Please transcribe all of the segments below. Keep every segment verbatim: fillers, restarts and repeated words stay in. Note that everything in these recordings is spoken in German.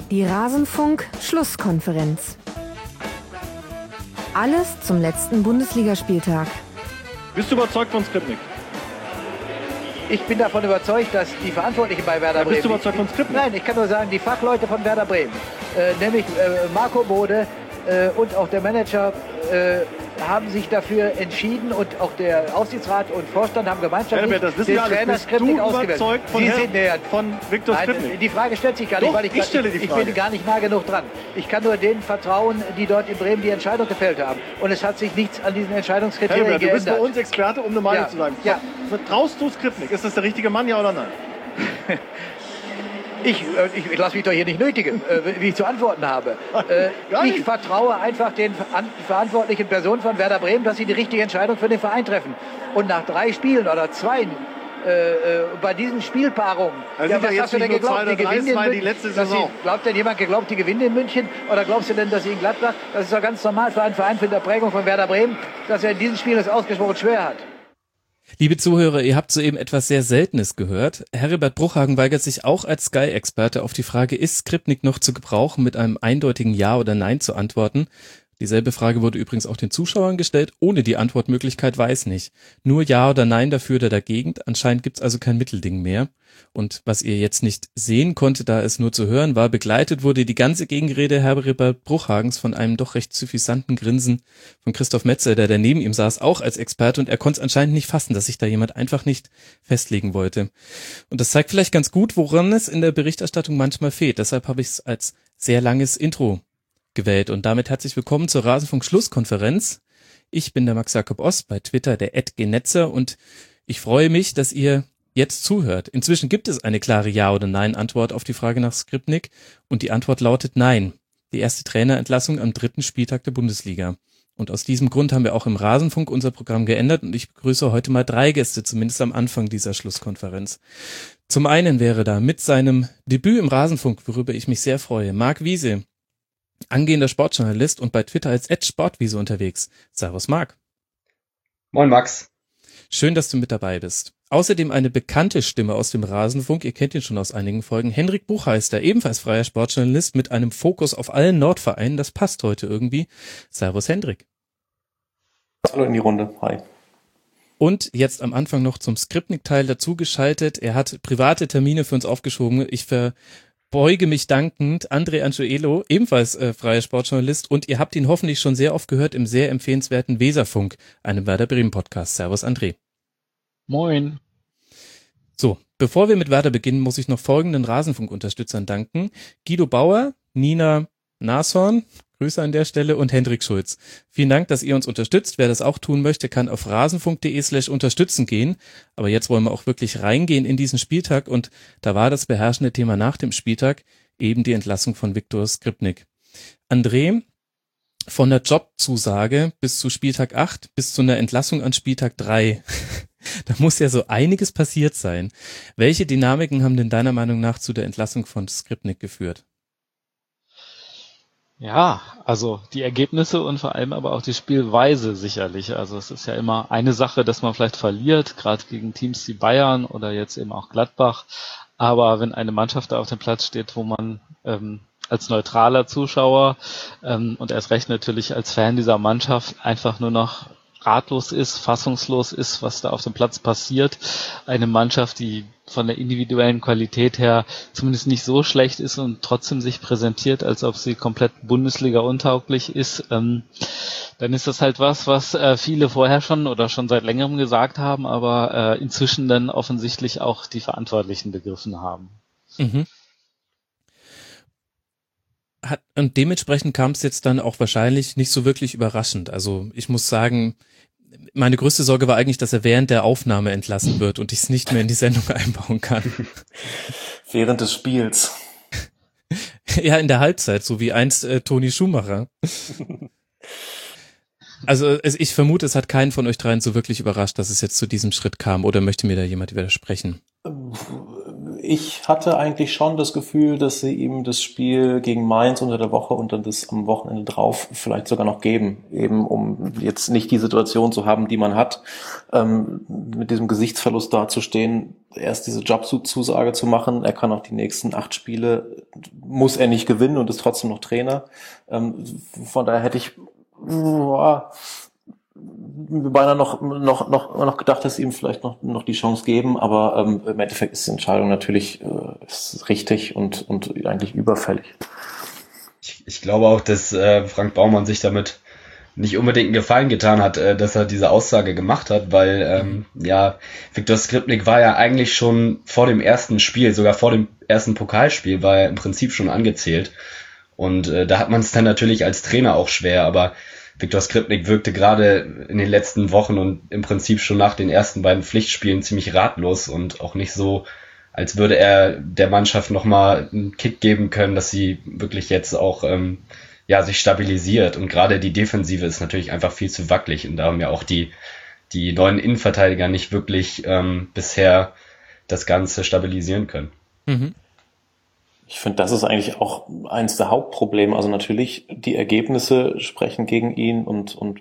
Die Rasenfunk-Schlusskonferenz. Alles zum letzten Bundesligaspieltag. Bist du überzeugt von Skripnik? Ich bin davon überzeugt, dass die Verantwortlichen bei Werder ja, Bremen... Bist du überzeugt von Skripnik? Nein, ich kann nur sagen, die Fachleute von Werder Bremen, äh, nämlich äh, Marco Bode äh, und auch der Manager, äh, haben sich dafür entschieden und auch der Aufsichtsrat und Vorstand haben gemeinschaftlich ja, das den Trainer Skripnik ausgewählt. Überzeugt von, Sie Herr, sind näher. von Viktor Skripnik? Die Frage stellt sich gar Doch, nicht, weil ich, ich, stelle die ich, Frage. ich bin gar nicht nah genug dran. Ich kann nur denen vertrauen, die dort in Bremen die Entscheidung gefällt haben. Und es hat sich nichts an diesen Entscheidungskriterien Herbert, geändert. du bist bei uns Experte, um eine Meinung ja. zu sagen. Ja. Vertraust du Skripnik? Ist das der richtige Mann, ja oder nein? Ich, ich, ich lasse mich doch hier nicht nötigen, äh, wie ich zu antworten habe. Äh, ich vertraue einfach den an, verantwortlichen Personen von Werder Bremen, dass sie die richtige Entscheidung für den Verein treffen. Und nach drei Spielen oder zwei, äh, bei diesen Spielpaarungen, also ja, was hast du denn geglaubt, die gewinnen in München? Die letzte Saison. Sie, glaubt denn jemand geglaubt, die gewinnen in München? Oder glaubst du denn, dass sie in Gladbach, das ist doch ganz normal für einen Verein für die Prägung von Werder Bremen, dass er in diesen Spielen es ausgesprochen schwer hat. Liebe Zuhörer, ihr habt soeben etwas sehr Seltenes gehört. Herbert Bruchhagen weigert sich auch als Sky-Experte auf die Frage, ist Skripnik noch zu gebrauchen, mit einem eindeutigen Ja oder Nein zu antworten. Dieselbe Frage wurde übrigens auch den Zuschauern gestellt, ohne die Antwortmöglichkeit weiß nicht. Nur Ja oder Nein dafür oder dagegen, anscheinend gibt's also kein Mittelding mehr. Und was ihr jetzt nicht sehen konntet, da es nur zu hören war, begleitet wurde die ganze Gegenrede Herbert Bruchhagens von einem doch recht suffisanten Grinsen von Christoph Metzer, der, der neben ihm saß, auch als Experte, und er konnte es anscheinend nicht fassen, dass sich da jemand einfach nicht festlegen wollte. Und das zeigt vielleicht ganz gut, woran es in der Berichterstattung manchmal fehlt. Deshalb habe ich es als sehr langes Intro gewählt. Und damit herzlich willkommen zur Rasenfunk-Schlusskonferenz. Ich bin der Max Jakob Ost, bei Twitter der at genetzer, und ich freue mich, dass ihr jetzt zuhört. Inzwischen gibt es eine klare Ja- oder Nein-Antwort auf die Frage nach Skripnik, und die Antwort lautet Nein. Die erste Trainerentlassung am dritten Spieltag der Bundesliga. Und aus diesem Grund haben wir auch im Rasenfunk unser Programm geändert, und ich begrüße heute mal drei Gäste, zumindest am Anfang dieser Schlusskonferenz. Zum einen wäre da mit seinem Debüt im Rasenfunk, worüber ich mich sehr freue, Marc Wiese, angehender Sportjournalist und bei Twitter als at sportwiese unterwegs. Servus Marc. Moin Max. Schön, dass du mit dabei bist. Außerdem eine bekannte Stimme aus dem Rasenfunk, ihr kennt ihn schon aus einigen Folgen, Henrik Buchheister, ebenfalls freier Sportjournalist mit einem Fokus auf allen Nordvereinen, das passt heute irgendwie. Servus Hendrik. Hallo in die Runde, hi. Und jetzt am Anfang noch zum Skripnik-Teil dazugeschaltet, er hat private Termine für uns aufgeschoben, ich verbeuge mich dankend, André Anjoelo, ebenfalls äh, freier Sportjournalist, und ihr habt ihn hoffentlich schon sehr oft gehört im sehr empfehlenswerten Weserfunk, einem Werder Bremen Podcast. Servus André. Moin. So, bevor wir mit Werder beginnen, muss ich noch folgenden Rasenfunk-Unterstützern danken. Guido Bauer, Nina Nashorn, Grüße an der Stelle, und Hendrik Schulz. Vielen Dank, dass ihr uns unterstützt. Wer das auch tun möchte, kann auf rasenfunk.de slash unterstützen gehen. Aber jetzt wollen wir auch wirklich reingehen in diesen Spieltag, und da war das beherrschende Thema nach dem Spieltag eben die Entlassung von Viktor Skripnik. André, von der Jobzusage bis zu Spieltag acht, bis zu einer Entlassung an Spieltag drei. Da muss ja so einiges passiert sein. Welche Dynamiken haben denn deiner Meinung nach zu der Entlassung von Skripnik geführt? Ja, also die Ergebnisse und vor allem aber auch die Spielweise sicherlich. Also es ist ja immer eine Sache, dass man vielleicht verliert, gerade gegen Teams wie Bayern oder jetzt eben auch Gladbach. Aber wenn eine Mannschaft da auf dem Platz steht, wo man ähm, als neutraler Zuschauer ähm, und erst recht natürlich als Fan dieser Mannschaft einfach nur noch ratlos ist, fassungslos ist, was da auf dem Platz passiert. Eine Mannschaft, die von der individuellen Qualität her zumindest nicht so schlecht ist und trotzdem sich präsentiert, als ob sie komplett Bundesliga untauglich ist, ähm, dann ist das halt was, was äh, viele vorher schon oder schon seit längerem gesagt haben, aber äh, inzwischen dann offensichtlich auch die Verantwortlichen begriffen haben. Mhm. Hat, und dementsprechend kam es jetzt dann auch wahrscheinlich nicht so wirklich überraschend. Also ich muss sagen, meine größte Sorge war eigentlich, dass er während der Aufnahme entlassen wird und ich es nicht mehr in die Sendung einbauen kann. Während des Spiels. Ja, in der Halbzeit, so wie einst äh, Toni Schumacher. Also es, ich vermute, es hat keinen von euch dreien so wirklich überrascht, dass es jetzt zu diesem Schritt kam, oder möchte mir da jemand widersprechen? ich hatte eigentlich schon das Gefühl, dass sie ihm das Spiel gegen Mainz unter der Woche und dann das am Wochenende drauf vielleicht sogar noch geben, eben um jetzt nicht die Situation zu haben, die man hat, ähm, mit diesem Gesichtsverlust dazustehen, erst diese Jobzusage zu machen. Er kann auch die nächsten acht Spiele, muss er nicht gewinnen und ist trotzdem noch Trainer. Ähm, von daher hätte ich boah, beinahe noch, noch, noch, noch gedacht, dass sie ihm vielleicht noch, noch die Chance geben, aber ähm, im Endeffekt ist die Entscheidung natürlich äh, ist richtig und, und eigentlich überfällig. Ich, ich glaube auch, dass äh, Frank Baumann sich damit nicht unbedingt einen Gefallen getan hat, äh, dass er diese Aussage gemacht hat, weil ähm, ja, Viktor Skripnik war ja eigentlich schon vor dem ersten Spiel, sogar vor dem ersten Pokalspiel, war er im Prinzip schon angezählt und äh, da hat man es dann natürlich als Trainer auch schwer, aber Viktor Skripnik wirkte gerade in den letzten Wochen und im Prinzip schon nach den ersten beiden Pflichtspielen ziemlich ratlos und auch nicht so, als würde er der Mannschaft nochmal einen Kick geben können, dass sie wirklich jetzt auch ähm, ja sich stabilisiert. Und gerade die Defensive ist natürlich einfach viel zu wackelig und da haben ja auch die die neuen Innenverteidiger nicht wirklich ähm, bisher das Ganze stabilisieren können. Mhm. Ich finde, das ist eigentlich auch eins der Hauptprobleme. Also natürlich, die Ergebnisse sprechen gegen ihn und, und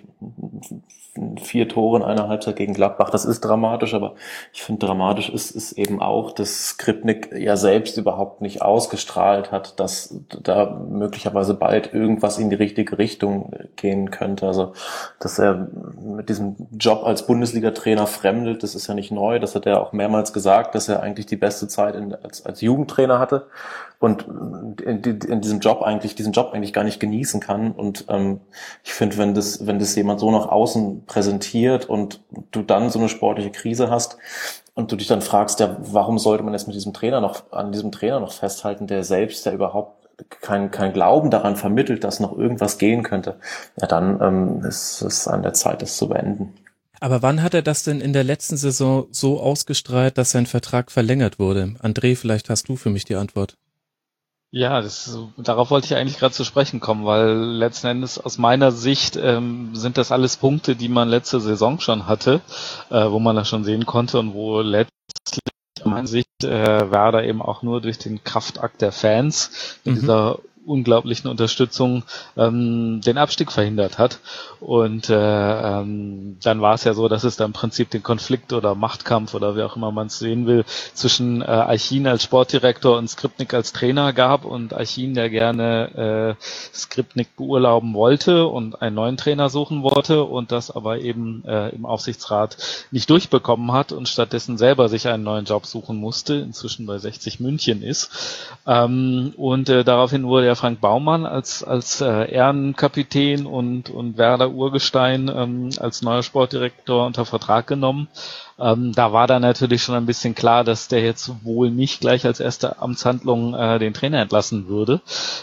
vier Tore in einer Halbzeit gegen Gladbach, das ist dramatisch, aber ich finde, dramatisch ist, ist eben auch, dass Skripnik ja selbst überhaupt nicht ausgestrahlt hat, dass da möglicherweise bald irgendwas in die richtige Richtung gehen könnte. Also, dass er mit diesem Job als Bundesliga-Trainer fremdelt, das ist ja nicht neu. Das hat er auch mehrmals gesagt, dass er eigentlich die beste Zeit in, als, als Jugendtrainer hatte und in, in diesem Job eigentlich, diesen Job eigentlich gar nicht genießen kann. Und ähm, ich finde, wenn das, wenn das jemand so nach außen präsentiert und du dann so eine sportliche Krise hast und du dich dann fragst, ja, warum sollte man jetzt mit diesem Trainer noch, an diesem Trainer noch festhalten, der selbst ja überhaupt kein, kein Glauben daran vermittelt, dass noch irgendwas gehen könnte, ja, dann ähm, ist es an der Zeit, das zu beenden. Aber wann hat er das denn in der letzten Saison so ausgestrahlt, dass sein Vertrag verlängert wurde? André, vielleicht hast du für mich die Antwort. Ja, das, darauf wollte ich eigentlich gerade zu sprechen kommen, weil letzten Endes aus meiner Sicht ähm, sind das alles Punkte, die man letzte Saison schon hatte, äh, wo man das schon sehen konnte und wo letztlich aus meiner Sicht äh, Werder eben auch nur durch den Kraftakt der Fans mit mhm. dieser unglaublichen Unterstützung ähm, den Abstieg verhindert hat. Und äh, ähm, dann war es ja so, dass es da im Prinzip den Konflikt oder Machtkampf oder wie auch immer man es sehen will, zwischen äh, Aichin als Sportdirektor und Skripnik als Trainer gab und Aichin, der gerne äh, Skripnik beurlauben wollte und einen neuen Trainer suchen wollte und das aber eben äh, im Aufsichtsrat nicht durchbekommen hat und stattdessen selber sich einen neuen Job suchen musste, inzwischen bei sechzig München ist. Ähm, und äh, daraufhin wurde ja Frank Baumann als als äh, Ehrenkapitän und und Werder Urgestein ähm, als neuer Sportdirektor unter Vertrag genommen. Ähm, da war dann natürlich schon ein bisschen klar, dass der jetzt wohl nicht gleich als erste Amtshandlung äh, den Trainer entlassen würde.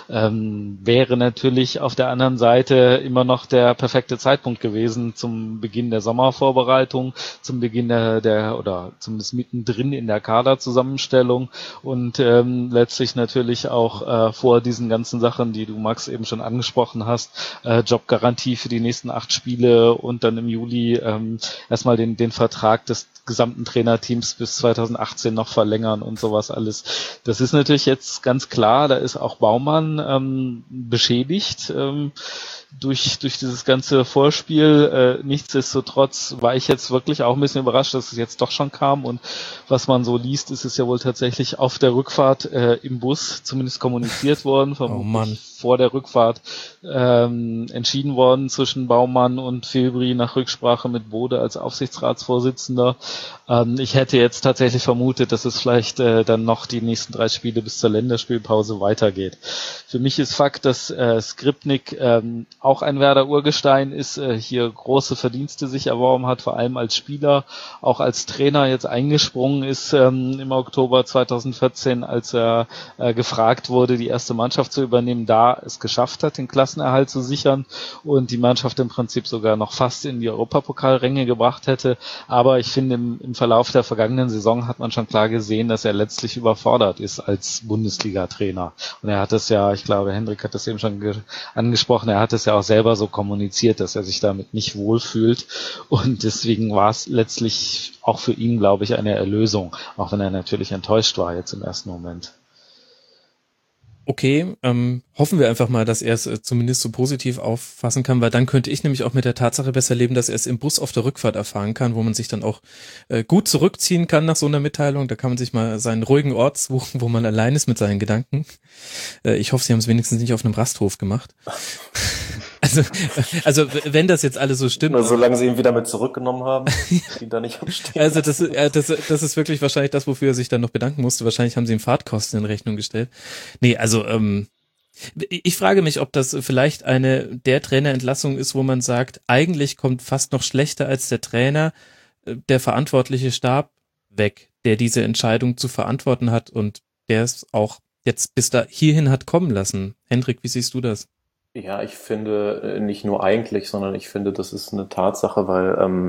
Ähm, wäre natürlich auf der anderen Seite immer noch der perfekte Zeitpunkt gewesen zum Beginn der Sommervorbereitung, zum Beginn der, der oder zumindest mittendrin in der Kaderzusammenstellung und ähm, letztlich natürlich auch äh, vor diesen ganzen Sachen, die du, Max, eben schon angesprochen hast, äh, Jobgarantie für die nächsten acht Spiele und dann im Juli ähm, erstmal den, den Vertrag des gesamten Trainerteams bis zweitausendachtzehn noch verlängern und sowas alles. Das ist natürlich jetzt ganz klar, da ist auch Baumann ähm, beschädigt ähm, durch durch dieses ganze Vorspiel. Äh, nichtsdestotrotz war ich jetzt wirklich auch ein bisschen überrascht, dass es jetzt doch schon kam und was man so liest, ist es ja wohl tatsächlich auf der Rückfahrt äh, im Bus zumindest kommuniziert worden, vermutlich oh Mann. vor der Rückfahrt ähm, entschieden worden zwischen Baumann und Filbri nach Rücksprache mit Bode als Aufsichtsratsvorsitzender. Ähm, ich hätte jetzt tatsächlich vermutet, dass es vielleicht äh, dann noch die nächsten drei Spiele bis zur Länderspielpause weitergeht. Für mich ist Fakt, dass äh, Skripnik ähm, auch ein Werder Urgestein ist, äh, hier große Verdienste sich erworben hat, vor allem als Spieler, auch als Trainer jetzt eingesprungen ist ähm, im Oktober zweitausendvierzehn, als er äh, gefragt wurde, die erste Mannschaft zu übernehmen, da es geschafft hat, den Klassenerhalt zu sichern und die Mannschaft im Prinzip sogar noch fast in die Europapokalränge gebracht hätte. Aber ich finde, im, im Verlauf der vergangenen Saison hat man schon klar gesehen, dass er letztlich überfordert ist als Bundesliga-Trainer. Und er hat es ja, ich glaube, Hendrik hat das eben schon ge- angesprochen, er hat es ja auch selber so kommuniziert, dass er sich damit nicht wohlfühlt. Und deswegen war es letztlich auch für ihn, glaube ich, eine Erlösung, auch wenn er natürlich enttäuscht war jetzt im ersten Moment. Okay, ähm, hoffen wir einfach mal, dass er es äh, zumindest so positiv auffassen kann, weil dann könnte ich nämlich auch mit der Tatsache besser leben, dass er es im Bus auf der Rückfahrt erfahren kann, wo man sich dann auch äh, gut zurückziehen kann nach so einer Mitteilung. Da kann man sich mal seinen ruhigen Ort suchen, wo man allein ist mit seinen Gedanken. Äh, ich hoffe, sie haben es wenigstens nicht auf einem Rasthof gemacht. Also, also wenn das jetzt alles so stimmt. Nur solange sie ihn wieder mit zurückgenommen haben, ihn da nicht abstehen. Also das, äh, das, das ist wirklich wahrscheinlich das, wofür er sich dann noch bedanken musste. Wahrscheinlich haben sie ihm Fahrtkosten in Rechnung gestellt. Nee, also ähm, ich frage mich, ob das vielleicht eine der Trainerentlassung ist, wo man sagt, eigentlich kommt fast noch schlechter als der Trainer äh, der verantwortliche Stab weg, der diese Entscheidung zu verantworten hat und der es auch jetzt bis da hierhin hat kommen lassen. Hendrik, wie siehst du das? Ja, ich finde nicht nur eigentlich, sondern ich finde, das ist eine Tatsache, weil ähm,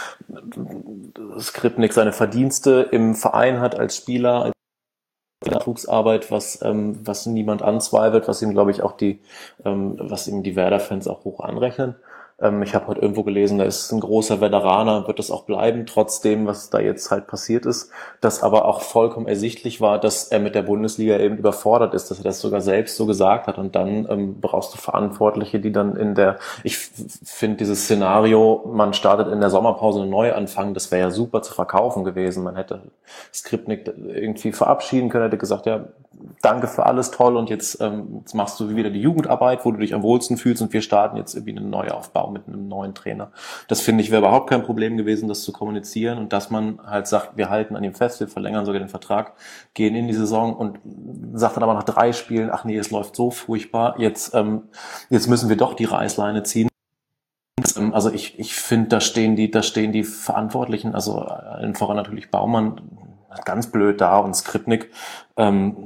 Skripnik seine Verdienste im Verein hat als Spieler, als Nachwuchsarbeit, was ähm, was niemand anzweifelt, was ihm, glaube ich, auch die, ähm, was ihm die Werder-Fans auch hoch anrechnen. Ähm, ich habe heute irgendwo gelesen, da ist ein großer Veteraner, wird das auch bleiben, trotzdem, was da jetzt halt passiert ist, dass aber auch vollkommen ersichtlich war, dass er mit der Bundesliga eben überfordert ist, dass er das sogar selbst so gesagt hat und dann ähm, brauchst du Verantwortliche, die dann in der, ich f- finde dieses Szenario, man startet in der Sommerpause einen Neuanfang, das wäre ja super zu verkaufen gewesen, man hätte Skripnik irgendwie verabschieden können, hätte gesagt, ja, danke für alles, toll, und jetzt, ähm, jetzt machst du wieder die Jugendarbeit, wo du dich am wohlsten fühlst, und wir starten jetzt irgendwie einen Neuaufbau mit einem neuen Trainer. Das finde ich wäre überhaupt kein Problem gewesen, das zu kommunizieren, und dass man halt sagt, wir halten an ihm fest, wir verlängern sogar den Vertrag, gehen in die Saison und sagt dann aber nach drei Spielen, ach nee, es läuft so furchtbar, jetzt, ähm, jetzt müssen wir doch die Reißleine ziehen. Also ich, ich finde, da stehen die, da stehen die Verantwortlichen, also allen voran natürlich Baumann, ganz blöd da, und Skripnik, ähm,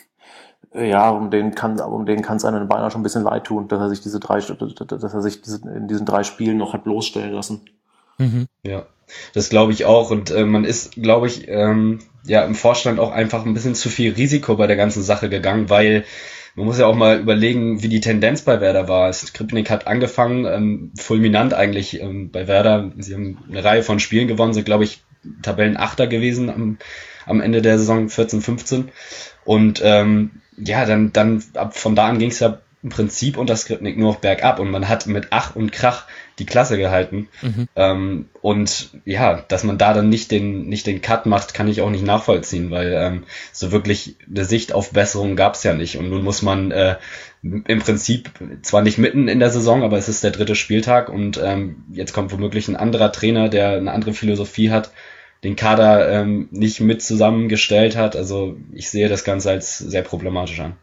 ja, um den kann, um den kann es einem beinahe schon ein bisschen leid tun, dass er sich diese drei, dass er sich diese, in diesen drei Spielen noch hat bloßstellen lassen. Mhm. Ja, das glaube ich auch, und äh, man ist, glaube ich, ähm, ja im Vorstand auch einfach ein bisschen zu viel Risiko bei der ganzen Sache gegangen, weil man muss ja auch mal überlegen, wie die Tendenz bei Werder war. Skripnik hat angefangen, ähm, fulminant eigentlich ähm, bei Werder. Sie haben eine Reihe von Spielen gewonnen, sind, glaube ich, Tabellenachter gewesen am, am Ende der Saison vierzehn fünfzehn. Und ähm, ja, dann, dann ab von da an ging es ja im Prinzip unter Skripnik nur noch bergab, und man hat mit Ach und Krach die Klasse gehalten. Mhm. Ähm, und ja, dass man da dann nicht den nicht den Cut macht, kann ich auch nicht nachvollziehen, weil ähm, so wirklich eine Sicht auf Besserung gab es ja nicht. Und nun muss man äh, im Prinzip zwar nicht mitten in der Saison, aber es ist der dritte Spieltag, und ähm, jetzt kommt womöglich ein anderer Trainer, der eine andere Philosophie hat, den Kader ähm, nicht mit zusammengestellt hat. Also ich sehe das Ganze als sehr problematisch an.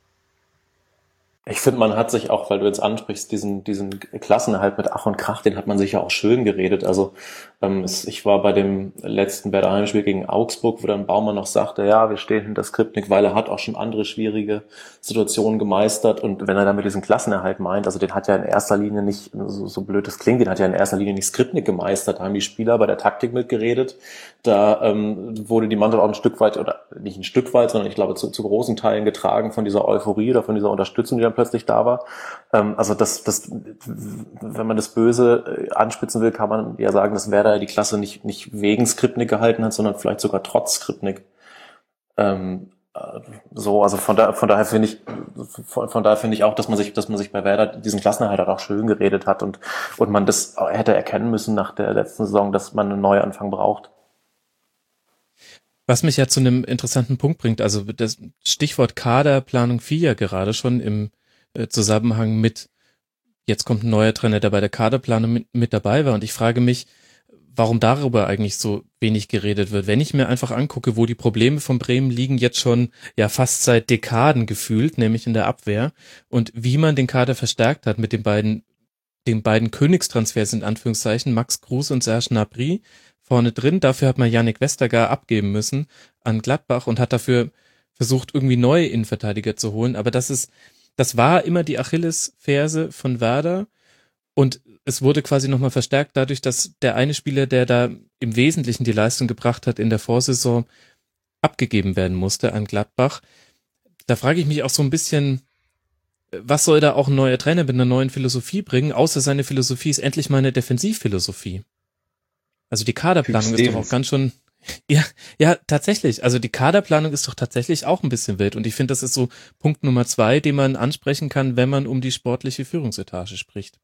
Ich finde, man hat sich auch, weil du jetzt ansprichst, diesen diesen Klassenerhalt mit Ach und Krach, den hat man sich ja auch schön geredet. Also ähm, es, ich war bei dem letzten Werder Heimspiel gegen Augsburg, wo dann Baumann noch sagte, ja, wir stehen hinter Skripnik, weil er hat auch schon andere schwierige Situationen gemeistert. Und wenn er damit diesen Klassenerhalt meint, also den hat ja in erster Linie nicht, so, so blöd das klingt, den hat ja in erster Linie nicht Skripnik gemeistert, da haben die Spieler bei der Taktik mitgeredet. Da ähm, wurde die Mannschaft auch ein Stück weit, oder nicht ein Stück weit, sondern ich glaube zu, zu großen Teilen getragen von dieser Euphorie oder von dieser Unterstützung, die dann plötzlich da war. Ähm, also das, das, wenn man das Böse anspitzen will, kann man ja sagen, dass Werder die Klasse nicht, nicht wegen Skripnik gehalten hat, sondern vielleicht sogar trotz Skripnik. Ähm, so, also von da, von daher finde ich, von, von daher finde ich auch, dass man sich, dass man sich bei Werder diesen Klassenerhalt auch schön geredet hat, und, und man das hätte erkennen müssen nach der letzten Saison, dass man einen Neuanfang braucht. Was mich ja zu einem interessanten Punkt bringt, also das Stichwort Kaderplanung fiel ja gerade schon im äh, Zusammenhang mit, jetzt kommt ein neuer Trainer, der bei der Kaderplanung mit, mit dabei war, und ich frage mich, warum darüber eigentlich so wenig geredet wird. Wenn ich mir einfach angucke, wo die Probleme von Bremen liegen, jetzt schon ja fast seit Dekaden gefühlt, nämlich in der Abwehr, und wie man den Kader verstärkt hat mit den beiden, den beiden Königstransfers in Anführungszeichen, Max Kruse und Serge Gnabry, vorne drin. Dafür hat man Yannick Westergaard abgeben müssen an Gladbach und hat dafür versucht, irgendwie neue Innenverteidiger zu holen. Aber das ist, das war immer die Achillesferse von Werder, und es wurde quasi nochmal verstärkt dadurch, dass der eine Spieler, der da im Wesentlichen die Leistung gebracht hat in der Vorsaison, abgegeben werden musste an Gladbach. Da frage ich mich auch so ein bisschen, was soll da auch ein neuer Trainer mit einer neuen Philosophie bringen, außer seine Philosophie ist endlich mal eine Defensivphilosophie. Also die Kaderplanung ist doch auch ganz schon, ja, ja, tatsächlich. Also die Kaderplanung ist doch tatsächlich auch ein bisschen wild. Und ich finde, das ist so Punkt Nummer zwei, den man ansprechen kann, wenn man um die sportliche Führungsetage spricht.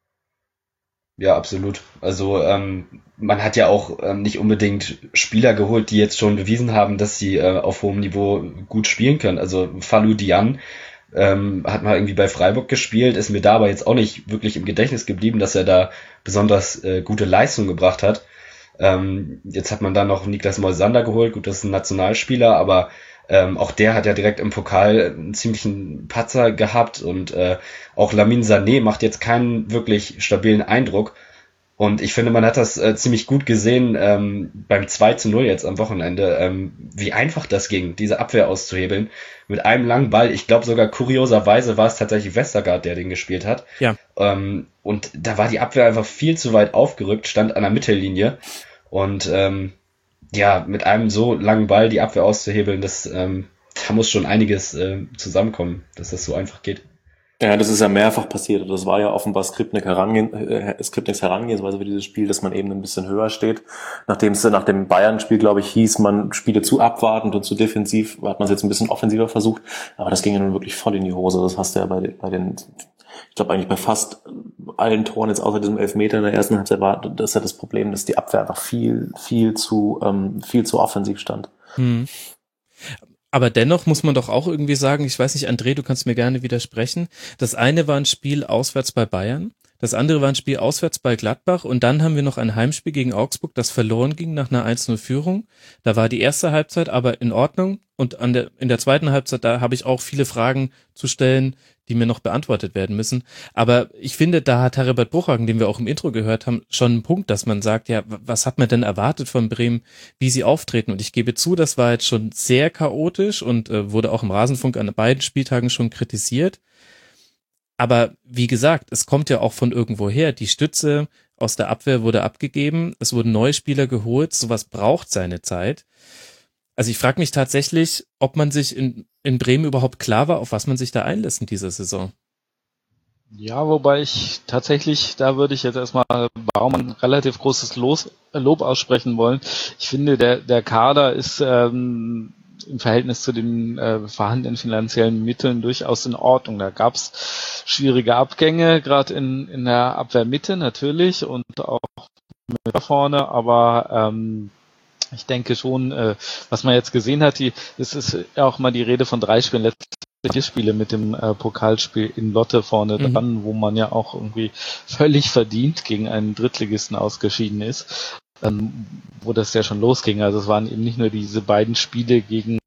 Ja, absolut. Also ähm, man hat ja auch ähm, nicht unbedingt Spieler geholt, die jetzt schon bewiesen haben, dass sie äh, auf hohem Niveau gut spielen können. Also Fallou Diagne ähm, hat mal irgendwie bei Freiburg gespielt, ist mir da aber jetzt auch nicht wirklich im Gedächtnis geblieben, dass er da besonders äh, gute Leistung gebracht hat. Ähm, jetzt hat man dann noch Niklas Moisander geholt, gut, das ist ein Nationalspieler, aber ähm, auch der hat ja direkt im Pokal einen ziemlichen Patzer gehabt und äh, auch Lamine Sané macht jetzt keinen wirklich stabilen Eindruck. Und ich finde, man hat das äh, ziemlich gut gesehen ähm, beim zwei zu null jetzt am Wochenende, ähm, wie einfach das ging, diese Abwehr auszuhebeln. Mit einem langen Ball, ich glaube sogar kurioserweise war es tatsächlich Westergaard, der den gespielt hat. Ja. Ähm, und da war die Abwehr einfach viel zu weit aufgerückt, stand an der Mittellinie. Und ähm, ja, mit einem so langen Ball die Abwehr auszuhebeln, das ähm, da muss schon einiges äh, zusammenkommen, dass das so einfach geht. Ja, das ist ja mehrfach passiert. Das war ja offenbar Skripnik herangehen, äh, Skripniks Herangehensweise für dieses Spiel, dass man eben ein bisschen höher steht. Nachdem es nach dem Bayern-Spiel, glaube ich, hieß, man spiele zu abwartend und zu defensiv, hat man es jetzt ein bisschen offensiver versucht. Aber das ging ja nun wirklich voll in die Hose. Das hast du ja bei, bei den, ich glaube eigentlich bei fast allen Toren jetzt außer diesem Elfmeter in der ersten Halbzeit war, das ist ja das Problem, dass die Abwehr einfach viel, viel zu, ähm, viel zu offensiv stand. Hm. Aber dennoch muss man doch auch irgendwie sagen, ich weiß nicht, André, du kannst mir gerne widersprechen. Das eine war ein Spiel auswärts bei Bayern, das andere war ein Spiel auswärts bei Gladbach und dann haben wir noch ein Heimspiel gegen Augsburg, das verloren ging nach einer eins null Führung. Da war die erste Halbzeit aber in Ordnung und an der, in der zweiten Halbzeit, da habe ich auch viele Fragen zu stellen, die mir noch beantwortet werden müssen. Aber ich finde, da hat Herbert Bruchhagen, den wir auch im Intro gehört haben, schon einen Punkt, dass man sagt, ja, was hat man denn erwartet von Bremen, wie sie auftreten? Und ich gebe zu, das war jetzt schon sehr chaotisch und äh, wurde auch im Rasenfunk an beiden Spieltagen schon kritisiert. Aber wie gesagt, es kommt ja auch von irgendwo her. Die Stütze aus der Abwehr wurde abgegeben, es wurden neue Spieler geholt, sowas braucht seine Zeit. Also ich frage mich tatsächlich, ob man sich in, in Bremen überhaupt klar war, auf was man sich da einlässt in dieser Saison. Ja, wobei ich tatsächlich, da würde ich jetzt erstmal Baumann relativ großes Los, Lob aussprechen wollen. Ich finde, der, der Kader ist ähm, im Verhältnis zu den äh, vorhandenen finanziellen Mitteln durchaus in Ordnung. Da gab's schwierige Abgänge, gerade in, in der Abwehrmitte natürlich und auch mit da vorne, aber ähm, ich denke schon, äh, was man jetzt gesehen hat, die, es ist ja auch mal die Rede von drei Spielen, letzte vier Spiele mit dem äh, Pokalspiel in Lotte vorne mhm. dran, wo man ja auch irgendwie völlig verdient gegen einen Drittligisten ausgeschieden ist, ähm, wo das ja schon losging. Also es waren eben nicht nur diese beiden Spiele gegen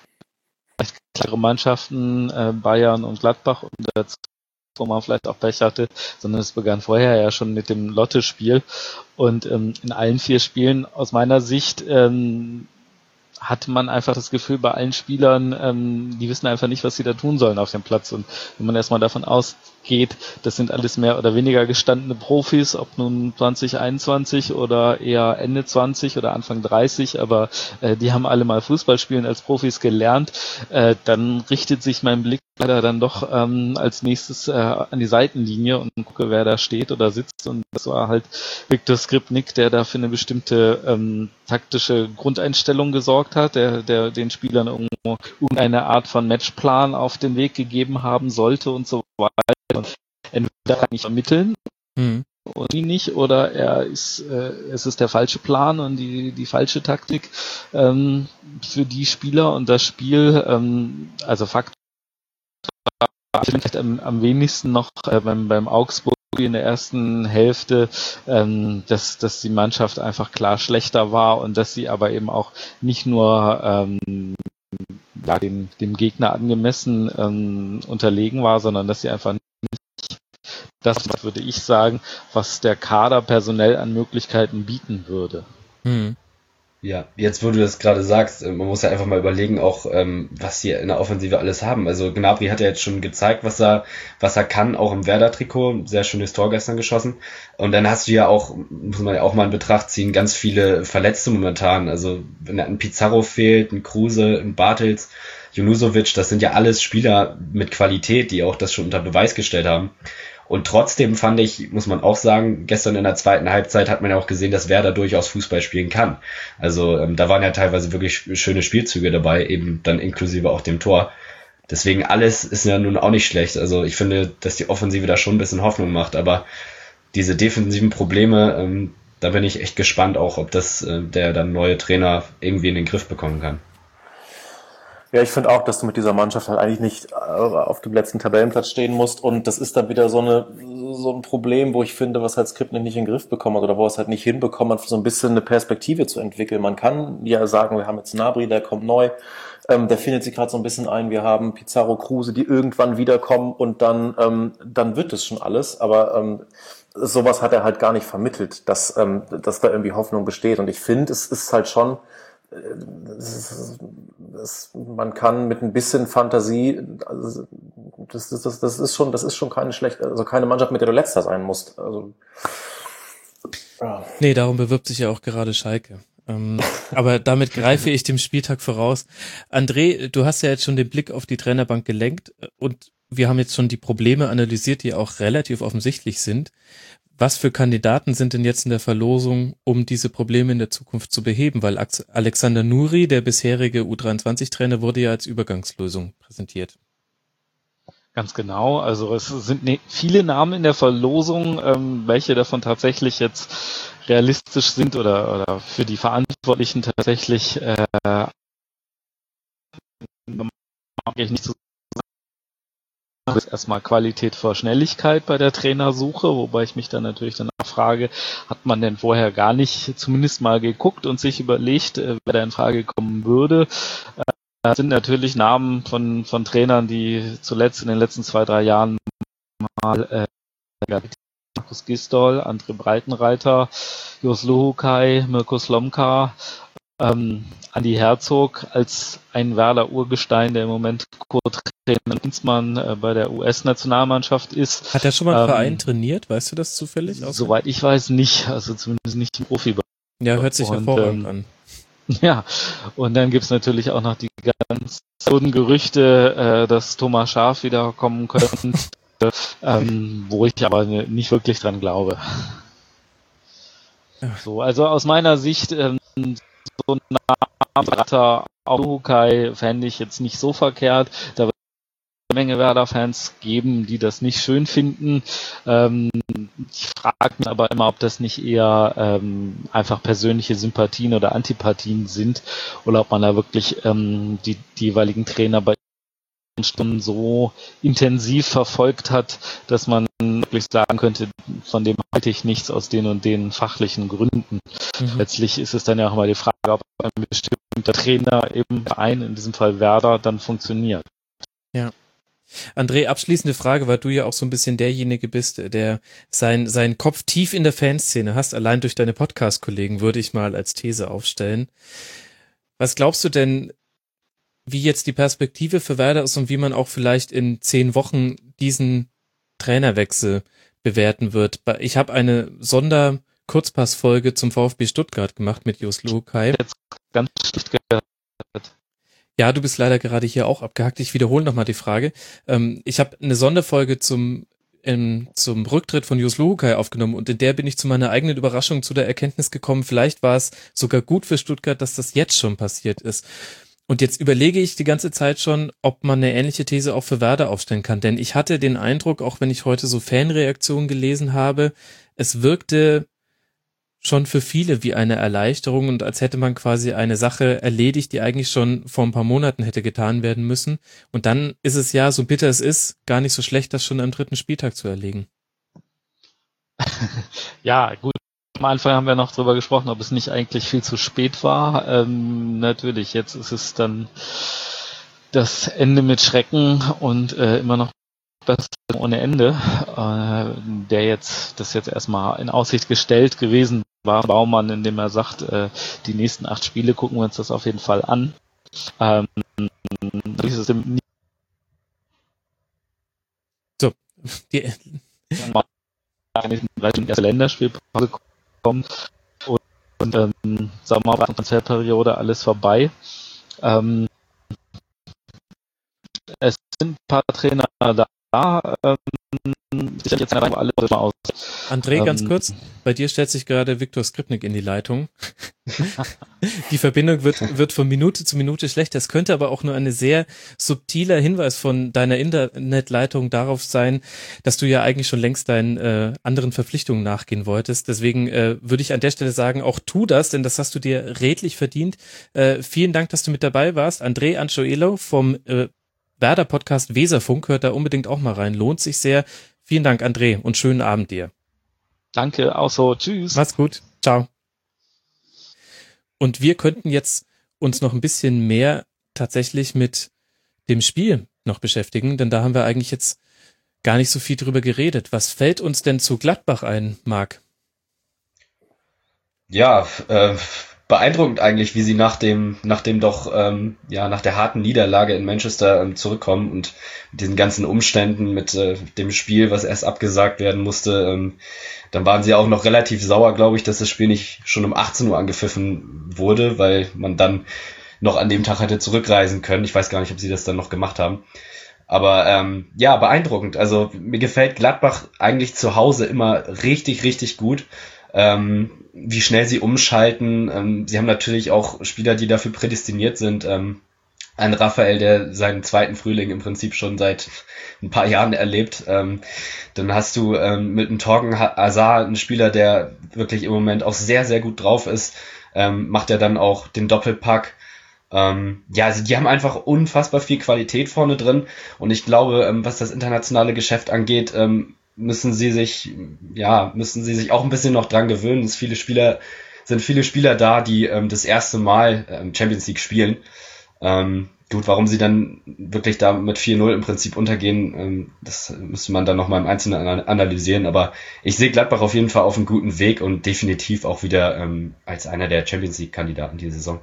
klare Mannschaften, äh, Bayern und Gladbach und dazu, wo man vielleicht auch Pech hatte, sondern es begann vorher ja schon mit dem Lotte-Spiel und ähm, in allen vier Spielen aus meiner Sicht ähm, hat man einfach das Gefühl bei allen Spielern, ähm, die wissen einfach nicht, was sie da tun sollen auf dem Platz und wenn man erstmal davon ausgeht, das sind alles mehr oder weniger gestandene Profis, ob nun zwanzig einundzwanzig oder eher Ende zwanzig oder Anfang dreißig, aber äh, die haben alle mal Fußball spielen als Profis gelernt, äh, dann richtet sich mein Blick leider dann doch ähm, als nächstes äh, an die Seitenlinie und gucke, wer da steht oder sitzt und das war halt Viktor Skripnik, der da für eine bestimmte ähm, taktische Grundeinstellung gesorgt hat, der, der den Spielern irgendwo irgendeine Art von Matchplan auf den Weg gegeben haben sollte und so weiter und entweder kann ich vermitteln mhm. und die nicht oder er ist äh, es ist der falsche Plan und die die falsche Taktik ähm, für die Spieler und das Spiel, ähm, also Fakt vielleicht am, am wenigsten noch äh, beim, beim Augsburg in der ersten Hälfte, ähm, dass, dass die Mannschaft einfach klar schlechter war und dass sie aber eben auch nicht nur ähm, ja, dem, dem Gegner angemessen ähm, unterlegen war, sondern dass sie einfach nicht das, würde ich sagen, was der Kader personell an Möglichkeiten bieten würde. Hm. Ja, jetzt wo du das gerade sagst, man muss ja einfach mal überlegen, auch ähm, was sie in der Offensive alles haben. Also Gnabry hat ja jetzt schon gezeigt, was er was er kann, auch im Werder-Trikot, sehr schönes Tor gestern geschossen. Und dann hast du ja auch, muss man ja auch mal in Betracht ziehen, ganz viele Verletzte momentan. Also wenn ein Pizarro fehlt, ein Kruse, ein Bartels, Junusovic, das sind ja alles Spieler mit Qualität, die auch das schon unter Beweis gestellt haben. Und trotzdem fand ich, muss man auch sagen, gestern in der zweiten Halbzeit hat man ja auch gesehen, dass Werder durchaus Fußball spielen kann. Also ähm, da waren ja teilweise wirklich schöne Spielzüge dabei, eben dann inklusive auch dem Tor. Deswegen alles ist ja nun auch nicht schlecht. Also ich finde, dass die Offensive da schon ein bisschen Hoffnung macht, aber diese defensiven Probleme, ähm, da bin ich echt gespannt auch, ob das äh, der dann neue Trainer irgendwie in den Griff bekommen kann. Ja, ich finde auch, dass du mit dieser Mannschaft halt eigentlich nicht auf dem letzten Tabellenplatz stehen musst, und das ist dann wieder so eine so ein Problem, wo ich finde, was halt Skripnik nicht in den Griff bekommen hat oder wo er es halt nicht hinbekommen hat, so ein bisschen eine Perspektive zu entwickeln. Man kann ja sagen, wir haben jetzt Gnabry, der kommt neu, ähm, der findet sich gerade so ein bisschen ein, wir haben Pizarro, Kruse, die irgendwann wiederkommen, und dann ähm, dann wird es schon alles, aber ähm, sowas hat er halt gar nicht vermittelt, dass ähm, dass da irgendwie Hoffnung besteht, und ich finde, es ist halt schon, Das, das, man kann mit ein bisschen Fantasie, also das, das, das ist schon, das ist schon keine schlechte, also keine Mannschaft, mit der du Letzter sein musst. Also, ja. Nee, darum bewirbt sich ja auch gerade Schalke. Ähm, aber damit greife ich dem Spieltag voraus. André, du hast ja jetzt schon den Blick auf die Trainerbank gelenkt, und wir haben jetzt schon die Probleme analysiert, die auch relativ offensichtlich sind. Was für Kandidaten sind denn jetzt in der Verlosung, um diese Probleme in der Zukunft zu beheben? Weil Alexander Nuri, der bisherige U dreiundzwanzig Trainer, wurde ja als Übergangslösung präsentiert. Ganz genau. Also es sind ne- viele Namen in der Verlosung, ähm, welche davon tatsächlich jetzt realistisch sind oder, oder für die Verantwortlichen tatsächlich äh, mag ich nicht so Das ist erstmal Qualität vor Schnelligkeit bei der Trainersuche, wobei ich mich dann natürlich danach frage, hat man denn vorher gar nicht zumindest mal geguckt und sich überlegt, wer da in Frage kommen würde. Das sind natürlich Namen von von Trainern, die zuletzt in den letzten zwei, drei Jahren mal äh, Markus Gisdol, André Breitenreiter, Jos Luhukai, Mirko Slomka, Ähm, Andi Herzog als ein Werder-Urgestein, der im Moment Co-Trainer Dienstmann äh, bei der U S-Nationalmannschaft ist. Hat er schon mal einen ähm, Verein trainiert? Weißt du das zufällig? Soweit ich weiß nicht, also zumindest nicht im Profibereich. Ja, hört sich und, hervorragend ähm, an. Ja, und dann gibt's natürlich auch noch die ganz guten Gerüchte, äh, dass Thomas Schaaf wiederkommen könnte, ähm, wo ich aber nicht wirklich dran glaube. Ja. So, also aus meiner Sicht ähm, so ein Name Luhukai fände ich jetzt nicht so verkehrt. Da wird es eine Menge Werder-Fans geben, die das nicht schön finden. Ähm, ich frage mich aber immer, ob das nicht eher ähm, einfach persönliche Sympathien oder Antipathien sind oder ob man da wirklich ähm, die, die jeweiligen Trainer bei Stunden so intensiv verfolgt hat, dass man wirklich sagen könnte, von dem halte ich nichts aus den und den fachlichen Gründen. Mhm. Letztlich ist es dann ja auch mal die Frage, ob ein bestimmter Trainer eben Verein, in diesem Fall Werder, dann funktioniert. Ja. André, abschließende Frage, weil du ja auch so ein bisschen derjenige bist, der sein, seinen Kopf tief in der Fanszene hast, allein durch deine Podcast-Kollegen, würde ich mal als These aufstellen. Was glaubst du denn, wie jetzt die Perspektive für Werder ist und wie man auch vielleicht in zehn Wochen diesen Trainerwechsel bewerten wird? Ich habe eine Sonder-Kurzpassfolge zum VfB Stuttgart gemacht mit Jos Luhukai. Jetzt ganz schlecht gehört. Ja, du bist leider gerade hier auch abgehackt. Ich wiederhole nochmal die Frage. Ich habe eine Sonderfolge zum ähm, zum Rücktritt von Jos Luhukai aufgenommen und in der bin ich zu meiner eigenen Überraschung zu der Erkenntnis gekommen, vielleicht war es sogar gut für Stuttgart, dass das jetzt schon passiert ist. Und jetzt überlege ich die ganze Zeit schon, ob man eine ähnliche These auch für Werder aufstellen kann. Denn ich hatte den Eindruck, auch wenn ich heute so Fanreaktionen gelesen habe, es wirkte schon für viele wie eine Erleichterung und als hätte man quasi eine Sache erledigt, die eigentlich schon vor ein paar Monaten hätte getan werden müssen. Und dann ist es ja, so bitter es ist, gar nicht so schlecht, das schon am dritten Spieltag zu erlegen. Ja, gut. Am Anfang haben wir noch drüber gesprochen, ob es nicht eigentlich viel zu spät war. Ähm, natürlich, jetzt ist es dann das Ende mit Schrecken und äh, immer noch das ohne Ende, äh, der jetzt, das jetzt erstmal in Aussicht gestellt gewesen Baumann, indem er sagt, äh, die nächsten acht Spiele gucken wir uns das auf jeden Fall an. Ähm, dieses so, die erste Länderspielpause kommen und, und ähm, sagen wir mal, Transferperiode alles vorbei. Ähm, es sind ein paar Trainer da, ähm, ich jetzt alle mal aus. André, ganz ähm, kurz, bei dir stellt sich gerade Viktor Skripnik in die Leitung. Die Verbindung wird, wird von Minute zu Minute schlechter. Es könnte aber auch nur ein sehr subtiler Hinweis von deiner Internetleitung darauf sein, dass du ja eigentlich schon längst deinen äh, anderen Verpflichtungen nachgehen wolltest. Deswegen äh, würde ich an der Stelle sagen, auch tu das, denn das hast du dir redlich verdient. Äh, vielen Dank, dass du mit dabei warst. André Anchoelo vom äh, Werder-Podcast Weserfunk, hört da unbedingt auch mal rein. Lohnt sich sehr. Vielen Dank, André, und schönen Abend dir. Danke, auch so. Tschüss. Mach's gut. Ciao. Und wir könnten jetzt uns noch ein bisschen mehr tatsächlich mit dem Spiel noch beschäftigen, denn da haben wir eigentlich jetzt gar nicht so viel drüber geredet. Was fällt uns denn zu Gladbach ein, Marc? Ja, äh, beeindruckend eigentlich, wie sie nach dem, nach dem doch, ähm, ja, nach der harten Niederlage in Manchester ähm, zurückkommen und mit diesen ganzen Umständen, mit äh, dem Spiel, was erst abgesagt werden musste, ähm, dann waren sie auch noch relativ sauer, glaube ich, dass das Spiel nicht schon um achtzehn Uhr angepfiffen wurde, weil man dann noch an dem Tag hätte zurückreisen können. Ich weiß gar nicht, ob sie das dann noch gemacht haben. Aber ähm, ja, beeindruckend. Also mir gefällt Gladbach eigentlich zu Hause immer richtig, richtig gut. Ähm, wie schnell sie umschalten. Ähm, sie haben natürlich auch Spieler, die dafür prädestiniert sind. Ähm, ein Raphael, der seinen zweiten Frühling im Prinzip schon seit ein paar Jahren erlebt. Ähm, dann hast du ähm, mit einem Torgen Hazard einen Spieler, der wirklich im Moment auch sehr, sehr gut drauf ist. Ähm, macht er dann auch den Doppelpack. Ähm, ja, also die haben einfach unfassbar viel Qualität vorne drin. Und ich glaube, ähm, was das internationale Geschäft angeht, ähm, müssen sie sich, ja, müssen sie sich auch ein bisschen noch dran gewöhnen. Es viele Spieler, sind viele Spieler da, die ähm, das erste Mal ähm, Champions League spielen. Ähm, gut, warum sie dann wirklich da mit vier null im Prinzip untergehen, ähm, das müsste man dann nochmal im Einzelnen analysieren. Aber ich sehe Gladbach auf jeden Fall auf einem guten Weg und definitiv auch wieder ähm, als einer der Champions League-Kandidaten diese Saison.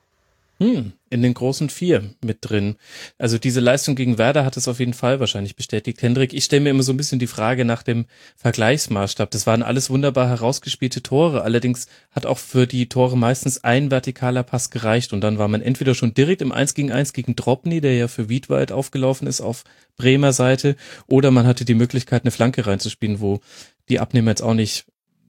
Hm, in den großen vier mit drin. Also diese Leistung gegen Werder hat es auf jeden Fall wahrscheinlich bestätigt. Hendrik, ich stelle mir immer so ein bisschen die Frage nach dem Vergleichsmaßstab. Das waren alles wunderbar herausgespielte Tore. Allerdings hat auch für die Tore meistens ein vertikaler Pass gereicht. Und dann war man entweder schon direkt im eins gegen eins gegen Drobny, der ja für Wiedwald aufgelaufen ist auf Bremer Seite, oder man hatte die Möglichkeit, eine Flanke reinzuspielen, wo die Abnehmer jetzt auch nicht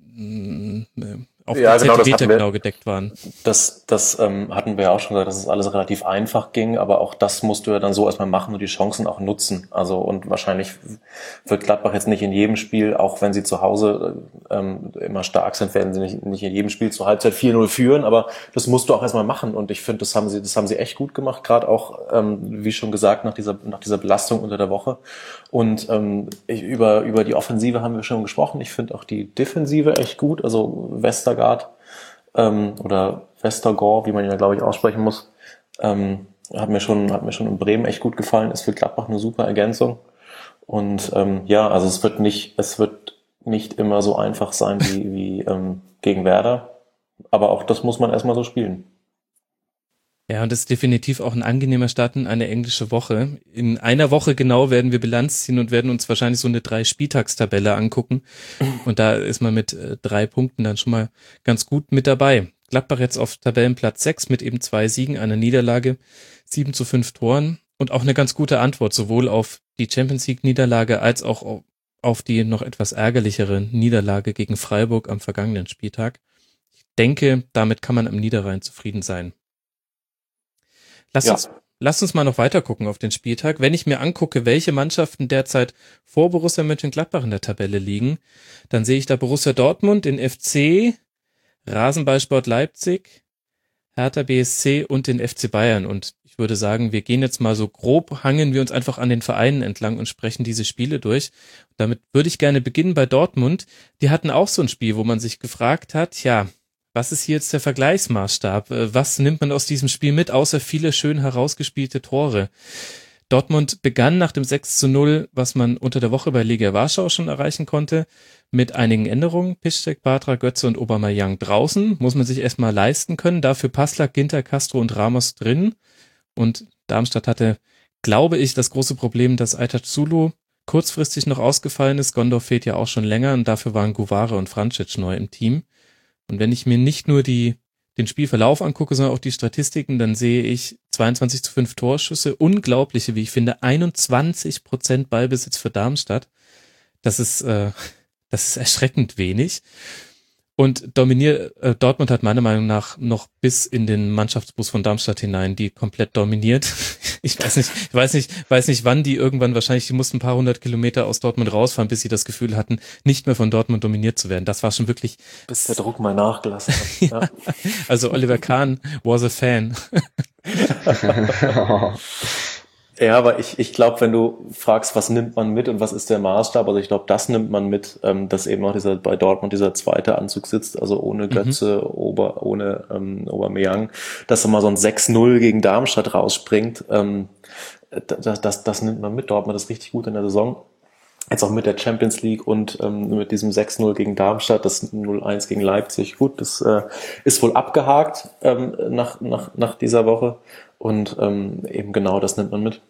mh, auf ja, die genau, Zentimeter wir, genau gedeckt waren. Das, das ähm, hatten wir ja auch schon gesagt, dass es alles relativ einfach ging, aber auch das musst du ja dann so erstmal machen und die Chancen auch nutzen. Also und wahrscheinlich wird Gladbach jetzt nicht in jedem Spiel, auch wenn sie zu Hause ähm, immer stark sind, werden sie nicht, nicht in jedem Spiel zur Halbzeit vier null führen, aber das musst du auch erstmal machen und ich finde, das haben sie, das haben sie echt gut gemacht, gerade auch, ähm, wie schon gesagt, nach dieser, nach dieser Belastung unter der Woche. Und ähm, ich, über, über die Offensive haben wir schon gesprochen. Ich finde auch die Defensive echt gut, also Westergaard ähm, oder Westergaard, wie man ihn ja glaube ich aussprechen muss, ähm, hat mir schon hat mir schon in Bremen echt gut gefallen. Ist für Gladbach eine super Ergänzung und ähm, ja, also es wird nicht es wird nicht immer so einfach sein wie wie ähm, gegen Werder, aber auch das muss man erstmal so spielen. Ja, und das ist definitiv auch ein angenehmer Start in eine englische Woche. In einer Woche genau werden wir Bilanz ziehen und werden uns wahrscheinlich so eine drei-Spieltagstabelle angucken. Und da ist man mit äh, drei Punkten dann schon mal ganz gut mit dabei. Gladbach jetzt auf Tabellenplatz sechs mit eben zwei Siegen, einer Niederlage, sieben zu fünf Toren und auch eine ganz gute Antwort sowohl auf die Champions League Niederlage als auch auf die noch etwas ärgerlichere Niederlage gegen Freiburg am vergangenen Spieltag. Ich denke, damit kann man am Niederrhein zufrieden sein. Lass ja. uns, lass uns mal noch weiter gucken auf den Spieltag. Wenn ich mir angucke, welche Mannschaften derzeit vor Borussia Mönchengladbach in der Tabelle liegen, dann sehe ich da Borussia Dortmund, den F C, Rasenballsport Leipzig, Hertha B S C und den F C Bayern. Und ich würde sagen, wir gehen jetzt mal so grob, hangeln wir uns einfach an den Vereinen entlang und sprechen diese Spiele durch. Damit würde ich gerne beginnen bei Dortmund. Die hatten auch so ein Spiel, wo man sich gefragt hat, ja, was ist hier jetzt der Vergleichsmaßstab? Was nimmt man aus diesem Spiel mit, außer viele schön herausgespielte Tore? Dortmund begann nach dem sechs zu null, was man unter der Woche bei Legia Warschau schon erreichen konnte, mit einigen Änderungen. Piszczek, Bartra, Götze und Aubameyang draußen. Muss man sich erstmal leisten können. Dafür Passlack, Ginter, Castro und Ramos drin. Und Darmstadt hatte, glaube ich, das große Problem, dass Aytaç Zulu kurzfristig noch ausgefallen ist. Gondorf fehlt ja auch schon länger und dafür waren Guvare und Vrancic neu im Team. Und wenn ich mir nicht nur die den Spielverlauf angucke, sondern auch die Statistiken, dann sehe ich zweiundzwanzig zu fünf Torschüsse, unglaubliche, wie ich finde, einundzwanzig Prozent Ballbesitz für Darmstadt. Das ist, äh, das ist erschreckend wenig. Und dominiert, äh, Dortmund hat meiner Meinung nach noch bis in den Mannschaftsbus von Darmstadt hinein die komplett dominiert. Ich weiß nicht, ich weiß nicht, weiß nicht, wann die irgendwann wahrscheinlich, die mussten ein paar hundert Kilometer aus Dortmund rausfahren, bis sie das Gefühl hatten, nicht mehr von Dortmund dominiert zu werden. Das war schon wirklich. Bis der Druck mal nachgelassen hat. Ja. Also Oliver Kahn was a fan. Ja, aber ich, ich glaube, wenn du fragst, was nimmt man mit und was ist der Maßstab, also ich glaube, das nimmt man mit, ähm, dass eben auch dieser bei Dortmund dieser zweite Anzug sitzt, also ohne Götze, mhm. Ober, ohne ähm, Aubameyang, dass er mal so ein sechs null gegen Darmstadt rausspringt, ähm, das, das, das nimmt man mit. Dortmund ist richtig gut in der Saison. Jetzt auch mit der Champions League und ähm, mit diesem sechs null gegen Darmstadt, das null eins gegen Leipzig. Gut, das äh, ist wohl abgehakt ähm, nach, nach, nach dieser Woche. Und ähm, eben genau das nimmt man mit.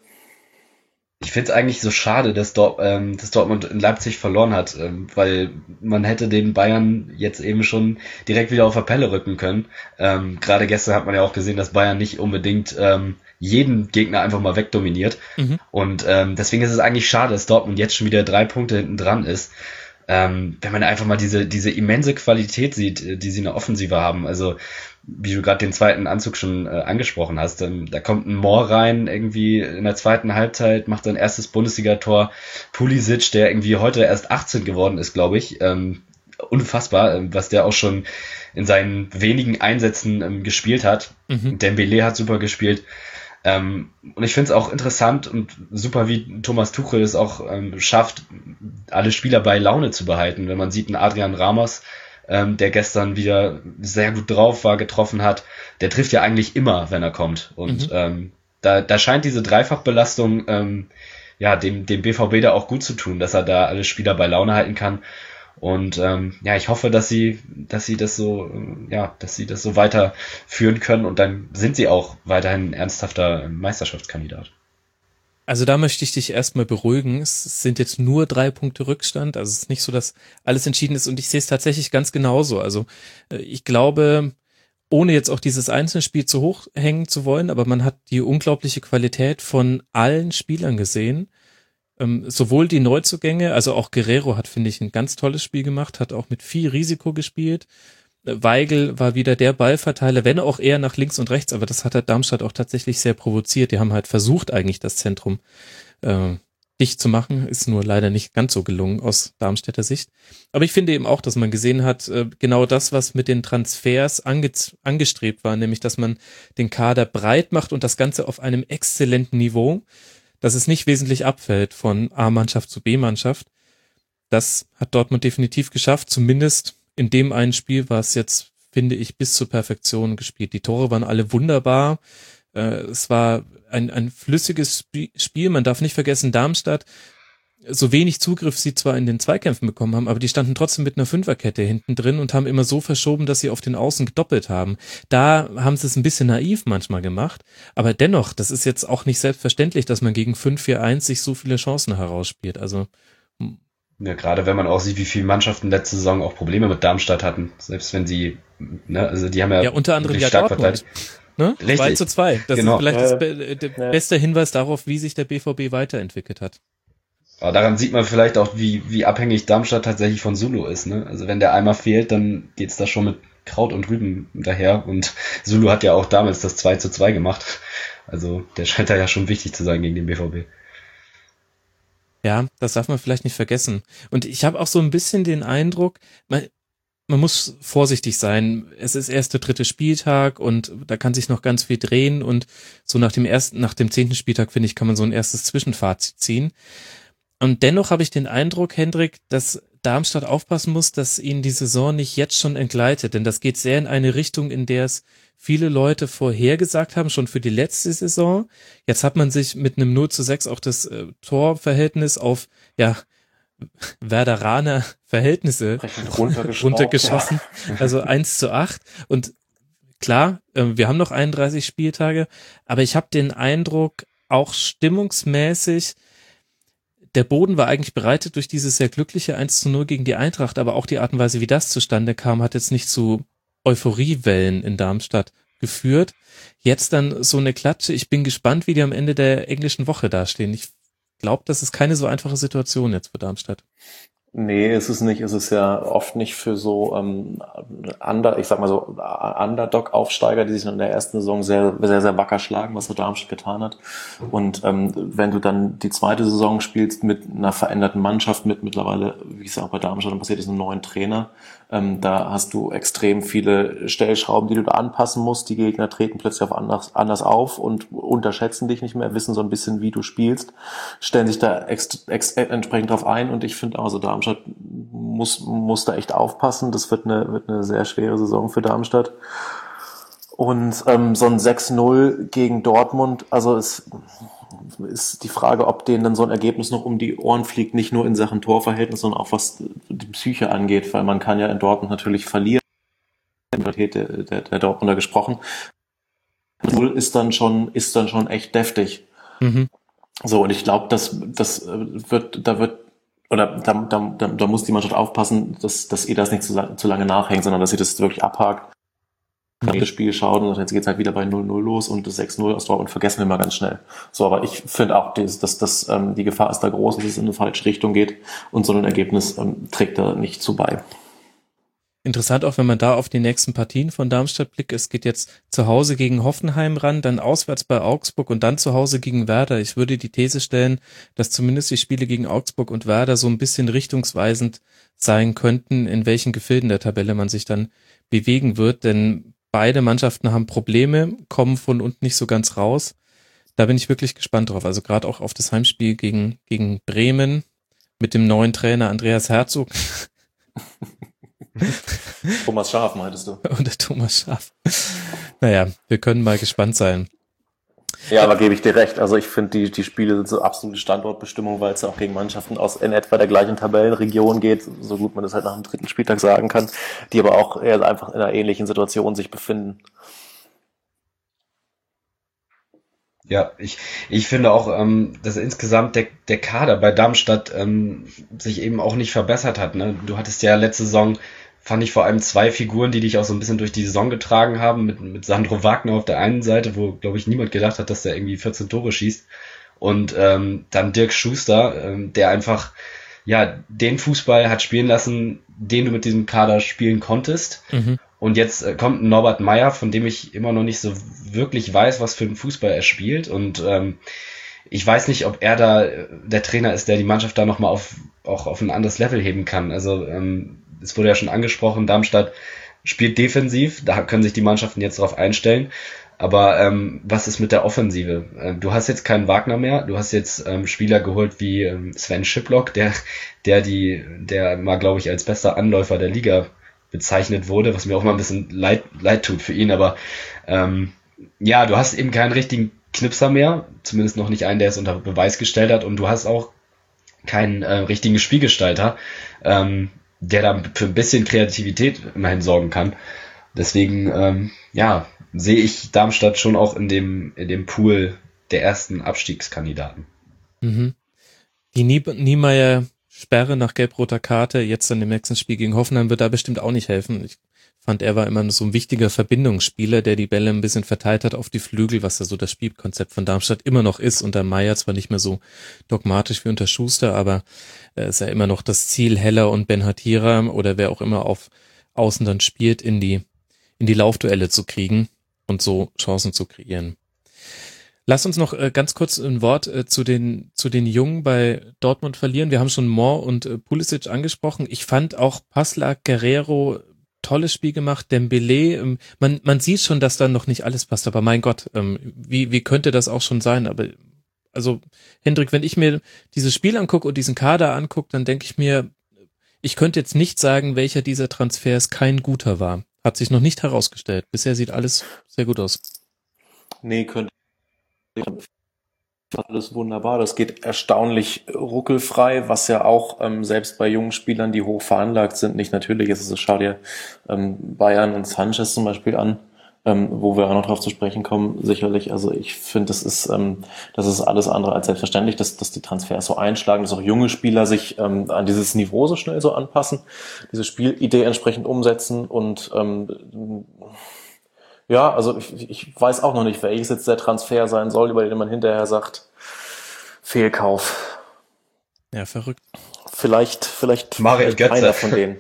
Ich finde es eigentlich so schade, dass, Dort, ähm, dass Dortmund in Leipzig verloren hat, ähm, weil man hätte den Bayern jetzt eben schon direkt wieder auf der Pelle rücken können. Ähm, Gerade gestern hat man ja auch gesehen, dass Bayern nicht unbedingt ähm, jeden Gegner einfach mal wegdominiert. Mhm. Und ähm, deswegen ist es eigentlich schade, dass Dortmund jetzt schon wieder drei Punkte hinten dran ist. Ähm, wenn man einfach mal diese diese immense Qualität sieht, die sie in der Offensive haben. Also wie du gerade den zweiten Anzug schon äh, angesprochen hast, ähm, da kommt ein Mohr rein, irgendwie in der zweiten Halbzeit, macht sein erstes Bundesligator. Pulisic, der irgendwie heute erst achtzehn geworden ist, glaube ich, ähm, unfassbar, ähm, was der auch schon in seinen wenigen Einsätzen ähm, gespielt hat. Mhm. Dembélé hat super gespielt. Ähm, und ich finde es auch interessant und super, wie Thomas Tuchel es auch ähm, schafft, alle Spieler bei Laune zu behalten. Wenn man sieht, einen Adrian Ramos, ähm, der gestern wieder sehr gut drauf war, getroffen hat, der trifft ja eigentlich immer, wenn er kommt. Und mhm. ähm, da, da scheint diese Dreifachbelastung ähm, ja dem, dem B V B da auch gut zu tun, dass er da alle Spieler bei Laune halten kann. Und ähm, ja, ich hoffe, dass sie, dass sie das so, ja, dass sie das so weiterführen können und dann sind sie auch weiterhin ein ernsthafter Meisterschaftskandidat. Also da möchte ich dich erstmal beruhigen. Es sind jetzt nur drei Punkte Rückstand. Also es ist nicht so, dass alles entschieden ist und ich sehe es tatsächlich ganz genauso. Also ich glaube, ohne jetzt auch dieses Einzelspiel zu hoch hängen zu wollen, aber man hat die unglaubliche Qualität von allen Spielern gesehen. Ähm, sowohl die Neuzugänge, also auch Guerrero hat, finde ich, ein ganz tolles Spiel gemacht, hat auch mit viel Risiko gespielt. Weigl war wieder der Ballverteiler, wenn auch eher nach links und rechts, aber das hat halt Darmstadt auch tatsächlich sehr provoziert. Die haben halt versucht, eigentlich das Zentrum äh, dicht zu machen, ist nur leider nicht ganz so gelungen aus Darmstädter Sicht. Aber ich finde eben auch, dass man gesehen hat, äh, genau das, was mit den Transfers ange- angestrebt war, nämlich, dass man den Kader breit macht und das Ganze auf einem exzellenten Niveau, dass es nicht wesentlich abfällt von A-Mannschaft zu B-Mannschaft. Das hat Dortmund definitiv geschafft, zumindest in dem einen Spiel war es jetzt, finde ich, bis zur Perfektion gespielt. Die Tore waren alle wunderbar. Äh, es war ein, ein flüssiges Spiel. Man darf nicht vergessen, Darmstadt, so wenig Zugriff sie zwar in den Zweikämpfen bekommen haben, aber die standen trotzdem mit einer Fünferkette hinten drin und haben immer so verschoben, dass sie auf den Außen gedoppelt haben. Da haben sie es ein bisschen naiv manchmal gemacht, aber dennoch, das ist jetzt auch nicht selbstverständlich, dass man gegen fünf vier eins sich so viele Chancen herausspielt. Also ja, gerade wenn man auch sieht, wie viele Mannschaften letzte Saison auch Probleme mit Darmstadt hatten, selbst wenn sie, ne, also die haben ja, ja unter anderem ja Dortmund. Ne? Richtig. zwei zu zwei. Das genau. ist vielleicht das be- der ja. beste Hinweis darauf, wie sich der B V B weiterentwickelt hat. Aber daran sieht man vielleicht auch, wie, wie abhängig Darmstadt tatsächlich von Zulu ist, ne? Also wenn der einmal fehlt, dann geht's da schon mit Kraut und Rüben daher. Und Zulu hat ja auch damals das zwei zu zwei gemacht. Also der scheint da ja schon wichtig zu sein gegen den B V B. Ja, das darf man vielleicht nicht vergessen. Und ich habe auch so ein bisschen den Eindruck, man, man muss vorsichtig sein. Es ist erst der dritte Spieltag und da kann sich noch ganz viel drehen. Und so nach dem ersten, nach dem zehnten Spieltag, finde ich, kann man so ein erstes Zwischenfazit ziehen. Und dennoch habe ich den Eindruck, Hendrik, dass Darmstadt aufpassen muss, dass ihnen die Saison nicht jetzt schon entgleitet, denn das geht sehr in eine Richtung, in der es viele Leute vorhergesagt haben, schon für die letzte Saison. Jetzt hat man sich mit einem null zu sechs auch das äh, Torverhältnis auf, ja, Werderaner Verhältnisse runtergeschossen, ja. Also eins zu acht. Und klar, äh, wir haben noch einunddreißig Spieltage, aber ich habe den Eindruck, auch stimmungsmäßig, der Boden war eigentlich bereitet durch dieses sehr glückliche eins zu null gegen die Eintracht, aber auch die Art und Weise, wie das zustande kam, hat jetzt nicht zu Euphoriewellen in Darmstadt geführt. Jetzt dann so eine Klatsche. Ich bin gespannt, wie die am Ende der englischen Woche dastehen. Ich glaube, das ist keine so einfache Situation jetzt für Darmstadt. Nee, ist es nicht. Es ist ja oft nicht für so ähm, under, ich sag mal so Underdog-Aufsteiger, die sich in der ersten Saison sehr, sehr, sehr wacker schlagen, was so Darmstadt getan hat. Und ähm, wenn du dann die zweite Saison spielst mit einer veränderten Mannschaft, mit mittlerweile, wie es ja auch bei Darmstadt passiert ist, einem neuen Trainer, ähm, da hast du extrem viele Stellschrauben, die du da anpassen musst. Die Gegner treten plötzlich auf anders, anders auf und unterschätzen dich nicht mehr, wissen so ein bisschen, wie du spielst, stellen sich da ex, ex, entsprechend drauf ein. Und ich finde auch so, Darmstadt muss, muss da echt aufpassen. Das wird eine, wird eine sehr schwere Saison für Darmstadt. Und ähm, so ein sechs null gegen Dortmund, also es ist die Frage, ob denen dann so ein Ergebnis noch um die Ohren fliegt, nicht nur in Sachen Torverhältnis, sondern auch was die Psyche angeht, weil man kann ja in Dortmund natürlich verlieren. Der, der, der Dortmunder gesprochen. null ist dann schon, ist dann schon echt deftig. Mhm. So, und ich glaube, das, das wird, da wird, oder da, da, da, da muss die Mannschaft aufpassen, dass, dass ihr das nicht zu, zu lange nachhängt, sondern dass ihr das wirklich abhakt. Okay. Das Spiel schaut und jetzt geht's halt wieder bei null null los und das sechs null aus Dortmund vergessen wir mal ganz schnell. So, aber ich finde auch, dass, dass, dass ähm, die Gefahr ist da groß, dass es in eine falsche Richtung geht und so ein Ergebnis ähm, trägt da nicht zu bei. Interessant auch, wenn man da auf die nächsten Partien von Darmstadt blickt. Es geht jetzt zu Hause gegen Hoffenheim ran, dann auswärts bei Augsburg und dann zu Hause gegen Werder. Ich würde die These stellen, dass zumindest die Spiele gegen Augsburg und Werder so ein bisschen richtungsweisend sein könnten, in welchen Gefilden der Tabelle man sich dann bewegen wird, denn beide Mannschaften haben Probleme, kommen von unten nicht so ganz raus. Da bin ich wirklich gespannt drauf. Also gerade auch auf das Heimspiel gegen, gegen Bremen mit dem neuen Trainer Andreas Herzog. Thomas Schaaf meintest du? Und der Thomas Schaaf. Naja, wir können mal gespannt sein. Ja, aber gebe ich dir recht. Also ich finde, die, die Spiele sind so absolute Standortbestimmung, weil es ja auch gegen Mannschaften aus in etwa der gleichen Tabellenregion geht, so gut man das halt nach dem dritten Spieltag sagen kann, die aber auch eher einfach in einer ähnlichen Situation sich befinden. Ja, ich, ich finde auch, ähm, dass insgesamt der, der Kader bei Darmstadt ähm, sich eben auch nicht verbessert hat. Ne? Du hattest ja letzte Saison, fand ich vor allem zwei Figuren, die dich auch so ein bisschen durch die Saison getragen haben, mit, mit Sandro Wagner auf der einen Seite, wo, glaube ich, niemand gedacht hat, dass der irgendwie vierzehn Tore schießt. Und ähm, dann Dirk Schuster, ähm, der einfach ja den Fußball hat spielen lassen, den du mit diesem Kader spielen konntest. Mhm. Und jetzt äh, kommt Norbert Meyer, von dem ich immer noch nicht so wirklich weiß, was für einen Fußball er spielt. Und ähm, ich weiß nicht, ob er da äh, der Trainer ist, der die Mannschaft da nochmal auf, auch auf ein anderes Level heben kann. Also ähm, es wurde ja schon angesprochen, Darmstadt spielt defensiv, da können sich die Mannschaften jetzt drauf einstellen. Aber ähm, was ist mit der Offensive? Äh, du hast jetzt keinen Wagner mehr, du hast jetzt ähm, Spieler geholt wie ähm, Sven Schiplock, der, der die, der mal, glaube ich, als bester Anläufer der Liga bezeichnet wurde, was mir auch mal ein bisschen leid, leid tut für ihn, aber ähm, ja, du hast eben keinen richtigen Knipser mehr, zumindest noch nicht einen, der es unter Beweis gestellt hat, und du hast auch keinen äh, richtigen Spielgestalter, ähm, der da für ein bisschen Kreativität immerhin sorgen kann. Deswegen, ähm, ja, sehe ich Darmstadt schon auch in dem in dem Pool der ersten Abstiegskandidaten. Mhm. Die Nie- Niemeyer Sperre nach gelb-roter Karte, jetzt dann im nächsten Spiel gegen Hoffenheim, wird da bestimmt auch nicht helfen. Ich fand, er war immer so ein wichtiger Verbindungsspieler, der die Bälle ein bisschen verteilt hat auf die Flügel, was ja so das Spielkonzept von Darmstadt immer noch ist. Unter Meyer zwar nicht mehr so dogmatisch wie unter Schuster, aber es äh, ist ja immer noch das Ziel, Heller und Ben Hatira oder wer auch immer auf Außen dann spielt, in die in die Laufduelle zu kriegen und so Chancen zu kreieren. Lass uns noch äh, ganz kurz ein Wort äh, zu den zu den Jungen bei Dortmund verlieren. Wir haben schon Mohr und äh, Pulisic angesprochen. Ich fand auch Passlack, Guerrero, tolles Spiel gemacht, Dembélé. Ähm, man man sieht schon, dass da noch nicht alles passt, aber mein Gott, ähm, wie wie könnte das auch schon sein? Aber also Hendrik, wenn ich mir dieses Spiel angucke und diesen Kader angucke, dann denke ich mir, Ich könnte jetzt nicht sagen, welcher dieser Transfers kein guter war. Hat sich noch nicht herausgestellt. Bisher sieht alles sehr gut aus. Nee, könnte alles wunderbar. Das geht erstaunlich ruckelfrei, was ja auch ähm, selbst bei jungen Spielern, die hoch veranlagt sind, nicht natürlich ist. Also schau dir ähm, Bayern und Sanchez zum Beispiel an, ähm, wo wir auch noch drauf zu sprechen kommen, sicherlich. Also ich finde, das ist ähm, das ist alles andere als selbstverständlich, dass, dass die Transfers so einschlagen, dass auch junge Spieler sich ähm, an dieses Niveau so schnell so anpassen, diese Spielidee entsprechend umsetzen und ähm, ja, also ich, ich weiß auch noch nicht, welches jetzt der Transfer sein soll, über den man hinterher sagt, Fehlkauf. Ja, verrückt. Vielleicht, vielleicht Mario Götze. Einer von denen.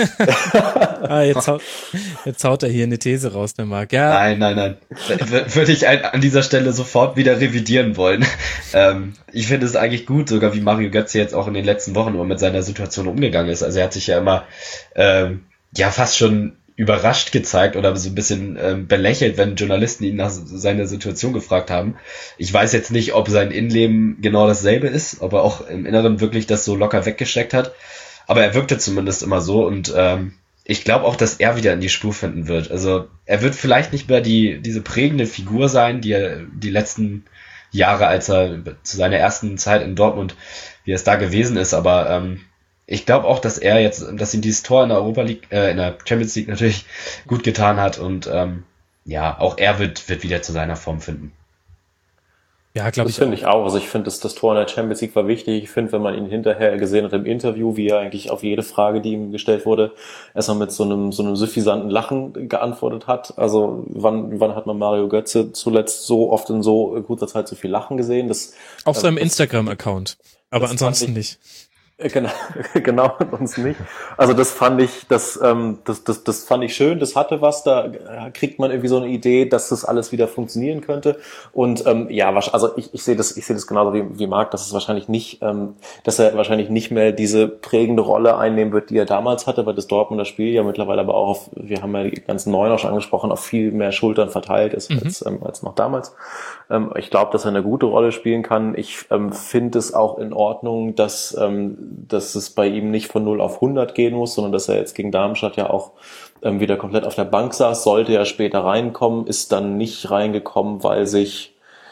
ah, jetzt, haut, jetzt haut er hier eine These raus, der Marc. Ja. Nein, nein, nein. W- würde ich ein, an dieser Stelle sofort wieder revidieren wollen. Ähm, ich finde es eigentlich gut, sogar wie Mario Götze jetzt auch in den letzten Wochen immer mit seiner Situation umgegangen ist. Also er hat sich ja immer ähm, ja fast schon überrascht gezeigt oder so ein bisschen ähm, belächelt, wenn Journalisten ihn nach seiner Situation gefragt haben. Ich weiß jetzt nicht, ob sein Innenleben genau dasselbe ist, ob er auch im Inneren wirklich das so locker weggesteckt hat, aber er wirkte zumindest immer so und ähm, ich glaube auch, dass er wieder in die Spur finden wird. Also er wird vielleicht nicht mehr die diese prägende Figur sein, die er die letzten Jahre, als er zu seiner ersten Zeit in Dortmund, wie er es da gewesen ist, aber ähm, ich glaube auch, dass er jetzt, dass ihm dieses Tor in der Europa League, äh, in der Champions League natürlich gut getan hat und ähm, ja, auch er wird wird wieder zu seiner Form finden. Ja, glaube ich. Das finde ich auch. Also ich finde, das, das Tor in der Champions League war wichtig. Ich finde, wenn man ihn hinterher gesehen hat im Interview, wie er eigentlich auf jede Frage, die ihm gestellt wurde, erstmal mit so einem so einem suffisanten Lachen geantwortet hat. Also wann wann hat man Mario Götze zuletzt so oft in so kurzer Zeit so viel Lachen gesehen? Das auf seinem das, Instagram-Account, aber ansonsten ich, nicht. Genau, genau, uns nicht. Also das fand ich, das, ähm, das, das, das fand ich schön. Das hatte was. Da kriegt man irgendwie so eine Idee, dass das alles wieder funktionieren könnte. Und ähm, ja, also ich, ich sehe das, ich sehe das genauso wie, wie Marc, dass es wahrscheinlich nicht, ähm, dass er wahrscheinlich nicht mehr diese prägende Rolle einnehmen wird, die er damals hatte, weil das Dortmunder Spiel ja mittlerweile aber auch auf, wir haben ja die ganzen Neuen auch schon angesprochen, auf viel mehr Schultern verteilt ist mhm. als, ähm, als noch damals. Ähm, ich glaube, dass er eine gute Rolle spielen kann. Ich ähm, finde es auch in Ordnung, dass ähm, dass es bei ihm nicht von null auf hundert gehen muss, sondern dass er jetzt gegen Darmstadt ja auch ähm, wieder komplett auf der Bank saß, sollte er später reinkommen, ist dann nicht reingekommen, weil sich,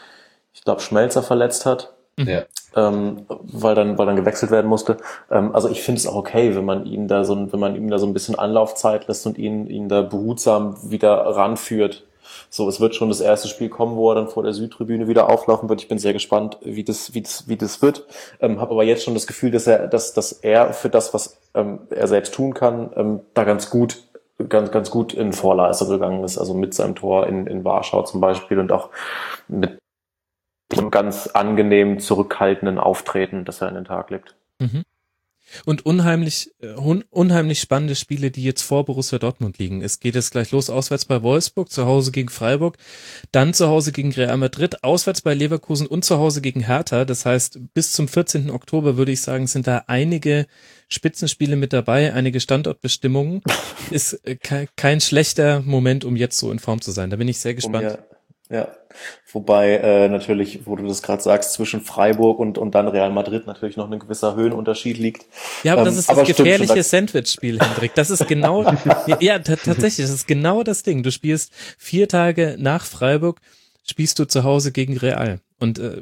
ich glaube, Schmelzer verletzt hat, ja. ähm, weil dann weil dann gewechselt werden musste. Ähm, also ich finde es auch okay, wenn man ihn da so, wenn man ihm da so ein bisschen Anlaufzeit lässt und ihn ihn da behutsam wieder ranführt. So, es wird schon das erste Spiel kommen, wo er dann vor der Südtribüne wieder auflaufen wird. Ich bin sehr gespannt, wie das, wie das, wie das wird. Ähm, habe aber jetzt schon das Gefühl, dass er, dass, dass er für das, was ähm, er selbst tun kann, ähm, da ganz gut, ganz, ganz gut in Vorleistung gegangen ist. Also mit seinem Tor in, in Warschau zum Beispiel und auch mit einem ganz angenehm zurückhaltenden Auftreten, das er an den Tag legt. Mhm. Und unheimlich, un, unheimlich spannende Spiele, die jetzt vor Borussia Dortmund liegen. Es geht jetzt gleich los, auswärts bei Wolfsburg, zu Hause gegen Freiburg, dann zu Hause gegen Real Madrid, auswärts bei Leverkusen und zu Hause gegen Hertha. Das heißt, bis zum vierzehnten Oktober würde ich sagen, sind da einige Spitzenspiele mit dabei, einige Standortbestimmungen. Ist ke- kein schlechter Moment, um jetzt so in Form zu sein. Da bin ich sehr gespannt. Um ja, ja. Wobei äh, natürlich, wo du das gerade sagst, zwischen Freiburg und und dann Real Madrid natürlich noch ein gewisser Höhenunterschied liegt. Ja, aber das ähm, ist das gefährliche Sandwich-Spiel, Hendrik. Das ist genau, ja, t- tatsächlich, das ist genau das Ding. Du spielst vier Tage nach Freiburg, spielst du zu Hause gegen Real. Und äh,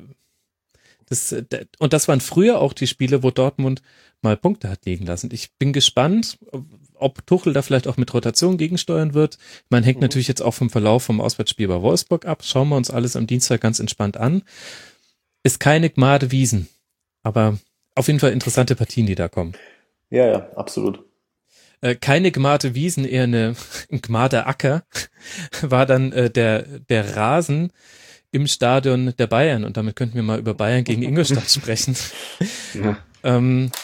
das und das waren früher auch die Spiele, wo Dortmund mal Punkte hat liegen lassen. Ich bin gespannt, ob Tuchel da vielleicht auch mit Rotation gegensteuern wird. Man hängt mhm. natürlich jetzt auch vom Verlauf vom Auswärtsspiel bei Wolfsburg ab. Schauen wir uns alles am Dienstag ganz entspannt an. Ist keine Gmade Wiesen, aber auf jeden Fall interessante Partien, die da kommen. Ja, ja, absolut. Äh, keine Gmade Wiesen, eher eine Gmade Acker, war dann äh, der, der Rasen im Stadion der Bayern. Und damit könnten wir mal über Bayern gegen Ingolstadt sprechen. Ja. ähm,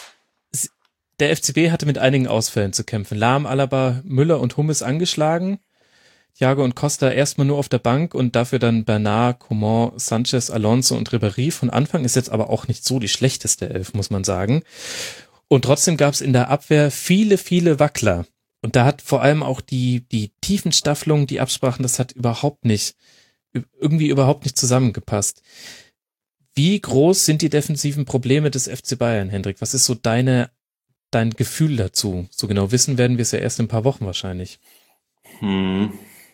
Der F C B hatte mit einigen Ausfällen zu kämpfen. Lahm, Alaba, Müller und Hummels angeschlagen. Thiago und Costa erstmal nur auf der Bank und dafür dann Bernard, Coman, Sanchez, Alonso und Ribéry. Von Anfang ist jetzt aber auch nicht so die schlechteste Elf, muss man sagen. Und trotzdem gab es in der Abwehr viele, viele Wackler. Und da hat vor allem auch die, die Tiefenstaffelung, die Absprachen, das hat überhaupt nicht, irgendwie überhaupt nicht zusammengepasst. Wie groß sind die defensiven Probleme des F C Bayern, Hendrik? Was ist so deine dein Gefühl dazu? So genau wissen werden wir es ja erst in ein paar Wochen wahrscheinlich. Hm.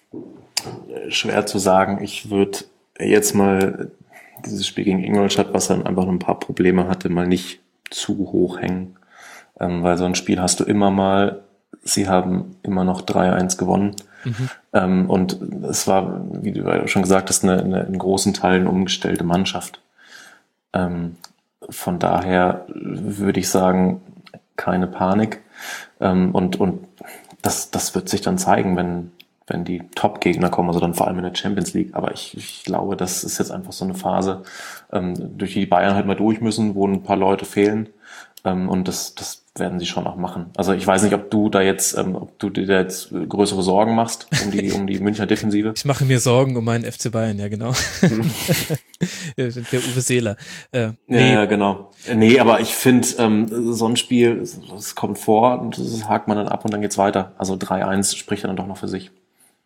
Schwer zu sagen. Ich würde jetzt mal dieses Spiel gegen Ingolstadt, was dann einfach noch ein paar Probleme hatte, mal nicht zu hoch hängen. Ähm, weil so ein Spiel hast du immer mal. Sie haben immer noch drei eins gewonnen. Mhm. Ähm, und es war, wie du schon gesagt hast, eine, eine in großen Teilen umgestellte Mannschaft. Ähm, von daher würde ich sagen, keine Panik. Ähm, und und das, das wird sich dann zeigen, wenn wenn die Top-Gegner kommen, also dann vor allem in der Champions League. Aber ich, ich glaube, das ist jetzt einfach so eine Phase, ähm, durch die die Bayern halt mal durch müssen, wo ein paar Leute fehlen. Ähm, und das, das werden sie schon auch machen. Also ich weiß nicht, ob du da jetzt, ähm, ob du dir da jetzt größere Sorgen machst um die, um die Münchner Defensive. Ich mache mir Sorgen um meinen F C Bayern, ja genau. Der Uwe Seeler. Äh, nee. Ja, genau. Nee, aber ich finde, ähm, so ein Spiel, es kommt vor und das hakt man dann ab und dann geht's weiter. Also drei eins spricht ja dann doch noch für sich.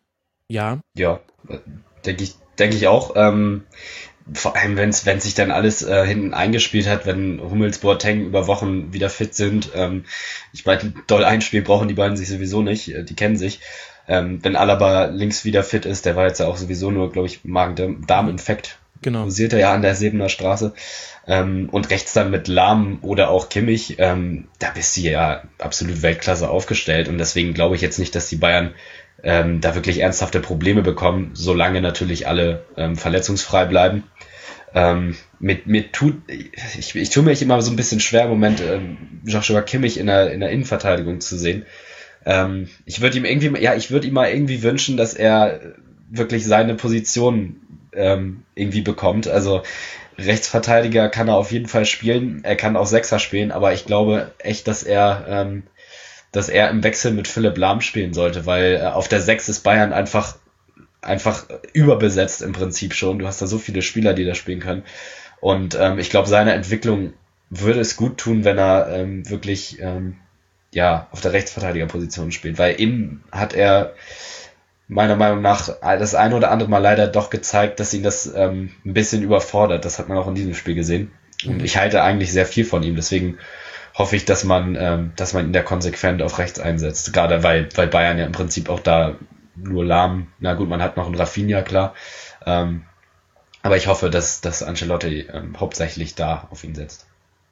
Ja. Ja, denke ich, denke ich auch. Ähm, vor allem, wenn es wenn sich dann alles äh, hinten eingespielt hat, wenn Hummels, Boateng über Wochen wieder fit sind. Ähm, ich meine, doll einspielen brauchen die beiden sich sowieso nicht, die kennen sich. Ähm, wenn Alaba links wieder fit ist, der war jetzt ja auch sowieso nur, glaube ich, Magen-Darm-Infekt. Genau. Posiert er ja an der Sebener Straße. Ähm, und rechts dann mit Lahm oder auch Kimmich, ähm, da bist du ja absolut Weltklasse aufgestellt. Und deswegen glaube ich jetzt nicht, dass die Bayern ähm, da wirklich ernsthafte Probleme bekommen, solange natürlich alle ähm, verletzungsfrei bleiben. Ähm, mit mir tut ich, ich tue mich immer so ein bisschen schwer im Moment, ähm, Joshua Kimmich in der in der Innenverteidigung zu sehen. Ähm, ich würde ihm irgendwie, ja, ich würde ihm mal irgendwie wünschen, dass er wirklich seine Position ähm, irgendwie bekommt. Also Rechtsverteidiger kann er auf jeden Fall spielen, er kann auch Sechser spielen, aber ich glaube echt, dass er ähm, dass er im Wechsel mit Philipp Lahm spielen sollte, weil äh, auf der Sechs ist Bayern einfach einfach überbesetzt im Prinzip schon. Du hast da so viele Spieler, die da spielen können. Und ähm, ich glaube, seine Entwicklung würde es gut tun, wenn er ähm, wirklich ähm, ja auf der Rechtsverteidigerposition spielt, weil innen hat er meiner Meinung nach das eine oder andere Mal leider doch gezeigt, dass ihn das ähm, ein bisschen überfordert. Das hat man auch in diesem Spiel gesehen. Und ich halte eigentlich sehr viel von ihm, deswegen hoffe ich, dass man, ähm, dass man ihn da konsequent auf rechts einsetzt. Gerade weil, weil Bayern ja im Prinzip auch da nur Lahm, na gut, man hat noch einen Rafinha, klar. Ähm, aber ich hoffe, dass, dass Ancelotti ähm, hauptsächlich da auf ihn setzt.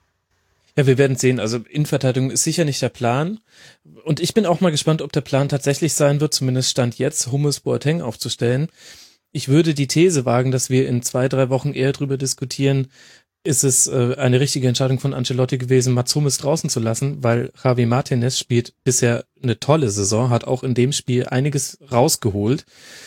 Ja, wir werden sehen. Also Innenverteidigung ist sicher nicht der Plan. Und ich bin auch mal gespannt, ob der Plan tatsächlich sein wird, zumindest Stand jetzt, Hummels Boateng aufzustellen. Ich würde die These wagen, dass wir in zwei, drei Wochen eher drüber diskutieren, ist es äh, eine richtige Entscheidung von Ancelotti gewesen, Mats Hummels draußen zu lassen, weil Javi Martinez spielt bisher eine tolle Saison, hat auch in dem Spiel einiges rausgeholt.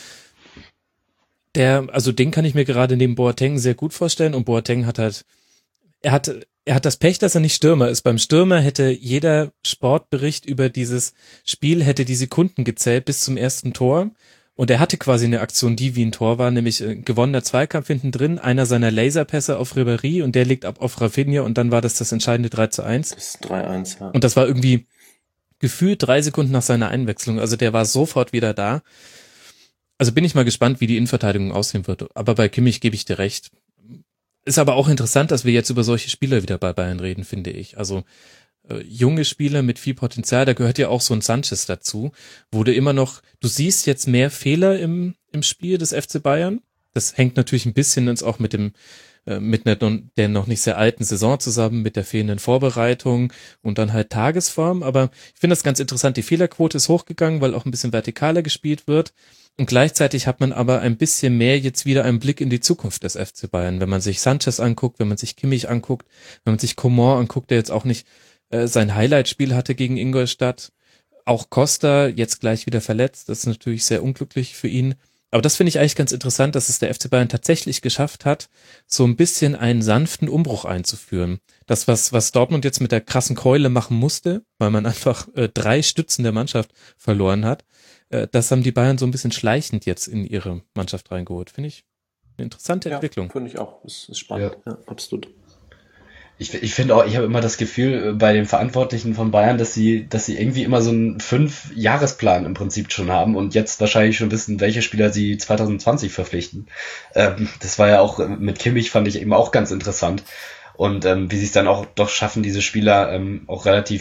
Der, also den kann ich mir gerade neben Boateng sehr gut vorstellen und Boateng hat halt, er hat, er hat das Pech, dass er nicht Stürmer ist. Beim Stürmer hätte jeder Sportbericht über dieses Spiel hätte die Sekunden gezählt bis zum ersten Tor. Und er hatte quasi eine Aktion, die wie ein Tor war, nämlich äh, gewonnener Zweikampf hinten drin, einer seiner Laserpässe auf Ribéry und der legt ab auf Rafinha und dann war das das entscheidende drei zu eins. Das ist drei eins, ja. Und das war irgendwie gefühlt drei Sekunden nach seiner Einwechslung. Also der war sofort wieder da. Also bin ich mal gespannt, wie die Innenverteidigung aussehen wird. Aber bei Kimmich gebe ich dir recht. Ist aber auch interessant, dass wir jetzt über solche Spieler wieder bei Bayern reden, finde ich. Also äh, junge Spieler mit viel Potenzial, da gehört ja auch so ein Sanchez dazu, wo du immer noch, du siehst jetzt mehr Fehler im im Spiel des F C Bayern. Das hängt natürlich ein bisschen jetzt auch mit dem äh, mit einer, der noch nicht sehr alten Saison zusammen, mit der fehlenden Vorbereitung und dann halt Tagesform. Aber ich finde das ganz interessant. Die Fehlerquote ist hochgegangen, weil auch ein bisschen vertikaler gespielt wird. Und gleichzeitig hat man aber ein bisschen mehr jetzt wieder einen Blick in die Zukunft des F C Bayern. Wenn man sich Sanchez anguckt, wenn man sich Kimmich anguckt, wenn man sich Coman anguckt, der jetzt auch nicht äh, sein Highlight-Spiel hatte gegen Ingolstadt. Auch Costa jetzt gleich wieder verletzt. Das ist natürlich sehr unglücklich für ihn. Aber das finde ich eigentlich ganz interessant, dass es der F C Bayern tatsächlich geschafft hat, so ein bisschen einen sanften Umbruch einzuführen. Das, was, was Dortmund jetzt mit der krassen Keule machen musste, weil man einfach äh, drei Stützen der Mannschaft verloren hat, äh, das haben die Bayern so ein bisschen schleichend jetzt in ihre Mannschaft reingeholt. Finde ich eine interessante ja, Entwicklung. Finde ich auch. Das ist spannend. Ja, ja absolut. Ich, ich finde auch, ich habe immer das Gefühl bei den Verantwortlichen von Bayern, dass sie, dass sie irgendwie immer so einen Fünf-Jahresplan im Prinzip schon haben und jetzt wahrscheinlich schon wissen, welche Spieler sie zwanzig zwanzig verpflichten. Ähm, das war ja auch mit Kimmich, fand ich eben auch ganz interessant. Und ähm, wie sie es dann auch doch schaffen, diese Spieler ähm, auch relativ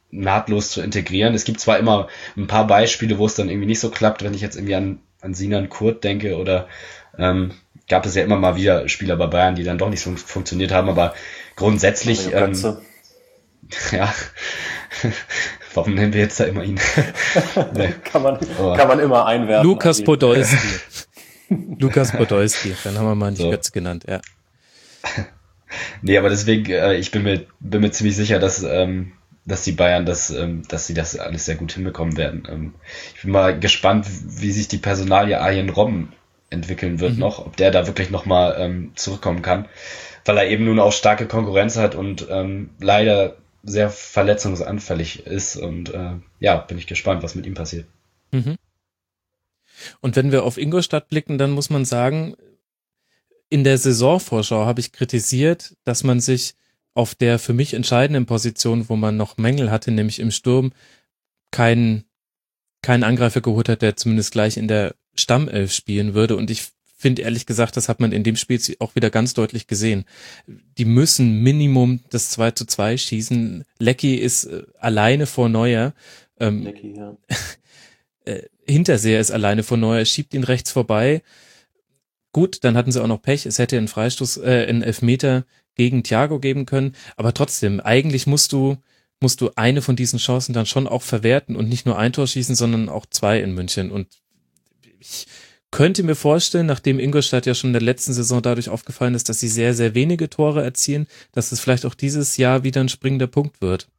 nahtlos zu integrieren. Es gibt zwar immer ein paar Beispiele, wo es dann irgendwie nicht so klappt, wenn ich jetzt irgendwie an, an Sinan Kurt denke oder ähm, gab es ja immer mal wieder Spieler bei Bayern, die dann doch nicht so funktioniert haben, aber grundsätzlich ähm, ja, warum nennen wir jetzt da immer ihn? nee. kann, man, kann man immer einwerfen. Lukas Podolski. Lukas Podolski, dann haben wir mal nicht so. Götze genannt, ja. Nee, aber deswegen, äh, ich bin mir, bin mir ziemlich sicher, dass, ähm, dass die Bayern das, ähm, dass sie das alles sehr gut hinbekommen werden. Ähm, ich bin mal gespannt, wie sich die Personalie Arjen Robben entwickeln wird mhm. noch, ob der da wirklich nochmal ähm, zurückkommen kann, weil er eben nun auch starke Konkurrenz hat und ähm, leider sehr verletzungsanfällig ist und äh, ja, bin ich gespannt, was mit ihm passiert. Mhm. Und wenn wir auf Ingolstadt blicken, dann muss man sagen, in der Saisonvorschau habe ich kritisiert, dass man sich auf der für mich entscheidenden Position, wo man noch Mängel hatte, nämlich im Sturm, keinen keinen Angreifer geholt hat, der zumindest gleich in der Stammelf spielen würde. Und ich finde ehrlich gesagt, das hat man in dem Spiel auch wieder ganz deutlich gesehen. Die müssen Minimum das zwei zu zwei schießen. Lecky ist äh, alleine vor Neuer. Ähm, Lecky, ja. äh, Hinterseher ist alleine vor Neuer, schiebt ihn rechts vorbei. Gut, dann hatten sie auch noch Pech. Es hätte einen Freistoß, äh, einen Elfmeter gegen Thiago geben können. Aber trotzdem, eigentlich musst du musst du eine von diesen Chancen dann schon auch verwerten und nicht nur ein Tor schießen, sondern auch zwei in München. Und ich könnte mir vorstellen, nachdem Ingolstadt ja schon in der letzten Saison dadurch aufgefallen ist, dass sie sehr, sehr wenige Tore erzielen, dass es vielleicht auch dieses Jahr wieder ein springender Punkt wird.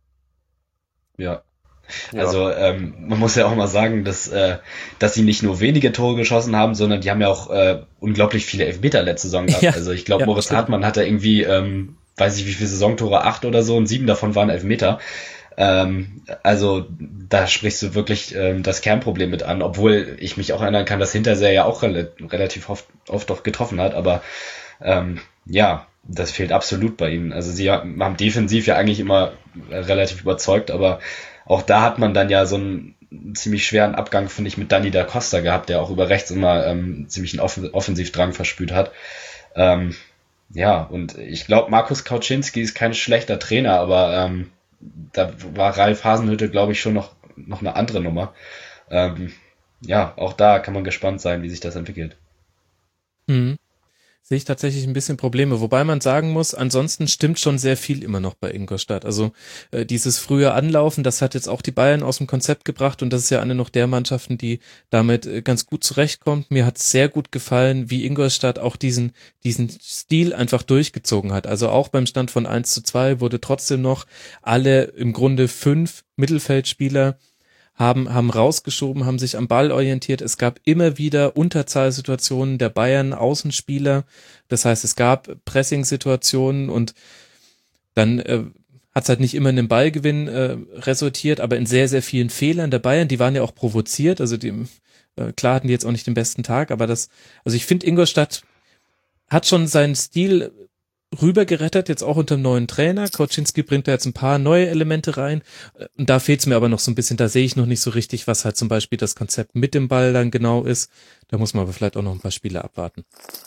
Ja. Ja. Also ähm, man muss ja auch mal sagen, dass äh, dass sie nicht nur wenige Tore geschossen haben, sondern die haben ja auch äh, unglaublich viele Elfmeter letzte Saison gehabt. Ja. Also ich glaube, ja, Moritz stimmt. Hartmann hatte irgendwie, ähm, weiß ich wie viele Saisontore, acht oder so, und sieben davon waren Elfmeter. Ähm, also da sprichst du wirklich ähm, das Kernproblem mit an, obwohl ich mich auch erinnern kann, dass Hinterseher ja auch rel- relativ oft, oft doch getroffen hat, aber ähm, ja, das fehlt absolut bei ihnen. Also sie haben defensiv ja eigentlich immer relativ überzeugt, aber auch da hat man dann ja so einen ziemlich schweren Abgang, finde ich, mit Dani da Costa gehabt, der auch über rechts immer ähm, ziemlich einen Off- Offensivdrang verspürt hat. Ähm, ja, und ich glaube, Markus Kauczynski ist kein schlechter Trainer, aber ähm, da war Ralf Hasenhüttl, glaube ich, schon noch noch eine andere Nummer. Ähm, ja, auch da kann man gespannt sein, wie sich das entwickelt. Mhm. Sehe ich tatsächlich ein bisschen Probleme, wobei man sagen muss, ansonsten stimmt schon sehr viel immer noch bei Ingolstadt. Also äh, dieses frühe Anlaufen, das hat jetzt auch die Bayern aus dem Konzept gebracht und das ist ja eine noch der Mannschaften, die damit äh, ganz gut zurechtkommt. Mir hat es sehr gut gefallen, wie Ingolstadt auch diesen diesen Stil einfach durchgezogen hat. Also auch beim Stand von eins zu zwei wurde trotzdem noch alle im Grunde fünf Mittelfeldspieler haben haben rausgeschoben, haben sich am Ball orientiert. Es gab immer wieder Unterzahlsituationen der Bayern, Außenspieler. Das heißt, es gab Pressing-Situationen und dann äh, hat es halt nicht immer in den Ballgewinn äh, resultiert, aber in sehr, sehr vielen Fehlern der Bayern. Die waren ja auch provoziert. Also die, äh, klar hatten die jetzt auch nicht den besten Tag, aber das, also ich finde, Ingolstadt hat schon seinen Stil rübergerettet, jetzt auch unter dem neuen Trainer. Kauczynski bringt da jetzt ein paar neue Elemente rein und da fehlt es mir aber noch so ein bisschen, da sehe ich noch nicht so richtig, was halt zum Beispiel das Konzept mit dem Ball dann genau ist. Da muss man aber vielleicht auch noch ein paar Spiele abwarten.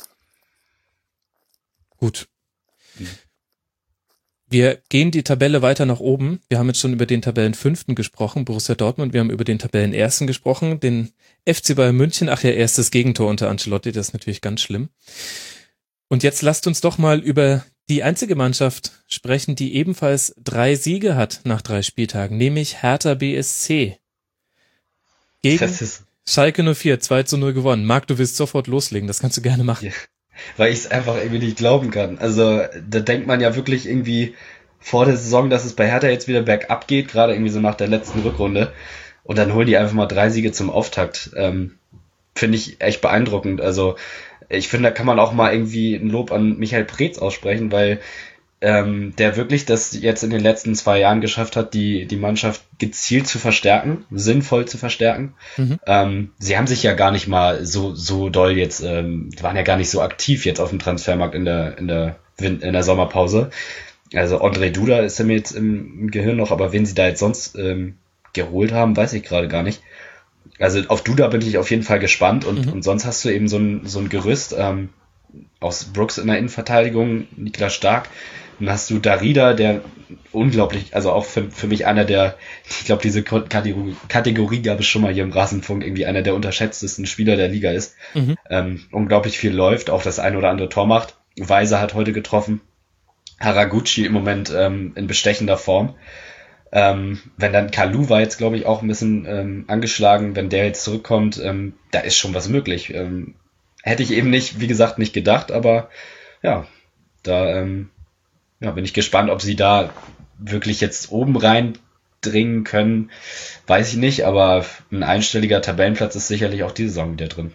Gut. Mhm. Wir gehen die Tabelle weiter nach oben. Wir haben jetzt schon über den Tabellenfünften gesprochen, Borussia Dortmund. Wir haben über den Tabellenersten gesprochen, den F C Bayern München. Ach ja, erstes Gegentor unter Ancelotti, das ist natürlich ganz schlimm. Und jetzt lasst uns doch mal über die einzige Mannschaft sprechen, die ebenfalls drei Siege hat nach drei Spieltagen, nämlich Hertha B S C. Gegen Schalke null vier, zwei zu null gewonnen. Marc, du willst sofort loslegen, das kannst du gerne machen. Ja, weil ich es einfach irgendwie nicht glauben kann. Also da denkt man ja wirklich irgendwie vor der Saison, dass es bei Hertha jetzt wieder bergab geht, gerade irgendwie so nach der letzten Rückrunde. Und dann holen die einfach mal drei Siege zum Auftakt. Ähm, finde ich echt beeindruckend. Also ich finde, da kann man auch mal irgendwie ein Lob an Michael Preetz aussprechen, weil ähm, der wirklich das jetzt in den letzten zwei Jahren geschafft hat, die die Mannschaft gezielt zu verstärken, sinnvoll zu verstärken. Mhm. Ähm, sie haben sich ja gar nicht mal so so doll jetzt, ähm, waren ja gar nicht so aktiv jetzt auf dem Transfermarkt in der in der in der Sommerpause. Also André Duda ist ja mir jetzt im Gehirn noch, aber wen sie da jetzt sonst ähm, geholt haben, weiß ich gerade gar nicht. Also auf Duda bin ich auf jeden Fall gespannt und, mhm. und sonst hast du eben so ein, so ein Gerüst. Ähm, aus Brooks in der Innenverteidigung, Niklas Stark. Dann hast du Darida, der unglaublich, also auch für, für mich einer der, ich glaube, diese Kategorie, Kategorie gab es schon mal hier im Rasenfunk, irgendwie einer der unterschätztesten Spieler der Liga ist. Mhm. Ähm, unglaublich viel läuft, auch das ein oder andere Tor macht. Weiser hat heute getroffen. Haraguchi im Moment ähm, in bestechender Form. Ähm, wenn dann Kalu war jetzt, glaube ich, auch ein bisschen ähm, angeschlagen, wenn der jetzt zurückkommt, ähm, da ist schon was möglich. Ähm, hätte ich eben nicht, wie gesagt, nicht gedacht, aber ja, da ähm, ja, bin ich gespannt, ob sie da wirklich jetzt oben rein dringen können, weiß ich nicht, aber ein einstelliger Tabellenplatz ist sicherlich auch diese Saison wieder drin.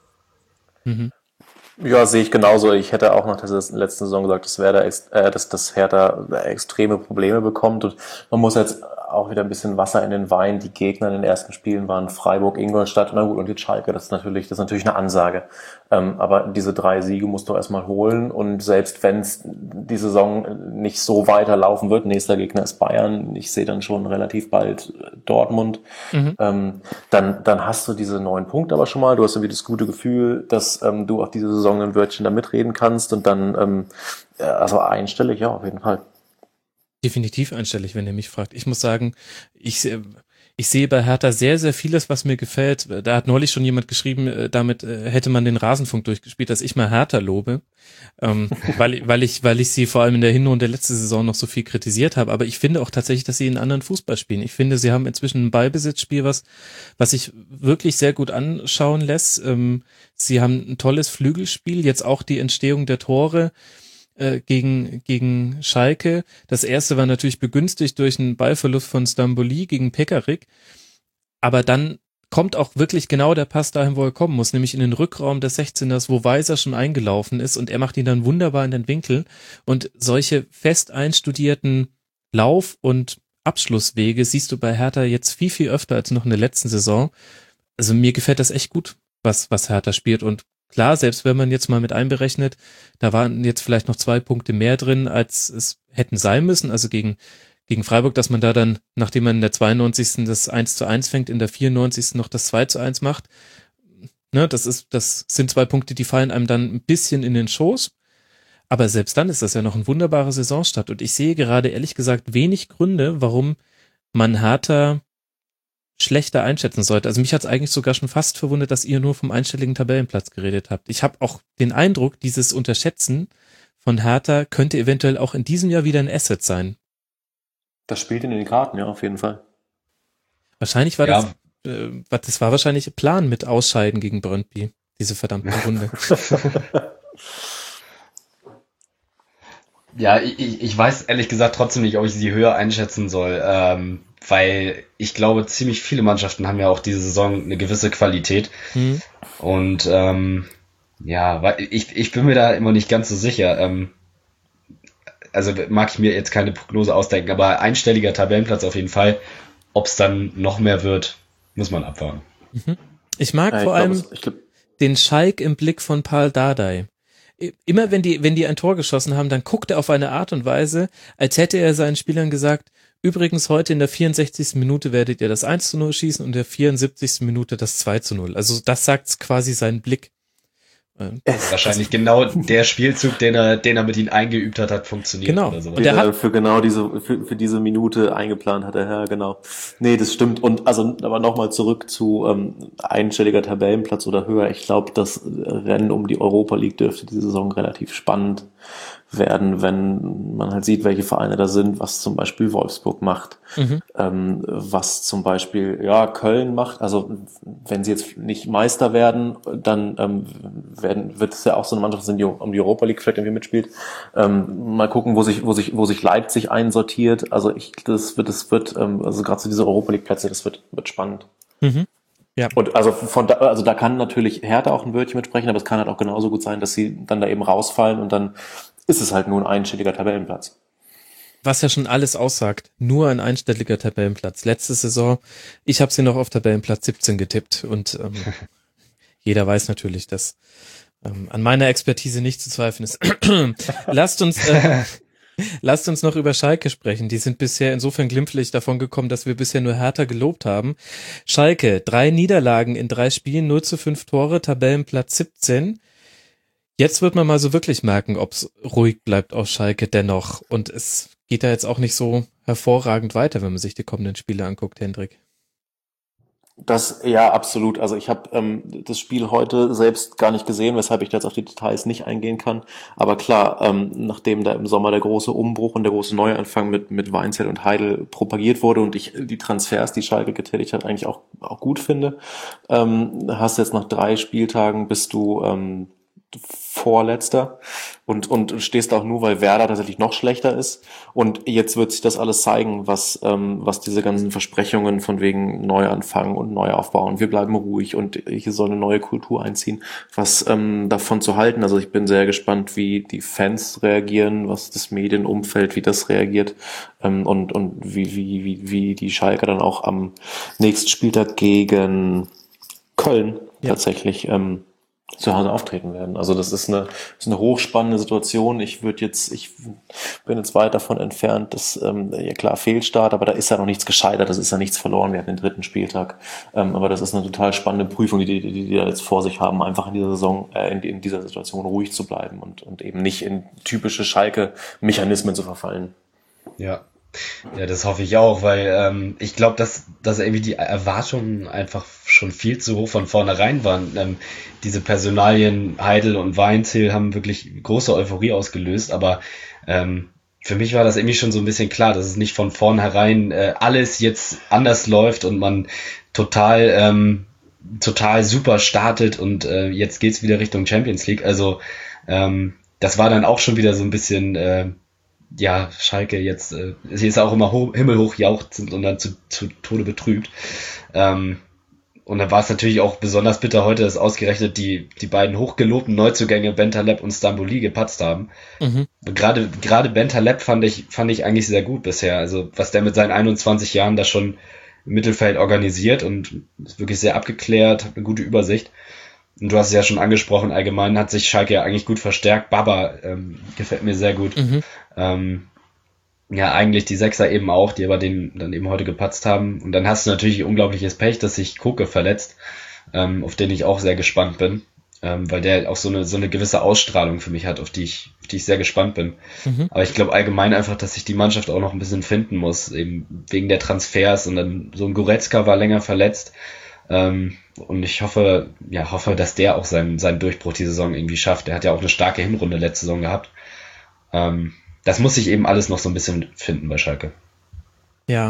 Mhm. Ja, sehe ich genauso. Ich hätte auch nach der letzten Saison gesagt, dass Werder, äh, dass das Hertha extreme Probleme bekommt, und man muss jetzt auch wieder ein bisschen Wasser in den Wein. Die Gegner in den ersten Spielen waren Freiburg, Ingolstadt, na gut, und jetzt Schalke. Das ist natürlich, das ist natürlich eine Ansage. Ähm, aber diese drei Siege musst du erstmal holen, und selbst wenn es die Saison nicht so weiterlaufen wird, nächster Gegner ist Bayern, ich sehe dann schon relativ bald Dortmund, mhm. ähm, dann, dann hast du diese neun Punkte aber schon mal. Du hast irgendwie das gute Gefühl, dass ähm, du auch diese Saison ein Wörtchen da mitreden kannst, und dann, ähm, also einstellig, ja, auf jeden Fall. Definitiv einstellig, wenn ihr mich fragt. Ich muss sagen, ich, ich sehe bei Hertha sehr, sehr vieles, was mir gefällt. Da hat neulich schon jemand geschrieben, damit hätte man den Rasenfunk durchgespielt, dass ich mal Hertha lobe, ähm, weil, weil ich, weil ich sie vor allem in der Hinrunde der letzten Saison noch so viel kritisiert habe. Aber ich finde auch tatsächlich, dass sie einen anderen Fußball spielen. Ich finde, sie haben inzwischen ein Ballbesitzspiel, was, was sich wirklich sehr gut anschauen lässt. Ähm, sie haben ein tolles Flügelspiel, jetzt auch die Entstehung der Tore gegen gegen Schalke. Das erste war natürlich begünstigt durch einen Ballverlust von Stamboli gegen Pekarik, aber dann kommt auch wirklich genau der Pass dahin, wo er kommen muss, nämlich in den Rückraum des sechzehners, wo Weiser schon eingelaufen ist, und er macht ihn dann wunderbar in den Winkel. Und solche fest einstudierten Lauf- und Abschlusswege siehst du bei Hertha jetzt viel, viel öfter als noch in der letzten Saison. Also mir gefällt das echt gut, was was Hertha spielt, und klar, selbst wenn man jetzt mal mit einberechnet, da waren jetzt vielleicht noch zwei Punkte mehr drin, als es hätten sein müssen, also gegen gegen Freiburg, dass man da dann, nachdem man in der zweiundneunzigsten das eins zu eins fängt, in der vierundneunzigsten noch das zwei zu eins macht. Ne, das ist, das sind zwei Punkte, die fallen einem dann ein bisschen in den Schoß, aber selbst dann ist das ja noch ein wunderbarer Saisonstart, und ich sehe gerade ehrlich gesagt wenig Gründe, warum man Hertha schlechter einschätzen sollte. Also mich hat es eigentlich sogar schon fast verwundert, dass ihr nur vom einstelligen Tabellenplatz geredet habt. Ich habe auch den Eindruck, dieses Unterschätzen von Hertha könnte eventuell auch in diesem Jahr wieder ein Asset sein. Das spielt in den Karten, ja, auf jeden Fall. Wahrscheinlich war ja. das, äh, das war wahrscheinlich Plan mit Ausscheiden gegen Brøndby, diese verdammte Runde. Ja, ich, ich weiß ehrlich gesagt trotzdem nicht, ob ich sie höher einschätzen soll, ähm, weil ich glaube, ziemlich viele Mannschaften haben ja auch diese Saison eine gewisse Qualität. Mhm. Und ähm, ja, weil ich, ich bin mir da immer nicht ganz so sicher. Ähm, also mag ich mir jetzt keine Prognose ausdenken, aber einstelliger Tabellenplatz auf jeden Fall. Ob es dann noch mehr wird, muss man abwarten. Mhm. Ich mag ja, ich vor glaub, allem es, ich glaub... den Schalk im Blick von Pal Dardai. Immer wenn die, wenn die ein Tor geschossen haben, dann guckt er auf eine Art und Weise, als hätte er seinen Spielern gesagt, übrigens heute in der vierundsechzigsten Minute werdet ihr das eins zu null schießen und in der vierundsiebzigsten Minute das zwei zu null. Also das sagt quasi sein Blick. Wahrscheinlich genau der Spielzug, den er, den er mit ihnen eingeübt hat, hat funktioniert. Genau. Oder so. Und der hat für genau diese, für, für diese Minute eingeplant hat er, ja, genau. Nee, das stimmt. Und also, aber nochmal zurück zu ähm, einstelliger Tabellenplatz oder höher. Ich glaube, das Rennen um die Europa League dürfte diese Saison relativ spannend werden, wenn man halt sieht, welche Vereine da sind, was zum Beispiel Wolfsburg macht, mhm. ähm, was zum Beispiel ja Köln macht. Also wenn sie jetzt nicht Meister werden, dann ähm, werden, wird es ja auch so eine Mannschaft sein, die um die Europa League vielleicht irgendwie mitspielt. Ähm, mal gucken, wo sich, wo sich, wo sich Leipzig einsortiert. Also ich, das wird, das wird, ähm, also gerade so diese Europa League Plätze, das wird, wird spannend. Mhm. Ja. Und also von da, also da kann natürlich Hertha auch ein Wörtchen mitsprechen, aber es kann halt auch genauso gut sein, dass sie dann da eben rausfallen und dann ist es halt nur ein einstelliger Tabellenplatz. Was ja schon alles aussagt, nur ein einstelliger Tabellenplatz. Letzte Saison, ich habe sie noch auf Tabellenplatz siebzehn getippt, und ähm, jeder weiß natürlich, dass ähm, an meiner Expertise nicht zu zweifeln ist. Lasst uns äh, lasst uns noch über Schalke sprechen. Die sind bisher insofern glimpflich davon gekommen, dass wir bisher nur Hertha gelobt haben. Schalke, drei Niederlagen in drei Spielen, null zu fünf Tore, Tabellenplatz siebzehn. Jetzt wird man mal so wirklich merken, ob es ruhig bleibt auf Schalke dennoch. Und es geht da jetzt auch nicht so hervorragend weiter, wenn man sich die kommenden Spiele anguckt, Hendrik. Das, ja, absolut. Also ich habe ähm, das Spiel heute selbst gar nicht gesehen, weshalb ich da jetzt auf die Details nicht eingehen kann. Aber klar, ähm, nachdem da im Sommer der große Umbruch und der große Neuanfang mit mit Weinzierl und Heidel propagiert wurde und ich die Transfers, die Schalke getätigt hat, eigentlich auch auch gut finde, ähm, hast jetzt nach drei Spieltagen bist du ähm, Vorletzter und und stehst auch nur, weil Werder tatsächlich noch schlechter ist. Und jetzt wird sich das alles zeigen, was ähm, was diese ganzen Versprechungen von wegen Neuanfang und Neuaufbau und wir bleiben ruhig und hier soll eine neue Kultur einziehen, was ähm, davon zu halten. Also ich bin sehr gespannt, wie die Fans reagieren, was das Medienumfeld, wie das reagiert ähm, und und wie wie wie wie die Schalker dann auch am nächsten Spieltag gegen Köln ja. tatsächlich ähm, zu Hause auftreten werden. Also das ist eine, das ist eine hochspannende Situation. Ich würde jetzt, ich bin jetzt weit davon entfernt, dass, ähm, ja klar, Fehlstart, aber da ist ja noch nichts gescheitert, das ist ja nichts verloren. Wir hatten den dritten Spieltag. Ähm, aber das ist eine total spannende Prüfung, die die, die, die da jetzt vor sich haben, einfach in dieser Saison, äh, in, in dieser Situation ruhig zu bleiben und, und eben nicht in typische Schalke-Mechanismen zu verfallen. Ja. Ja, das hoffe ich auch, weil ähm, ich glaube, dass, dass irgendwie die Erwartungen einfach schon viel zu hoch von vornherein waren. Ähm, diese Personalien Heidel und Weinzierl haben wirklich große Euphorie ausgelöst, aber ähm, für mich war das irgendwie schon so ein bisschen klar, dass es nicht von vornherein äh, alles jetzt anders läuft und man total ähm, total super startet und äh, jetzt geht's wieder Richtung Champions League. Also ähm, das war dann auch schon wieder so ein bisschen äh, ja, Schalke jetzt, äh, sie ist auch immer ho- himmelhoch jauchzend und dann zu, zu Tode betrübt. Ähm, und dann war es natürlich auch besonders bitter heute, dass ausgerechnet die, die beiden hochgelobten Neuzugänge Bentaleb und Stambouli gepatzt haben. Mhm. Und gerade, gerade Bentaleb fand ich, fand ich eigentlich sehr gut bisher. Also, was der mit seinen einundzwanzig Jahren da schon im Mittelfeld organisiert und ist wirklich sehr abgeklärt, hat eine gute Übersicht. Und du hast es ja schon angesprochen, allgemein hat sich Schalke ja eigentlich gut verstärkt. Baba ähm, gefällt mir sehr gut. Mhm. Ähm, ja, eigentlich die Sechser eben auch, die aber den dann eben heute gepatzt haben. Und dann hast du natürlich unglaubliches Pech, dass sich Koke verletzt, ähm, auf den ich auch sehr gespannt bin, ähm, weil der auch so eine so eine gewisse Ausstrahlung für mich hat, auf die ich auf die ich sehr gespannt bin. Mhm. Aber ich glaube allgemein einfach, dass sich die Mannschaft auch noch ein bisschen finden muss, eben wegen der Transfers. Und dann so ein Goretzka war länger verletzt. Ähm, und ich hoffe, ja, hoffe, dass der auch seinen, seinen Durchbruch die Saison irgendwie schafft. Der hat ja auch eine starke Hinrunde letzte Saison gehabt. Ähm, das muss sich eben alles noch so ein bisschen finden bei Schalke. Ja.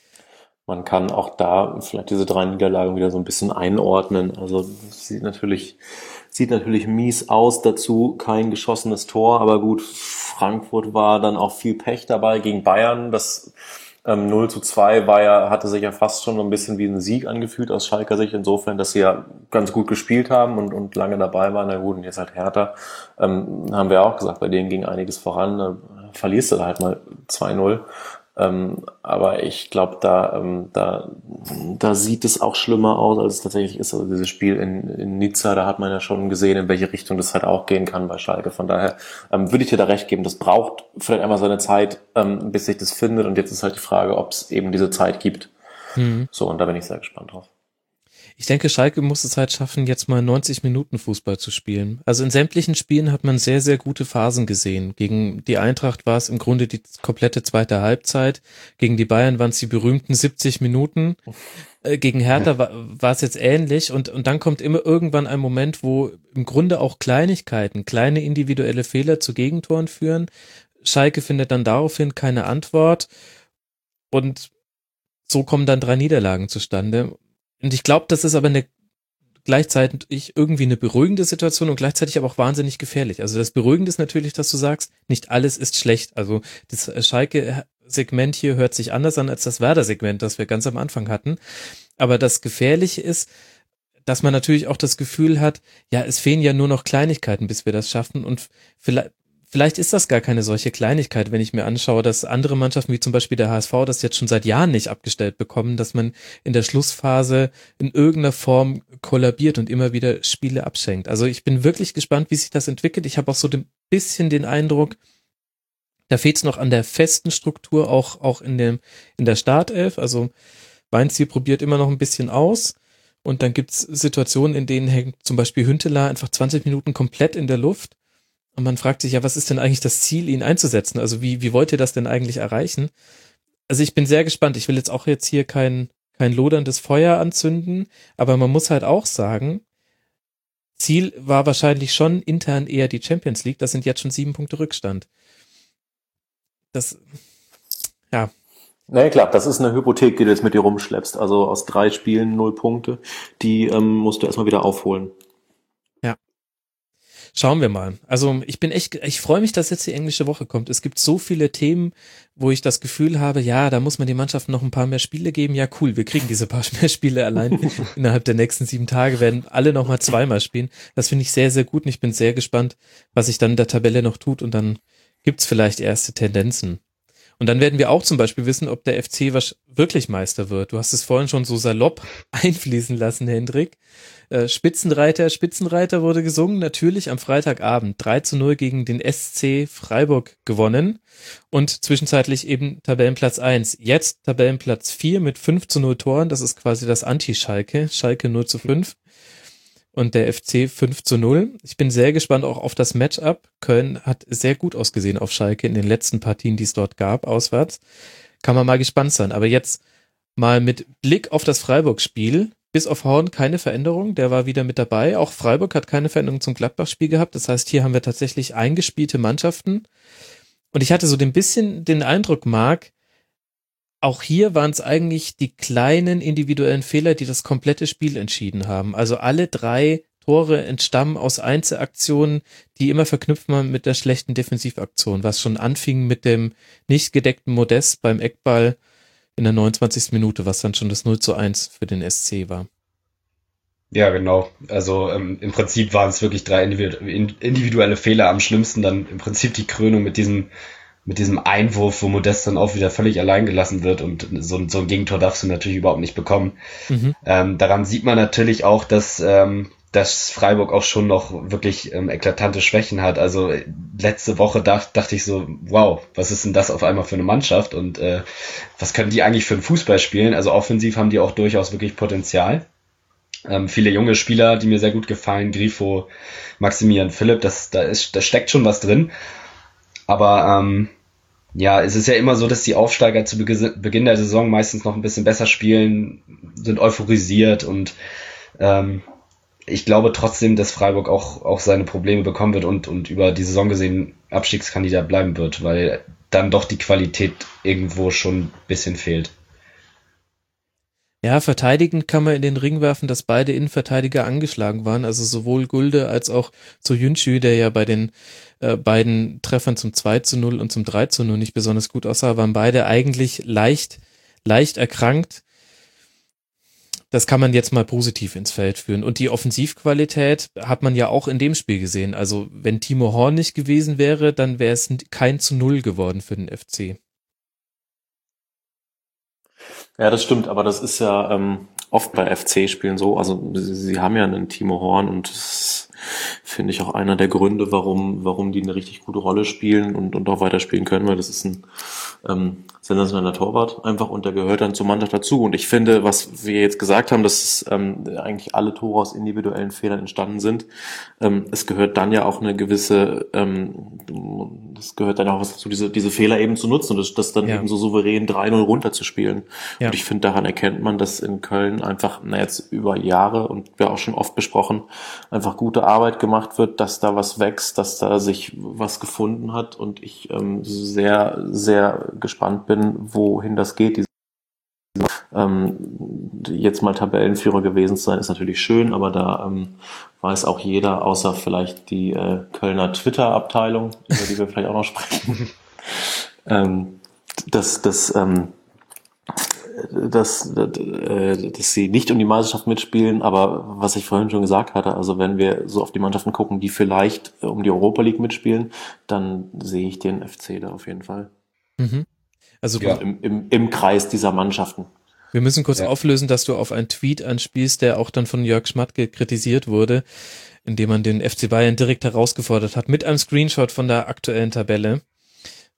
Man kann auch da vielleicht diese drei Niederlagen wieder so ein bisschen einordnen. Also sieht natürlich, sieht natürlich mies aus dazu, kein geschossenes Tor, aber gut, Frankfurt war dann auch viel Pech dabei gegen Bayern. Das Ähm, null zu zwei war ja, hatte sich ja fast schon so ein bisschen wie ein Sieg angefühlt aus Schalker Sicht, insofern, dass sie ja ganz gut gespielt haben und, und lange dabei waren. Na gut, und jetzt halt Hertha, ähm, haben wir auch gesagt, bei denen ging einiges voran, da verlierst du da halt mal zwei null. Ähm, aber ich glaube, da, ähm, da, da sieht es auch schlimmer aus, als es tatsächlich ist. Also dieses Spiel in, in Nizza, da hat man ja schon gesehen, in welche Richtung das halt auch gehen kann bei Schalke. Von daher ähm, würde ich dir da recht geben. Das braucht vielleicht einmal seine Zeit, ähm, bis sich das findet. Und jetzt ist halt die Frage, ob es eben diese Zeit gibt. Mhm. So, und da bin ich sehr gespannt drauf. Ich denke, Schalke muss es halt schaffen, jetzt mal neunzig Minuten Fußball zu spielen. Also in sämtlichen Spielen hat man sehr, sehr gute Phasen gesehen. Gegen die Eintracht war es im Grunde die komplette zweite Halbzeit. Gegen die Bayern waren es die berühmten siebzig Minuten. Äh, gegen Hertha war, war es jetzt ähnlich. Und, und dann kommt immer irgendwann ein Moment, wo im Grunde auch Kleinigkeiten, kleine individuelle Fehler zu Gegentoren führen. Schalke findet dann daraufhin keine Antwort. Und so kommen dann drei Niederlagen zustande. Und ich glaube, das ist aber eine gleichzeitig irgendwie eine beruhigende Situation und gleichzeitig aber auch wahnsinnig gefährlich. Also das Beruhigende ist natürlich, dass du sagst, nicht alles ist schlecht. Also das Schalke-Segment hier hört sich anders an als das Werder-Segment, das wir ganz am Anfang hatten. Aber das Gefährliche ist, dass man natürlich auch das Gefühl hat, ja, es fehlen ja nur noch Kleinigkeiten, bis wir das schaffen. Und vielleicht Vielleicht ist das gar keine solche Kleinigkeit, wenn ich mir anschaue, dass andere Mannschaften wie zum Beispiel der H S V das jetzt schon seit Jahren nicht abgestellt bekommen, dass man in der Schlussphase in irgendeiner Form kollabiert und immer wieder Spiele abschenkt. Also ich bin wirklich gespannt, wie sich das entwickelt. Ich habe auch so ein bisschen den Eindruck, da fehlt es noch an der festen Struktur, auch auch in dem in der Startelf. Also Weinzierl probiert immer noch ein bisschen aus Und dann gibt's Situationen, in denen hängt zum Beispiel Hünteler einfach zwanzig Minuten komplett in der Luft. Und man fragt sich ja, was ist denn eigentlich das Ziel, ihn einzusetzen? Also wie, wie wollt ihr das denn eigentlich erreichen? Also ich bin sehr gespannt. Ich will jetzt auch jetzt hier kein, kein loderndes Feuer anzünden, aber man muss halt auch sagen, Ziel war wahrscheinlich schon intern eher die Champions League. Das sind jetzt schon sieben Punkte Rückstand. Das, ja. Na ja, klar, das ist eine Hypothek, die du jetzt mit dir rumschleppst. Also aus drei Spielen null Punkte, die ähm, musst du erstmal wieder aufholen. Ja. Schauen wir mal. Also ich bin echt, ich freue mich, dass jetzt die englische Woche kommt. Es gibt so viele Themen, wo ich das Gefühl habe, ja, da muss man den Mannschaften noch ein paar mehr Spiele geben. Ja, cool, wir kriegen diese paar mehr Spiele allein. Innerhalb der nächsten sieben Tage werden alle noch mal zweimal spielen. Das finde ich sehr, sehr gut und ich bin sehr gespannt, was sich dann in der Tabelle noch tut und dann gibt's vielleicht erste Tendenzen. Und dann werden wir auch zum Beispiel wissen, ob der F C was wirklich Meister wird. Du hast es vorhin schon so salopp einfließen lassen, Hendrik. Äh, Spitzenreiter, Spitzenreiter wurde gesungen, natürlich am Freitagabend. drei zu null gegen den S C Freiburg gewonnen und zwischenzeitlich eben Tabellenplatz eins. Jetzt Tabellenplatz vier mit fünf zu null Toren. Das ist quasi das Anti-Schalke. Schalke null zu fünf. Und der F C fünf zu null. Ich bin sehr gespannt auch auf das Matchup. Köln hat sehr gut ausgesehen auf Schalke in den letzten Partien, die es dort gab, auswärts. Kann man mal gespannt sein. Aber jetzt mal mit Blick auf das Freiburg-Spiel. Bis auf Horn keine Veränderung. Der war wieder mit dabei. Auch Freiburg hat keine Veränderung zum Gladbach-Spiel gehabt. Das heißt, hier haben wir tatsächlich eingespielte Mannschaften. Und ich hatte so ein bisschen den Eindruck, Marc, auch hier waren es eigentlich die kleinen individuellen Fehler, die das komplette Spiel entschieden haben. Also alle drei Tore entstammen aus Einzelaktionen, die immer verknüpft waren mit der schlechten Defensivaktion, was schon anfing mit dem nicht gedeckten Modest beim Eckball in der neunundzwanzigsten Minute, was dann schon das null zu eins für den S C war. Ja, genau. Also ähm, im Prinzip waren es wirklich drei individuelle Fehler, am schlimmsten dann im Prinzip die Krönung mit diesem mit diesem Einwurf, wo Modest dann auch wieder völlig allein gelassen wird und so, so ein Gegentor darfst du natürlich überhaupt nicht bekommen. Mhm. Ähm, daran sieht man natürlich auch, dass, ähm, dass Freiburg auch schon noch wirklich ähm, eklatante Schwächen hat. Also letzte Woche dacht, dachte ich so, wow, was ist denn das auf einmal für eine Mannschaft und äh, was können die eigentlich für einen Fußball spielen? Also offensiv haben die auch durchaus wirklich Potenzial. Ähm, viele junge Spieler, die mir sehr gut gefallen, Grifo, Maximilian Philipp, das, da ist, da steckt schon was drin. Aber ähm, ja, es ist ja immer so, dass die Aufsteiger zu Beginn der Saison meistens noch ein bisschen besser spielen, sind euphorisiert und ähm, ich glaube trotzdem, dass Freiburg auch auch seine Probleme bekommen wird und und über die Saison gesehen Abstiegskandidat bleiben wird, weil dann doch die Qualität irgendwo schon ein bisschen fehlt. Ja, verteidigend kann man in den Ring werfen, dass beide Innenverteidiger angeschlagen waren, also sowohl Gulde als auch Soyuncu, der ja bei den äh, beiden Treffern zum zwei zu null und zum drei zu null nicht besonders gut aussah, waren beide eigentlich leicht, leicht erkrankt. Das kann man jetzt mal positiv ins Feld führen. Und die Offensivqualität hat man ja auch in dem Spiel gesehen. Also wenn Timo Horn nicht gewesen wäre, dann wäre es kein zu null geworden für den F C. Ja, das stimmt, aber das ist ja ähm, oft bei F C-Spielen so. Also sie, sie haben ja einen Timo Horn und das finde ich auch einer der Gründe, warum warum die eine richtig gute Rolle spielen und und auch weiterspielen können, weil das ist ein ähm, sensationeller Torwart einfach und der gehört dann zur Mannschaft dazu. Und ich finde, was wir jetzt gesagt haben, dass ähm, eigentlich alle Tore aus individuellen Fehlern entstanden sind, ähm, es gehört dann ja auch eine gewisse, ähm, es gehört dann auch was dazu, diese diese Fehler eben zu nutzen und das, das dann ja. eben so souverän drei null runterzuspielen. Ja. Und ich finde, daran erkennt man, dass in Köln einfach, na jetzt über Jahre und wir auch schon oft besprochen, einfach gute Arbeit gemacht wird, dass da was wächst, dass da sich was gefunden hat und ich ähm, sehr, sehr gespannt bin, wohin das geht. Diese, ähm, jetzt mal Tabellenführer gewesen zu sein, ist natürlich schön, aber da ähm, weiß auch jeder, außer vielleicht die äh, Kölner Twitter-Abteilung, über die wir vielleicht auch noch sprechen, ähm, dass, dass, ähm, dass, dass, äh, dass sie nicht um die Meisterschaft mitspielen, aber was ich vorhin schon gesagt hatte, also wenn wir so auf die Mannschaften gucken, die vielleicht um die Europa League mitspielen, dann sehe ich den F C da auf jeden Fall. Mhm. Also ja. im, im, im Kreis dieser Mannschaften. Wir müssen kurz ja. auflösen, dass du auf einen Tweet anspielst, der auch dann von Jörg Schmatke kritisiert wurde, indem man den F C Bayern direkt herausgefordert hat mit einem Screenshot von der aktuellen Tabelle.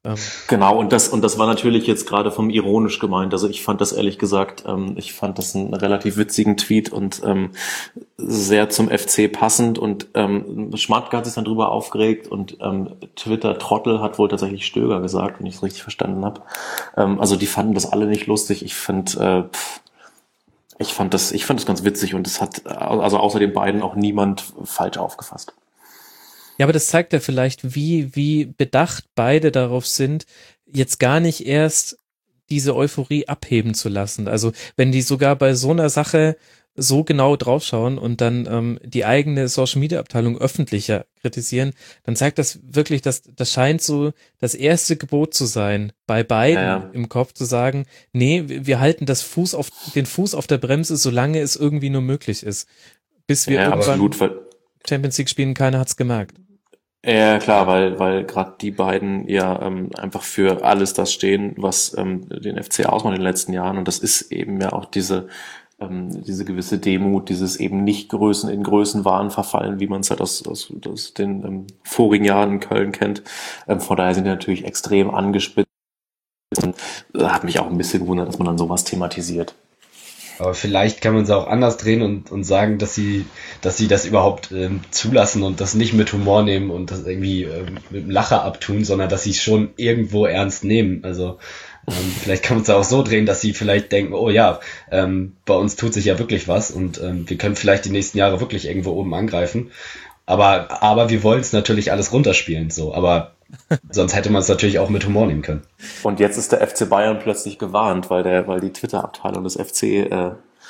Ähm. Genau, und das und das war natürlich jetzt gerade vom ironisch gemeint. Also ich fand das ehrlich gesagt, ähm, ich fand das einen relativ witzigen Tweet und ähm, sehr zum F C passend. Und ähm, Schmatke hat sich dann drüber aufgeregt und ähm, Twitter-Trottel hat wohl tatsächlich Stöger gesagt, wenn ich es richtig verstanden habe. Ähm, also die fanden das alle nicht lustig. Ich finde, äh, ich fand das, ich fand das ganz witzig und es hat also außer den beiden auch niemand falsch aufgefasst. Ja, aber das zeigt ja vielleicht, wie, wie bedacht beide darauf sind, jetzt gar nicht erst diese Euphorie abheben zu lassen. Also wenn die sogar bei so einer Sache so genau draufschauen und dann ähm, die eigene Social-Media-Abteilung öffentlicher kritisieren, dann zeigt das wirklich, dass das scheint so das erste Gebot zu sein, bei beiden ja, ja. im Kopf zu sagen, nee, wir halten das Fuß auf den Fuß auf der Bremse, solange es irgendwie nur möglich ist. Bis wir ja, irgendwann absolut. Champions League spielen, keiner hat's gemerkt. Ja, klar, weil weil gerade die beiden ja ähm, einfach für alles das stehen, was ähm, den F C ausmacht in den letzten Jahren. Und das ist eben ja auch diese ähm, diese gewisse Demut, dieses eben nicht Größen in Größenwahn verfallen, wie man es halt aus, aus, aus den ähm, vorigen Jahren in Köln kennt. Ähm, von daher sind die natürlich extrem angespitzt. Und äh, hat mich auch ein bisschen gewundert, dass man dann sowas thematisiert. Aber vielleicht kann man es auch anders drehen und, und sagen, dass sie, dass sie das überhaupt ähm, zulassen und das nicht mit Humor nehmen und das irgendwie ähm, mit dem Lacher abtun, sondern dass sie es schon irgendwo ernst nehmen. Also ähm, vielleicht kann man es auch so drehen, dass sie vielleicht denken, oh ja, ähm, bei uns tut sich ja wirklich was und ähm, wir können vielleicht die nächsten Jahre wirklich irgendwo oben angreifen. Aber, aber wir wollen es natürlich alles runterspielen, so. Aber sonst hätte man es natürlich auch mit Humor nehmen können. Und jetzt ist der F C Bayern plötzlich gewarnt, weil der, weil die Twitter-Abteilung des F C, äh,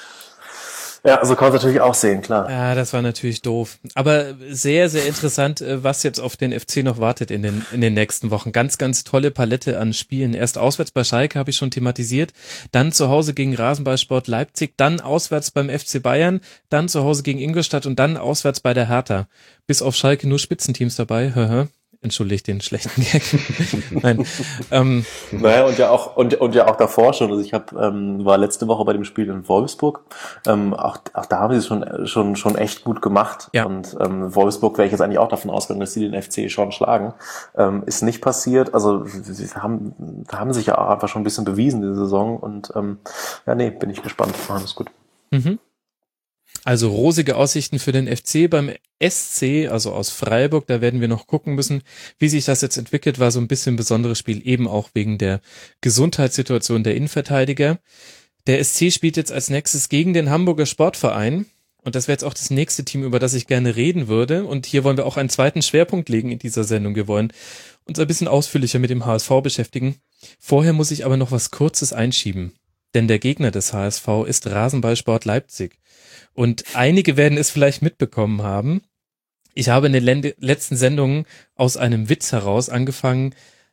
ja, so kann man es natürlich auch sehen, klar. Ja, das war natürlich doof. Aber sehr, sehr interessant, was jetzt auf den F C noch wartet in den, in den nächsten Wochen. Ganz, ganz tolle Palette an Spielen. Erst auswärts bei Schalke, habe ich schon thematisiert. Dann zu Hause gegen Rasenballsport Leipzig. Dann auswärts beim F C Bayern. Dann zu Hause gegen Ingolstadt und dann auswärts bei der Hertha. Bis auf Schalke nur Spitzenteams dabei. Höhö. Entschuldigt den schlechten Gag. Nein. Ähm, naja, und ja auch und und ja auch davor schon. Also ich habe ähm, war letzte Woche bei dem Spiel in Wolfsburg. Ähm, auch auch da haben sie es schon schon schon echt gut gemacht. Ja. Und ähm, Wolfsburg wäre ich jetzt eigentlich auch davon ausgegangen, dass sie den F C schon schlagen. Ähm, ist nicht passiert. Also sie haben haben sich ja auch einfach schon ein bisschen bewiesen diese Saison. Und ähm, ja, nee, bin ich gespannt. Machen es gut. Mhm. Also rosige Aussichten für den F C. Beim S C, also aus Freiburg, da werden wir noch gucken müssen, wie sich das jetzt entwickelt, war so ein bisschen ein besonderes Spiel, eben auch wegen der Gesundheitssituation der Innenverteidiger. Der S C spielt jetzt als nächstes gegen den Hamburger Sportverein und das wäre jetzt auch das nächste Team, über das ich gerne reden würde, und hier wollen wir auch einen zweiten Schwerpunkt legen in dieser Sendung. Wir wollen uns ein bisschen ausführlicher mit dem H S V beschäftigen. Vorher muss ich aber noch was Kurzes einschieben, denn der Gegner des H S V ist Rasenballsport Leipzig. Und einige werden es vielleicht mitbekommen haben. Ich habe in den Lende- letzten Sendungen aus einem Witz heraus angefangen,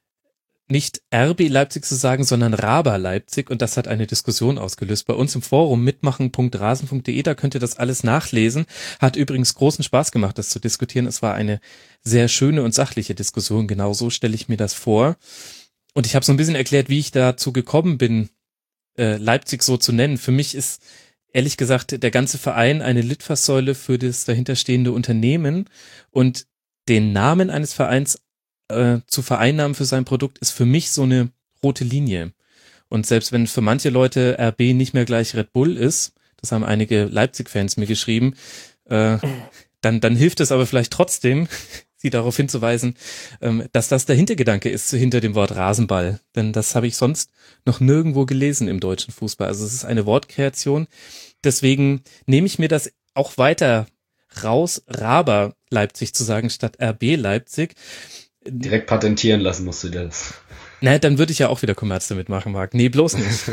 nicht R B Leipzig zu sagen, sondern Raba Leipzig. Und das hat eine Diskussion ausgelöst. Bei uns im Forum mitmachen punkt rasen punkt de, da könnt ihr das alles nachlesen. Hat übrigens großen Spaß gemacht, das zu diskutieren. Es war eine sehr schöne und sachliche Diskussion. Genau so stelle ich mir das vor. Und ich habe so ein bisschen erklärt, wie ich dazu gekommen bin, äh, Leipzig so zu nennen. Für mich ist ehrlich gesagt der ganze Verein eine Litfaßsäule für das dahinterstehende Unternehmen, und den Namen eines Vereins äh, zu vereinnahmen für sein Produkt ist für mich so eine rote Linie. Und selbst wenn für manche Leute R B nicht mehr gleich Red Bull ist, das haben einige Leipzig-Fans mir geschrieben, äh, dann, dann hilft es aber vielleicht trotzdem, sie darauf hinzuweisen, ähm, dass das der Hintergedanke ist hinter dem Wort Rasenball. Denn das habe ich sonst noch nirgendwo gelesen im deutschen Fußball. Also es ist eine Wortkreation. Deswegen nehme ich mir das auch weiter raus, Raba Leipzig zu sagen, statt R B Leipzig. Direkt patentieren lassen musst du dir das. Na, dann würde ich ja auch wieder Kommerz damit machen, Marc. Nee, bloß nicht.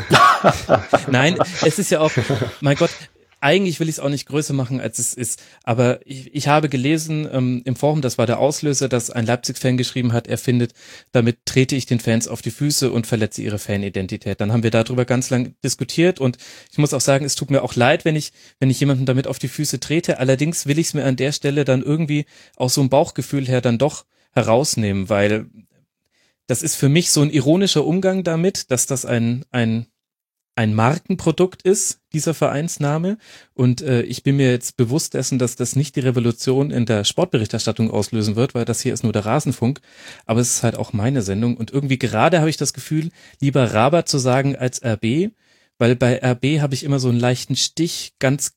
Nein, es ist ja auch, mein Gott, eigentlich will ich es auch nicht größer machen, als es ist. Aber ich, ich habe gelesen ähm, im Forum, das war der Auslöser, dass ein Leipzig-Fan geschrieben hat, er findet, damit trete ich den Fans auf die Füße und verletze ihre Fanidentität. Dann haben wir darüber ganz lang diskutiert, und ich muss auch sagen, es tut mir auch leid, wenn ich wenn ich jemanden damit auf die Füße trete. Allerdings will ich es mir an der Stelle dann irgendwie aus so einem Bauchgefühl her dann doch herausnehmen, weil das ist für mich so ein ironischer Umgang damit, dass das ein ein ein Markenprodukt ist, dieser Vereinsname. Und äh, ich bin mir jetzt bewusst dessen, dass das nicht die Revolution in der Sportberichterstattung auslösen wird, weil das hier ist nur der Rasenfunk. Aber es ist halt auch meine Sendung. Und irgendwie gerade habe ich das Gefühl, lieber Raber zu sagen als R B, weil bei R B habe ich immer so einen leichten Stich, ganz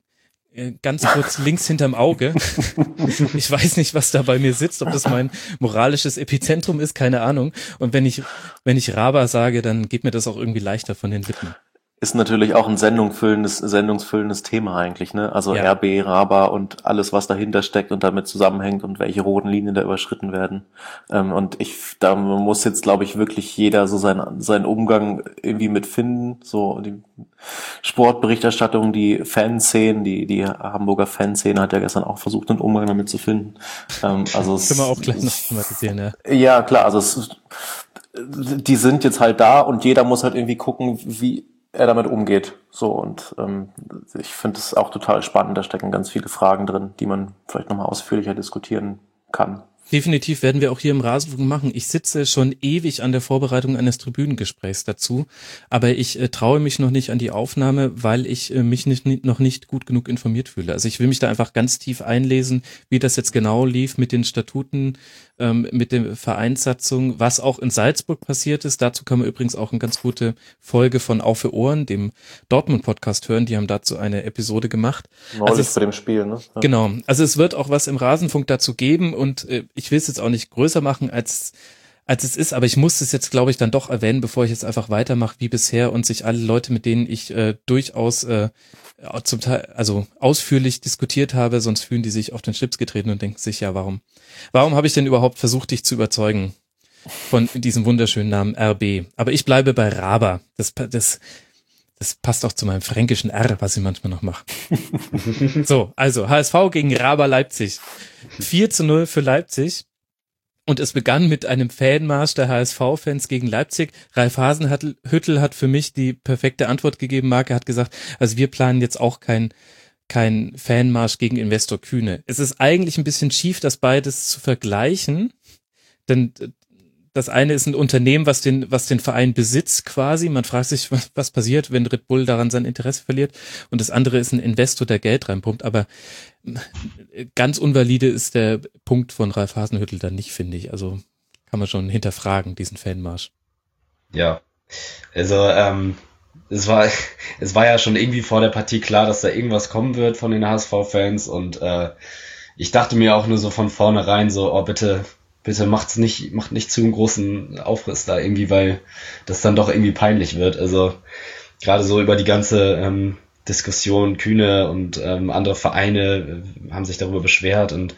ganz kurz links hinterm Auge. Ich weiß nicht, was da bei mir sitzt, ob das mein moralisches Epizentrum ist, keine Ahnung. Und wenn ich, wenn ich Raber sage, dann geht mir das auch irgendwie leichter von den Lippen. Ist natürlich auch ein sendungsfüllendes, sendungsfüllendes Thema eigentlich, ne? Also ja. R B, Raber und alles, was dahinter steckt und damit zusammenhängt und welche roten Linien da überschritten werden. Ähm, und ich, da muss jetzt, glaube ich, wirklich jeder so seinen, seinen Umgang irgendwie mitfinden. So, die Sportberichterstattung, die Fanszenen, die, die Hamburger Fanszene hat ja gestern auch versucht, einen Umgang damit zu finden. Ähm, also es, können wir auch gleich noch thematisieren, ja. Ja, klar, also es, die sind jetzt halt da und jeder muss halt irgendwie gucken, wie er damit umgeht. So, und ähm, ich finde es auch total spannend, da stecken ganz viele Fragen drin, die man vielleicht nochmal ausführlicher diskutieren kann. Definitiv werden wir auch hier im Rasenfunk machen. Ich sitze schon ewig an der Vorbereitung eines Tribünengesprächs dazu, aber ich äh, traue mich noch nicht an die Aufnahme, weil ich äh, mich nicht, nicht, noch nicht gut genug informiert fühle. Also ich will mich da einfach ganz tief einlesen, wie das jetzt genau lief mit den Statuten, ähm, mit der Vereinssatzung, was auch in Salzburg passiert ist. Dazu kann man übrigens auch eine ganz gute Folge von Auf für Ohren, dem Dortmund-Podcast, hören. Die haben dazu eine Episode gemacht. Neulich also es, bei dem Spiel, ne? Ja. Genau. Also es wird auch was im Rasenfunk dazu geben und äh, ich will es jetzt auch nicht größer machen, als als es ist, aber ich muss es jetzt, glaube ich, dann doch erwähnen, bevor ich jetzt einfach weitermache wie bisher und sich alle Leute, mit denen ich äh, durchaus äh, zum Teil, also ausführlich diskutiert habe, sonst fühlen die sich auf den Schlips getreten und denken sich, ja, warum, warum habe ich denn überhaupt versucht, dich zu überzeugen von diesem wunderschönen Namen R B? Aber ich bleibe bei Raber. Das, das, das passt auch zu meinem fränkischen R, was ich manchmal noch mache. So, also H S V gegen Raber Leipzig. vier zu null für Leipzig. Und es begann mit einem Fanmarsch der H S V-Fans gegen Leipzig. Ralf Hasenhüttl hat für mich die perfekte Antwort gegeben. Marc hat gesagt, also wir planen jetzt auch kein kein Fanmarsch gegen Investor Kühne. Es ist eigentlich ein bisschen schief, das beides zu vergleichen, denn das eine ist ein Unternehmen, was den was den Verein besitzt quasi. Man fragt sich, was, was passiert, wenn Red Bull daran sein Interesse verliert. Und das andere ist ein Investor, der Geld reinpumpt. Aber ganz unvalide ist der Punkt von Ralf Hasenhüttl dann nicht, finde ich. Also kann man schon hinterfragen, diesen Fanmarsch. Ja, also ähm, es war es war ja schon irgendwie vor der Partie klar, dass da irgendwas kommen wird von den H S V-Fans. Und äh, ich dachte mir auch nur so von vornherein so, oh bitte, bitte macht's nicht, macht nicht zu einen großen Aufriss da irgendwie, weil das dann doch irgendwie peinlich wird. Also gerade so über die ganze ähm, Diskussion, Kühne und ähm, andere Vereine äh, haben sich darüber beschwert und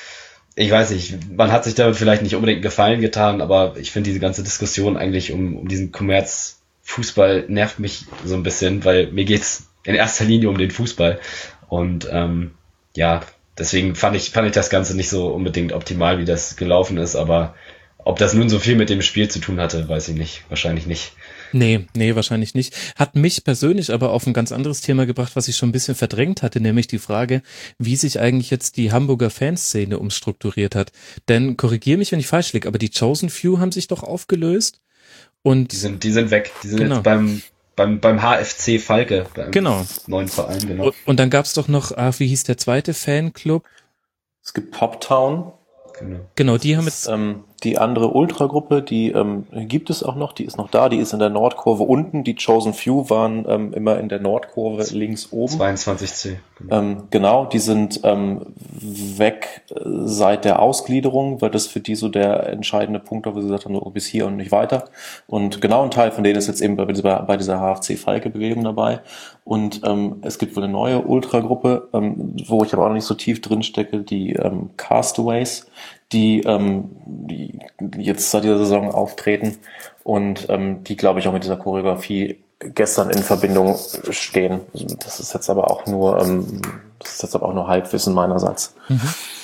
ich weiß nicht, man hat sich damit vielleicht nicht unbedingt einen Gefallen getan, aber ich finde diese ganze Diskussion eigentlich um, um diesen Kommerzfußball nervt mich so ein bisschen, weil mir geht's in erster Linie um den Fußball und ähm, ja, deswegen fand ich, fand ich das Ganze nicht so unbedingt optimal, wie das gelaufen ist, aber ob das nun so viel mit dem Spiel zu tun hatte, weiß ich nicht. Wahrscheinlich nicht. Nee, nee, wahrscheinlich nicht. Hat mich persönlich aber auf ein ganz anderes Thema gebracht, was ich schon ein bisschen verdrängt hatte, nämlich die Frage, wie sich eigentlich jetzt die Hamburger Fanszene umstrukturiert hat. Denn, korrigier mich, wenn ich falsch liege, aber die Chosen Few haben sich doch aufgelöst und... Die sind, die sind weg. Die sind genau. jetzt beim... Beim, beim H F C Falke, beim genau. neuen Verein, genau. Und, und dann gab's doch noch, ach, wie hieß der zweite Fanclub? Es gibt Poptown. Genau. Genau, die haben jetzt... Ähm, die andere Ultragruppe, die ähm, gibt es auch noch, die ist noch da, die ist in der Nordkurve unten. Die Chosen Few waren ähm, immer in der Nordkurve links oben. zweiundzwanzig C. Genau, ähm, genau die sind ähm, weg äh, seit der Ausgliederung, weil das für die so der entscheidende Punkt war, wo sie gesagt haben, nur bis hier und nicht weiter. Und genau ein Teil von denen ist jetzt eben bei dieser, bei dieser H F C Falke-Bewegung dabei. Und ähm, es gibt wohl eine neue Ultragruppe, ähm, wo ich aber auch noch nicht so tief drin stecke, die ähm, Castaways, die, ähm, die jetzt seit dieser Saison auftreten und ähm, die, glaube ich, auch mit dieser Choreografie gestern in Verbindung stehen. Das ist jetzt aber auch nur, ähm, das ist jetzt aber auch nur Halbwissen meinerseits. Mhm.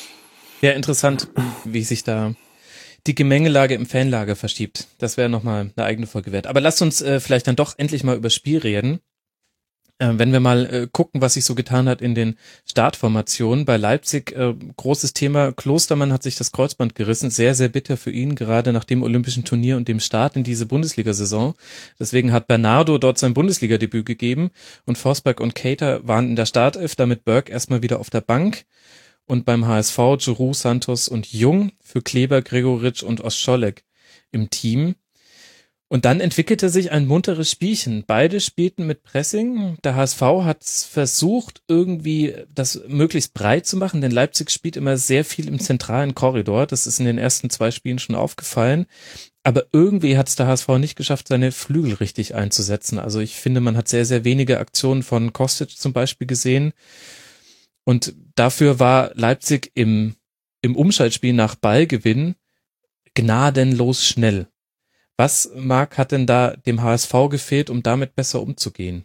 Ja, interessant, wie sich da die Gemengelage im Fanlager verschiebt. Das wäre nochmal eine eigene Folge wert. Aber lasst uns äh, vielleicht dann doch endlich mal über Spiel reden. Äh, wenn wir mal äh, gucken, was sich so getan hat in den Startformationen. Bei Leipzig, äh, großes Thema, Klostermann hat sich das Kreuzband gerissen. Sehr, sehr bitter für ihn, gerade nach dem Olympischen Turnier und dem Start in diese Bundesliga-Saison. Deswegen hat Bernardo dort sein Bundesliga-Debüt gegeben und Forsberg und Keita waren in der Startelf, damit Berg erstmal wieder auf der Bank. Und beim H S V Giroud, Santos und Jung, für Kleber, Gregoritsch und Oscholek im Team. Und dann entwickelte sich ein munteres Spielchen. Beide spielten mit Pressing. Der H S V hat versucht, irgendwie das möglichst breit zu machen, denn Leipzig spielt immer sehr viel im zentralen Korridor. Das ist in den ersten zwei Spielen schon aufgefallen. Aber irgendwie hat es der H S V nicht geschafft, seine Flügel richtig einzusetzen. Also ich finde, man hat sehr, sehr wenige Aktionen von Kostic zum Beispiel gesehen. Und dafür war Leipzig im, im Umschaltspiel nach Ballgewinn gnadenlos schnell. Was, Marc, hat denn da dem H S V gefehlt, um damit besser umzugehen?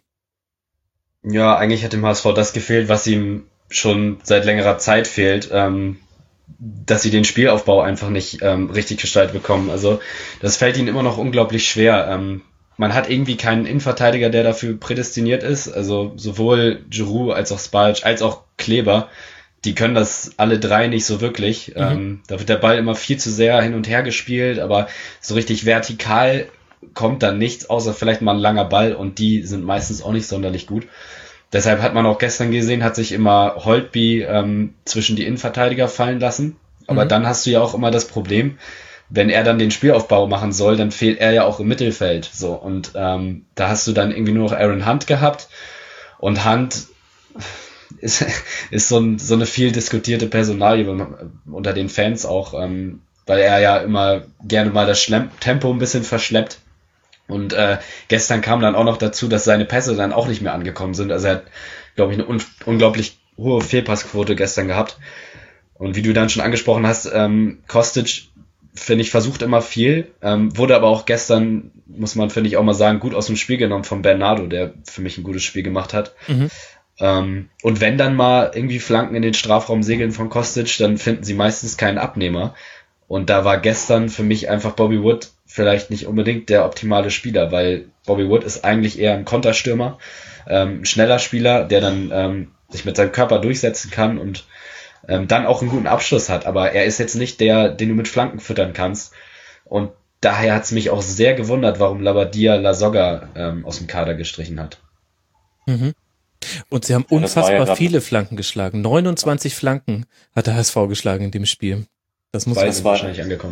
Ja, eigentlich hat dem H S V das gefehlt, was ihm schon seit längerer Zeit fehlt, ähm, dass sie den Spielaufbau einfach nicht ähm, richtig gestaltet bekommen. Also das fällt ihnen immer noch unglaublich schwer. Ähm, man hat irgendwie keinen Innenverteidiger, der dafür prädestiniert ist. Also sowohl Giroud als auch Spalic als auch Kleber, die können das alle drei nicht so wirklich. Mhm. Ähm, da wird der Ball immer viel zu sehr hin und her gespielt, aber so richtig vertikal kommt dann nichts, außer vielleicht mal ein langer Ball und die sind meistens auch nicht sonderlich gut. Deshalb hat man auch gestern gesehen, hat sich immer Holtby ähm, zwischen die Innenverteidiger fallen lassen. Aber mhm. dann hast du ja auch immer das Problem, wenn er dann den Spielaufbau machen soll, dann fehlt er ja auch im Mittelfeld. So, und ähm, da hast du dann irgendwie nur noch Aaron Hunt gehabt. Und Hunt ist, ist so, ein, so eine viel diskutierte Personalie unter den Fans auch, ähm, weil er ja immer gerne mal das Schlemm- Tempo ein bisschen verschleppt. Und äh, gestern kam dann auch noch dazu, dass seine Pässe dann auch nicht mehr angekommen sind. Also er hat, glaube ich, eine un- unglaublich hohe Fehlpassquote gestern gehabt. Und wie du dann schon angesprochen hast, ähm, Kostic, finde ich, versucht immer viel, ähm, wurde aber auch gestern, muss man, finde ich, auch mal sagen, gut aus dem Spiel genommen von Bernardo, der für mich ein gutes Spiel gemacht hat. Mhm. Ähm, und wenn dann mal irgendwie Flanken in den Strafraum segeln von Kostic, dann finden sie meistens keinen Abnehmer. Und da war gestern für mich einfach Bobby Wood vielleicht nicht unbedingt der optimale Spieler, weil Bobby Wood ist eigentlich eher ein Konterstürmer, ähm, ein schneller Spieler, der dann ähm, sich mit seinem Körper durchsetzen kann und ähm, dann auch einen guten Abschluss hat. Aber er ist jetzt nicht der, den du mit Flanken füttern kannst. Und daher hat es mich auch sehr gewundert, warum Labadia Lasogga ähm, aus dem Kader gestrichen hat. Mhm. Und sie haben ja, unfassbar ja viele Flanken geschlagen. neunundzwanzig Flanken hat der H S V geschlagen in dem Spiel. Das muss man wahrscheinlich angekommen.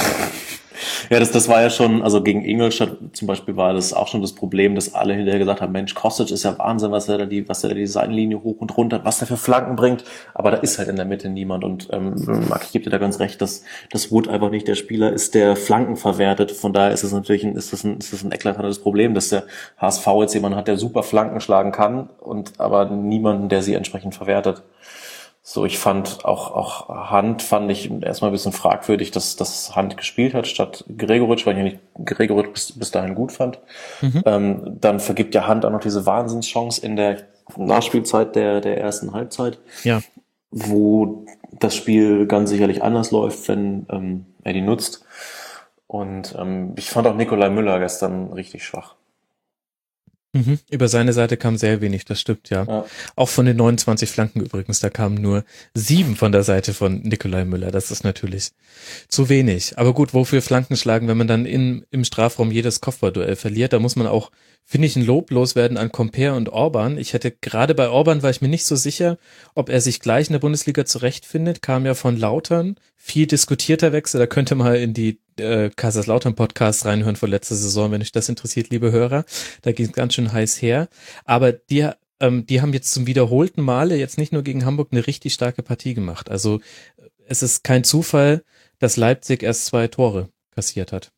Ja, das, das war ja schon, also gegen Ingolstadt zum Beispiel war das auch schon das Problem, dass alle hinterher gesagt haben, Mensch, Kostic ist ja Wahnsinn, was er da die, was er da die Seitenlinie hoch und runter, was der für Flanken bringt, aber da ist halt in der Mitte niemand und ähm, Marc, ich gebe dir da ganz recht, dass, dass Wood einfach nicht der Spieler ist, der Flanken verwertet, von daher ist es natürlich ein, ist das ein, ist das ein eklatantes Problem, dass der H S V jetzt jemanden hat, der super Flanken schlagen kann und aber niemanden, der sie entsprechend verwertet. So, ich fand auch, auch Hunt fand ich erstmal ein bisschen fragwürdig, dass, dass Hunt gespielt hat statt Gregoritsch, weil ich ja nicht Gregoritsch bis, bis dahin gut fand. Mhm. Ähm, dann vergibt ja Hunt auch noch diese Wahnsinnschance in der Nachspielzeit der, der ersten Halbzeit. Ja. Wo das Spiel ganz sicherlich anders läuft, wenn ähm, er die nutzt. Und ähm, ich fand auch Nikolai Müller gestern richtig schwach. Mhm. Über seine Seite kam sehr wenig, das stimmt, ja. ja. Auch von den neunundzwanzig Flanken übrigens, da kamen nur sieben von der Seite von Nikolai Müller. Das ist natürlich zu wenig. Aber gut, wofür Flanken schlagen, wenn man dann in, im Strafraum jedes Kopfballduell verliert? Da muss man auch, finde ich, ein Lob loswerden an Comper und Orban. Ich hätte gerade bei Orban war ich mir nicht so sicher, ob er sich gleich in der Bundesliga zurechtfindet. Kam ja von Lautern. Viel diskutierter Wechsel, da könnte mal in die äh, Kaiserslautern-Podcast reinhören von letzter Saison, wenn euch das interessiert, liebe Hörer. Da ging es ganz schön heiß her. Aber die, ähm, die haben jetzt zum wiederholten Male jetzt nicht nur gegen Hamburg eine richtig starke Partie gemacht. Also es ist kein Zufall, dass Leipzig erst zwei Tore kassiert hat.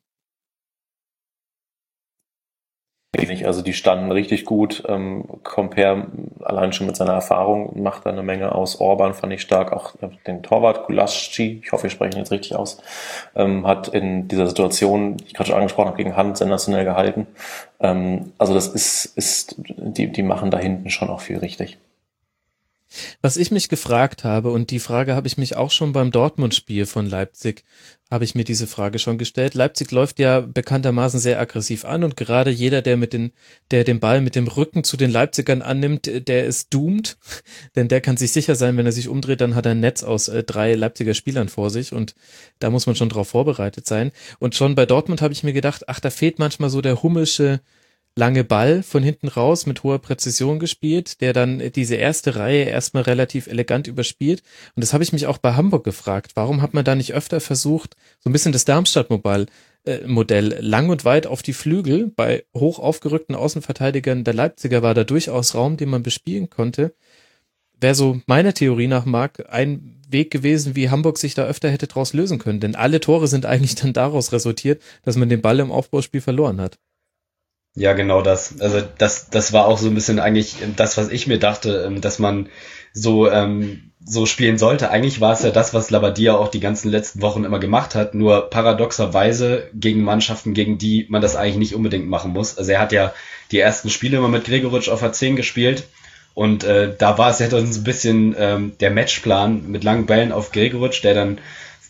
Also die standen richtig gut. Ähm, Comper allein schon mit seiner Erfahrung macht da eine Menge aus. Orban fand ich stark, auch den Torwart Gulaschi, ich hoffe, wir sprechen jetzt richtig aus, ähm, hat in dieser Situation, die ich gerade schon angesprochen habe, gegen Hand sensationell gehalten. Ähm, also das ist, ist die, die machen da hinten schon auch viel richtig. Was ich mich gefragt habe, und die Frage habe ich mich auch schon beim Dortmund-Spiel von Leipzig, habe ich mir diese Frage schon gestellt. Leipzig läuft ja bekanntermaßen sehr aggressiv an und gerade jeder, der mit den, der den Ball mit dem Rücken zu den Leipzigern annimmt, der ist doomed, denn der kann sich sicher sein, wenn er sich umdreht, dann hat er ein Netz aus äh, drei Leipziger Spielern vor sich und da muss man schon drauf vorbereitet sein. Und schon bei Dortmund habe ich mir gedacht, ach, da fehlt manchmal so der hummelsche lange Ball von hinten raus mit hoher Präzision gespielt, der dann diese erste Reihe erstmal relativ elegant überspielt. Und das habe ich mich auch bei Hamburg gefragt. Warum hat man da nicht öfter versucht, so ein bisschen das Darmstadt-Modell äh, Modell lang und weit auf die Flügel? Bei hoch aufgerückten Außenverteidigern der Leipziger war da durchaus Raum, den man bespielen konnte. Wäre so meiner Theorie nach, Marc, ein Weg gewesen, wie Hamburg sich da öfter hätte draus lösen können. Denn alle Tore sind eigentlich dann daraus resultiert, dass man den Ball im Aufbauspiel verloren hat. Ja, genau das. Also das, das war auch so ein bisschen eigentlich das, was ich mir dachte, dass man so ähm, so spielen sollte. Eigentlich war es ja das, was Labadia auch die ganzen letzten Wochen immer gemacht hat, nur paradoxerweise gegen Mannschaften, gegen die man das eigentlich nicht unbedingt machen muss. Also er hat ja die ersten Spiele immer mit Gregoritsch auf A zehn gespielt und äh, da war es ja dann so ein bisschen ähm, der Matchplan mit langen Bällen auf Gregoritsch, der dann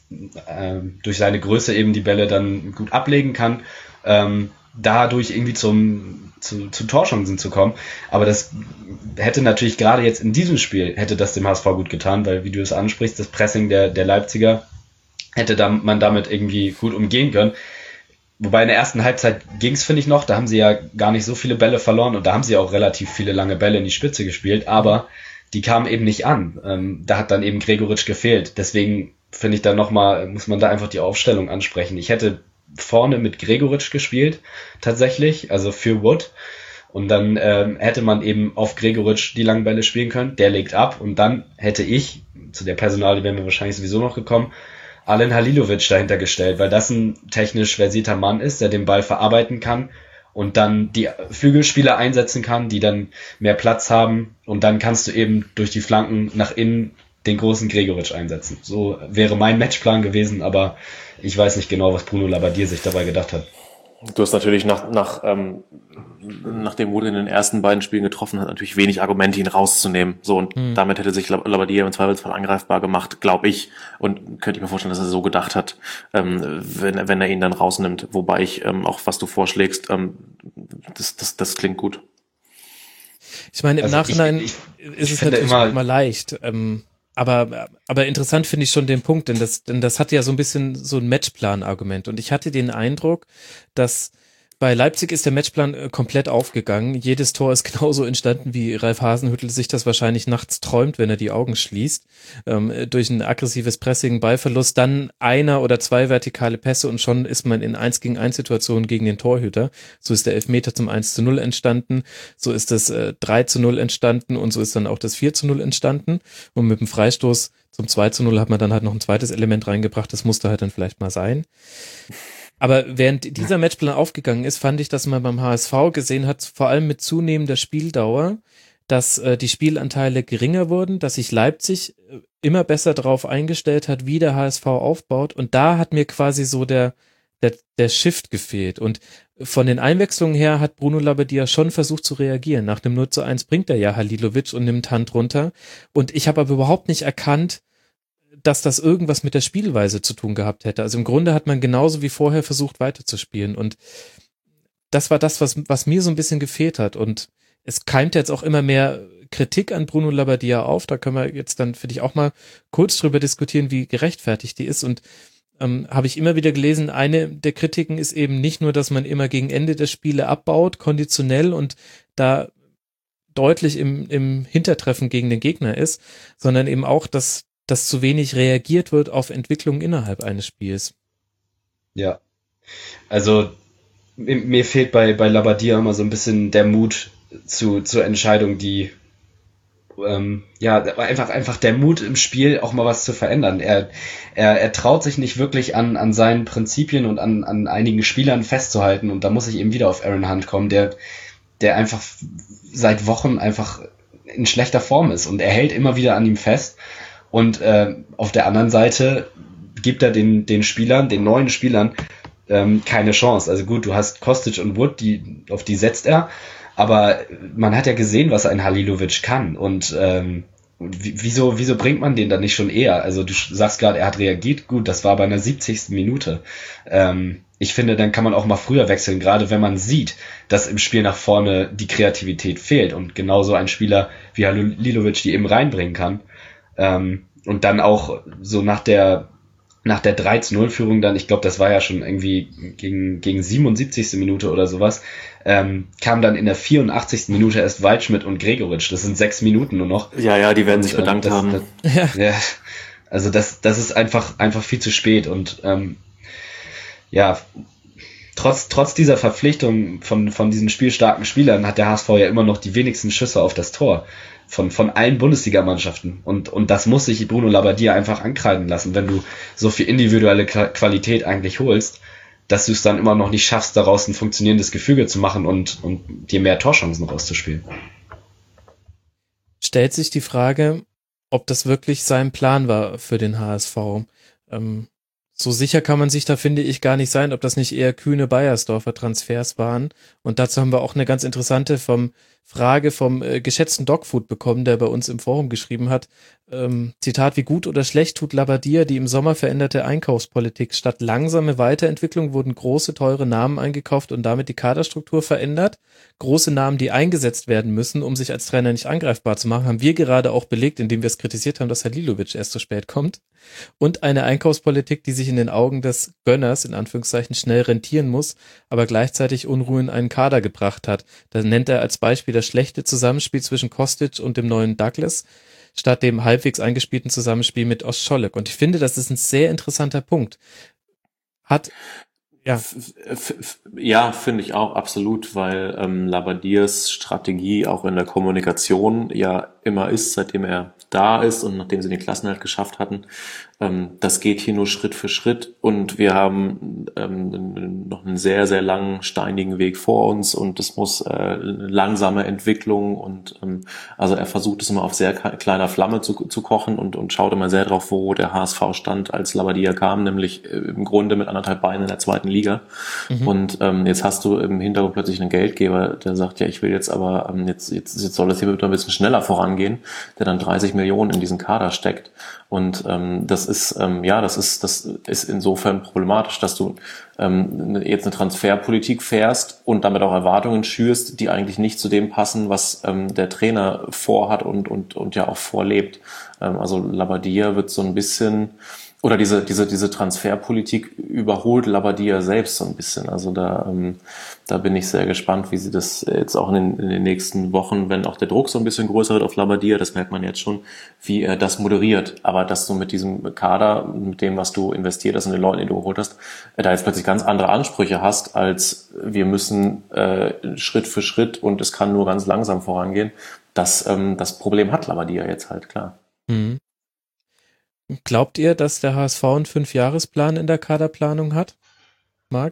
äh, durch seine Größe eben die Bälle dann gut ablegen kann. Ähm, dadurch irgendwie zum zu, zu Torchancen zu kommen. Aber das hätte natürlich gerade jetzt in diesem Spiel, hätte das dem H S V gut getan, weil, wie du es ansprichst, das Pressing der, der Leipziger hätte da, man damit irgendwie gut umgehen können. Wobei in der ersten Halbzeit ging es, finde ich, noch. Da haben sie ja gar nicht so viele Bälle verloren und da haben sie auch relativ viele lange Bälle in die Spitze gespielt, aber die kamen eben nicht an. Ähm, da hat dann eben Gregoritsch gefehlt. Deswegen finde ich da nochmal, muss man da einfach die Aufstellung ansprechen. Ich hätte vorne mit Gregoritsch gespielt, tatsächlich, also für Wood. Und dann ähm, hätte man eben auf Gregoritsch die langen Bälle spielen können. Der legt ab und dann hätte ich, zu der Personalie wären wir wahrscheinlich sowieso noch gekommen, Alen Halilovic dahinter gestellt, weil das ein technisch versierter Mann ist, der den Ball verarbeiten kann und dann die Flügelspieler einsetzen kann, die dann mehr Platz haben und dann kannst du eben durch die Flanken nach innen den großen Gregoritsch einsetzen. So wäre mein Matchplan gewesen, aber ich weiß nicht genau, was Bruno Labbadia sich dabei gedacht hat. Du hast natürlich nach, nach, ähm, nachdem Wood in den ersten beiden Spielen getroffen hat, natürlich wenig Argumente, ihn rauszunehmen. So, und mhm. damit hätte sich Labbadia im Zweifelsfall angreifbar gemacht, glaube ich. Und könnte ich mir vorstellen, dass er so gedacht hat, ähm, wenn, wenn er ihn dann rausnimmt. Wobei ich ähm, auch, was du vorschlägst, ähm, das, das, das klingt gut. Ich meine, im also Nachhinein ich, ich, ist ich es natürlich immer, immer leicht. Ähm, aber, aber interessant finde ich schon den Punkt, denn das, denn das hat ja so ein bisschen so ein Matchplan-Argument. Und ich hatte den Eindruck, dass bei Leipzig ist der Matchplan äh, komplett aufgegangen. Jedes Tor ist genauso entstanden, wie Ralf Hasenhüttl sich das wahrscheinlich nachts träumt, wenn er die Augen schließt. Ähm, durch ein aggressives Pressing, Ballverlust, dann einer oder zwei vertikale Pässe und schon ist man in eins gegen eins Situationen gegen den Torhüter. So ist der Elfmeter zum eins zu null entstanden, so ist das äh, drei zu null entstanden und so ist dann auch das vier zu null entstanden. Und mit dem Freistoß zum zwei zu null hat man dann halt noch ein zweites Element reingebracht. Das musste halt dann vielleicht mal sein. Aber während dieser Matchplan aufgegangen ist, fand ich, dass man beim H S V gesehen hat, vor allem mit zunehmender Spieldauer, dass äh, die Spielanteile geringer wurden, dass sich Leipzig äh, immer besser darauf eingestellt hat, wie der H S V aufbaut. Und da hat mir quasi so der, der, der Shift gefehlt. Und von den Einwechslungen her hat Bruno Labbadia schon versucht zu reagieren. Nach dem null zu eins bringt er ja Halilovic und nimmt Hand runter. Und ich habe aber überhaupt nicht erkannt, dass das irgendwas mit der Spielweise zu tun gehabt hätte. Also im Grunde hat man genauso wie vorher versucht weiterzuspielen und das war das, was, was mir so ein bisschen gefehlt hat und es keimt jetzt auch immer mehr Kritik an Bruno Labbadia auf, da können wir jetzt dann für dich auch mal kurz drüber diskutieren, wie gerechtfertigt die ist und ähm, habe ich immer wieder gelesen, eine der Kritiken ist eben nicht nur, dass man immer gegen Ende der Spiele abbaut, konditionell und da deutlich im, im Hintertreffen gegen den Gegner ist, sondern eben auch, dass dass zu wenig reagiert wird auf Entwicklungen innerhalb eines Spiels. Ja, also mir fehlt bei, bei Labbadia immer so ein bisschen der Mut zu, zur Entscheidung, die ähm, ja, einfach, einfach der Mut im Spiel auch mal was zu verändern. Er, er, er traut sich nicht wirklich an, an seinen Prinzipien und an, an einigen Spielern festzuhalten und da muss ich eben wieder auf Aaron Hunt kommen, der, der einfach seit Wochen einfach in schlechter Form ist und er hält immer wieder an ihm fest. Und äh, auf der anderen Seite gibt er den den Spielern, den neuen Spielern, ähm, keine Chance. Also gut, du hast Kostic und Wood, die auf die setzt er, aber man hat ja gesehen, was ein Halilovic kann. Und ähm, wieso, wieso bringt man den dann nicht schon eher? Also du sagst gerade, er hat reagiert, gut, das war bei einer siebzigsten Minute. Ähm, ich finde, dann kann man auch mal früher wechseln, gerade wenn man sieht, dass im Spiel nach vorne die Kreativität fehlt und genauso ein Spieler wie Halilovic die eben reinbringen kann. Ähm, und dann auch so nach der nach der drei zu null Führung dann, ich glaube, das war ja schon irgendwie gegen gegen siebenundsiebzigste Minute oder sowas, ähm, kam dann in der vierundachtzigsten Minute erst Waldschmidt und Gregoritsch. Das sind sechs Minuten nur noch. Ja, ja, die werden sich und, bedankt äh, das, haben. Das, ja. ja, also das das ist einfach einfach viel zu spät und ähm, ja, trotz trotz dieser Verpflichtung von von diesen spielstarken Spielern hat der H S V ja immer noch die wenigsten Schüsse auf das Tor von von allen Bundesligamannschaften und und das muss sich Bruno Labbadia einfach ankreiden lassen, wenn du so viel individuelle Qualität eigentlich holst, dass du es dann immer noch nicht schaffst, daraus ein funktionierendes Gefüge zu machen und und dir mehr Torchancen rauszuspielen. Stellt sich die Frage, ob das wirklich sein Plan war für den H S V. Ähm, so sicher kann man sich da, finde ich, gar nicht sein, ob das nicht eher kühne Beiersdorfer Transfers waren. Und dazu haben wir auch eine ganz interessante vom Frage vom äh, geschätzten Dogfood bekommen, der bei uns im Forum geschrieben hat. Ähm, Zitat, wie gut oder schlecht tut Labbadia die im Sommer veränderte Einkaufspolitik? Statt langsame Weiterentwicklung wurden große, teure Namen eingekauft und damit die Kaderstruktur verändert. Große Namen, die eingesetzt werden müssen, um sich als Trainer nicht angreifbar zu machen, haben wir gerade auch belegt, indem wir es kritisiert haben, dass Halilovic erst so spät kommt. Und eine Einkaufspolitik, die sich in den Augen des Gönners, in Anführungszeichen, schnell rentieren muss, aber gleichzeitig Unruhe in einen Kader gebracht hat. Da nennt er als Beispiel das schlechte Zusammenspiel zwischen Kostic und dem neuen Douglas, statt dem halbwegs eingespielten Zusammenspiel mit Ostscholek. Und ich finde, das ist ein sehr interessanter Punkt. Hat, ja. Ja, finde ich auch absolut, weil ähm, Labbadias Strategie auch in der Kommunikation ja immer ist, seitdem er da ist und nachdem sie den Klassenerhalt geschafft hatten. Ähm, das geht hier nur Schritt für Schritt und wir haben ähm, noch einen sehr, sehr langen, steinigen Weg vor uns und es muss äh, eine langsame Entwicklung und ähm, also er versucht es immer auf sehr kleiner Flamme zu, zu kochen und, und schaut immer sehr drauf, wo der H S V stand, als Labbadia kam, nämlich äh, im Grunde mit anderthalb Beinen in der zweiten Liga. Mhm. Und ähm, jetzt hast du im Hintergrund plötzlich einen Geldgeber, der sagt, ja, ich will jetzt aber, ähm, jetzt, jetzt, jetzt soll das hier wieder ein bisschen schneller vorangehen, der dann dreißig Millionen in diesen Kader steckt. Und ähm, das ist, ähm, ja, das ist, das ist insofern problematisch, dass du ähm, jetzt eine Transferpolitik fährst und damit auch Erwartungen schürst, die eigentlich nicht zu dem passen, was ähm, der Trainer vorhat und und und ja auch vorlebt. Ähm, also Labbadia wird so ein bisschen oder diese diese diese Transferpolitik überholt Labbadia selbst so ein bisschen. Also da ähm, da bin ich sehr gespannt, wie sie das jetzt auch in den, in den nächsten Wochen, wenn auch der Druck so ein bisschen größer wird auf Labbadia, das merkt man jetzt schon, wie er das moderiert. Aber dass du mit diesem Kader, mit dem, was du investiert hast und den Leuten, die du geholt hast, da jetzt plötzlich ganz andere Ansprüche hast, als wir müssen äh, Schritt für Schritt und es kann nur ganz langsam vorangehen. Das ähm, das Problem hat Labbadia jetzt halt, klar. Mhm. Glaubt ihr, dass der H S V einen Fünfjahresplan in der Kaderplanung hat? Marc?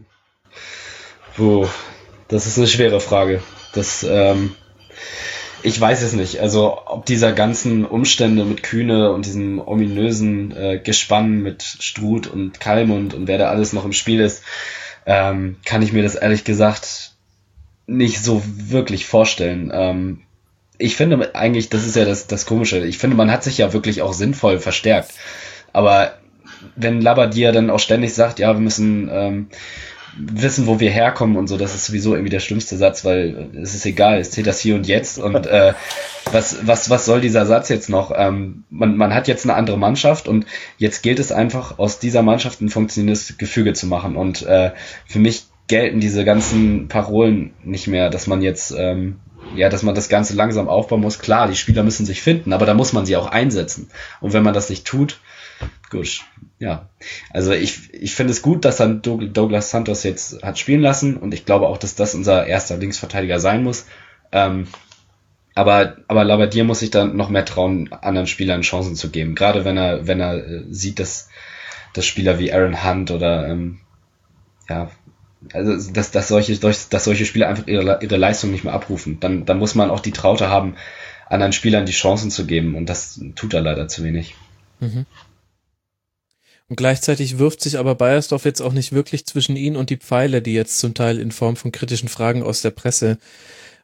Puh, das ist eine schwere Frage. Das, ähm, ich weiß es nicht. Also ob dieser ganzen Umstände mit Kühne und diesem ominösen äh, Gespann mit Struth und Kalmund und wer da alles noch im Spiel ist, ähm, kann ich mir das ehrlich gesagt nicht so wirklich vorstellen. Ähm, ich finde eigentlich, das ist ja das, das Komische, ich finde, man hat sich ja wirklich auch sinnvoll verstärkt. Aber wenn Labbadia dann auch ständig sagt, ja, wir müssen ähm, wissen, wo wir herkommen und so, das ist sowieso irgendwie der schlimmste Satz, weil es ist egal, es zählt das Hier und Jetzt und äh, was was was soll dieser Satz jetzt noch? Ähm, man man hat jetzt eine andere Mannschaft und jetzt gilt es einfach, aus dieser Mannschaft ein funktionierendes Gefüge zu machen und äh, für mich gelten diese ganzen Parolen nicht mehr, dass man jetzt ähm, ja, dass man das Ganze langsam aufbauen muss. Klar, die Spieler müssen sich finden, aber da muss man sie auch einsetzen. Und wenn man das nicht tut, gut, ja. Also ich ich finde es gut, dass dann Douglas Santos jetzt hat spielen lassen und ich glaube auch, dass das unser erster Linksverteidiger sein muss. Ähm, aber aber Labbadia muss sich dann noch mehr trauen, anderen Spielern Chancen zu geben. Gerade wenn er wenn er äh, sieht, dass, dass Spieler wie Aaron Hunt oder ähm, ja, also dass, dass solche dass solche Spieler einfach ihre ihre Leistung nicht mehr abrufen, dann dann muss man auch die Traute haben, anderen Spielern die Chancen zu geben und das tut er leider zu wenig. Mhm. Und gleichzeitig wirft sich aber Beiersdorf jetzt auch nicht wirklich zwischen ihn und die Pfeile, die jetzt zum Teil in Form von kritischen Fragen aus der Presse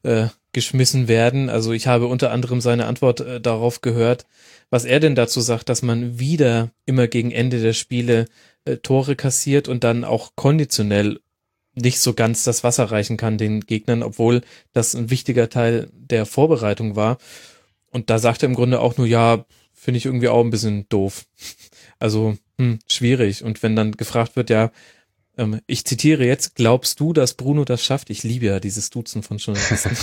äh, geschmissen werden. Also ich habe unter anderem seine Antwort äh, darauf gehört, was er denn dazu sagt, dass man wieder immer gegen Ende der Spiele äh, Tore kassiert und dann auch konditionell nicht so ganz das Wasser reichen kann den Gegnern, obwohl das ein wichtiger Teil der Vorbereitung war. Und da sagt er im Grunde auch nur, ja, finde ich irgendwie auch ein bisschen doof. Also hm, schwierig. Und wenn dann gefragt wird, ja, ähm, ich zitiere jetzt, glaubst du, dass Bruno das schafft? Ich liebe ja dieses Duzen von Journalisten.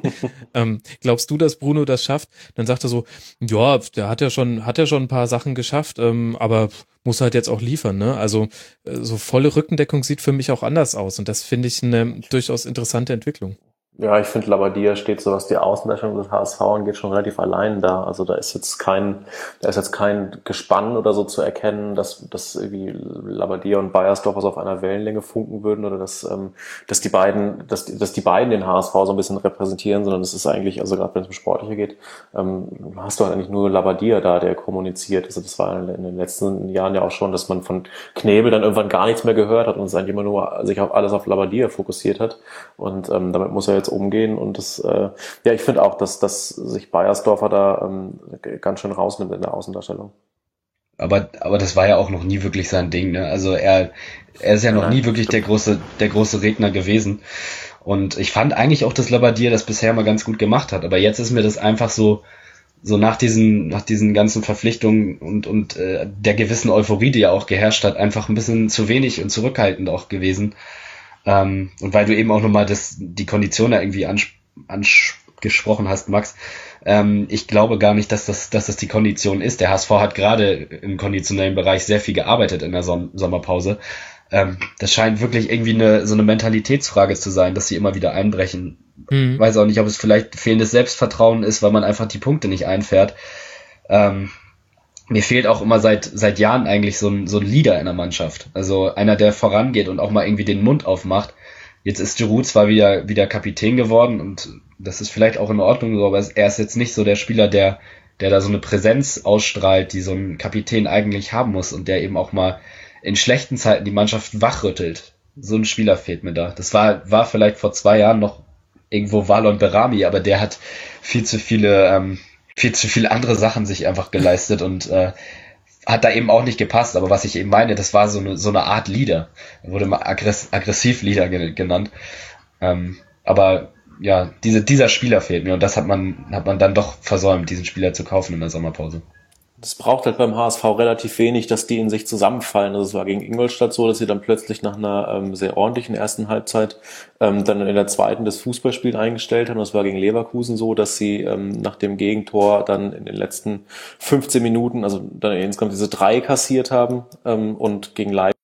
ähm, glaubst du, dass Bruno das schafft? Dann sagt er so, ja, der hat ja schon, hat ja schon ein paar Sachen geschafft, ähm, aber muss halt jetzt auch liefern, ne? Also äh, so volle Rückendeckung sieht für mich auch anders aus und das finde ich eine durchaus interessante Entwicklung. Ja, ich finde, Labbadia steht so, was die Außendarstellung des H S V angeht, schon relativ allein da. Also da ist jetzt kein, da ist jetzt kein Gespann oder so zu erkennen, dass, dass irgendwie Labbadia und Beiersdorf was auf einer Wellenlänge funken würden oder dass, ähm, dass die beiden, dass, dass die beiden den H S V so ein bisschen repräsentieren, sondern es ist eigentlich, also gerade wenn es um Sportliche geht, ähm, hast du halt eigentlich nur Labbadia da, der kommuniziert. Also das war in den letzten Jahren ja auch schon, dass man von Knebel dann irgendwann gar nichts mehr gehört hat und es eigentlich immer nur sich auf alles auf Labbadia fokussiert hat. Und ähm, damit muss er jetzt umgehen und das, äh, ja, ich finde auch, dass, dass sich Beiersdorfer da ähm, ganz schön rausnimmt in der Außendarstellung. Aber, aber das war ja auch noch nie wirklich sein Ding, ne? Also er, er ist ja noch Nein, nie wirklich stimmt. der große, der große Redner gewesen. Und ich fand eigentlich auch, dass Labbadia das bisher mal ganz gut gemacht hat. Aber jetzt ist mir das einfach so, so nach diesen, nach diesen ganzen Verpflichtungen und, und äh, der gewissen Euphorie, die ja auch geherrscht hat, einfach ein bisschen zu wenig und zurückhaltend auch gewesen. Ähm, und weil du eben auch nochmal das, die Kondition da irgendwie angesprochen angesprochen hast, Max, ähm, ich glaube gar nicht, dass das, dass das die Kondition ist. Der H S V hat gerade im konditionellen Bereich sehr viel gearbeitet in der Som- Sommerpause. Ähm, das scheint wirklich irgendwie eine, so eine Mentalitätsfrage zu sein, dass sie immer wieder einbrechen. Mhm. Weiß auch nicht, ob es vielleicht fehlendes Selbstvertrauen ist, weil man einfach die Punkte nicht einfährt. Ähm, Mir fehlt auch immer seit seit Jahren eigentlich so ein so ein Leader in der Mannschaft. Also einer, der vorangeht und auch mal irgendwie den Mund aufmacht. Jetzt ist Giroud zwar wieder wieder Kapitän geworden und das ist vielleicht auch in Ordnung so, aber er ist jetzt nicht so der Spieler, der der da so eine Präsenz ausstrahlt, die so ein Kapitän eigentlich haben muss und der eben auch mal in schlechten Zeiten die Mannschaft wachrüttelt. So ein Spieler fehlt mir da. Das war war vielleicht vor zwei Jahren noch irgendwo Valon Berami, aber der hat viel zu viele ähm, viel zu viele andere Sachen sich einfach geleistet und äh, hat da eben auch nicht gepasst. Aber was ich eben meine, das war so eine so eine Art Leader. Er wurde mal aggress- Aggressiv-Leader genannt. Ähm, aber ja, diese, dieser Spieler fehlt mir und das hat man hat man dann doch versäumt, diesen Spieler zu kaufen in der Sommerpause. Es braucht halt beim H S V relativ wenig, dass die in sich zusammenfallen. Also es war gegen Ingolstadt so, dass sie dann plötzlich nach einer ähm, sehr ordentlichen ersten Halbzeit ähm, dann in der zweiten das Fußballspiel eingestellt haben. Das war gegen Leverkusen so, dass sie ähm, nach dem Gegentor dann in den letzten fünfzehn Minuten, also dann insgesamt diese drei kassiert haben ähm, und gegen Leipzig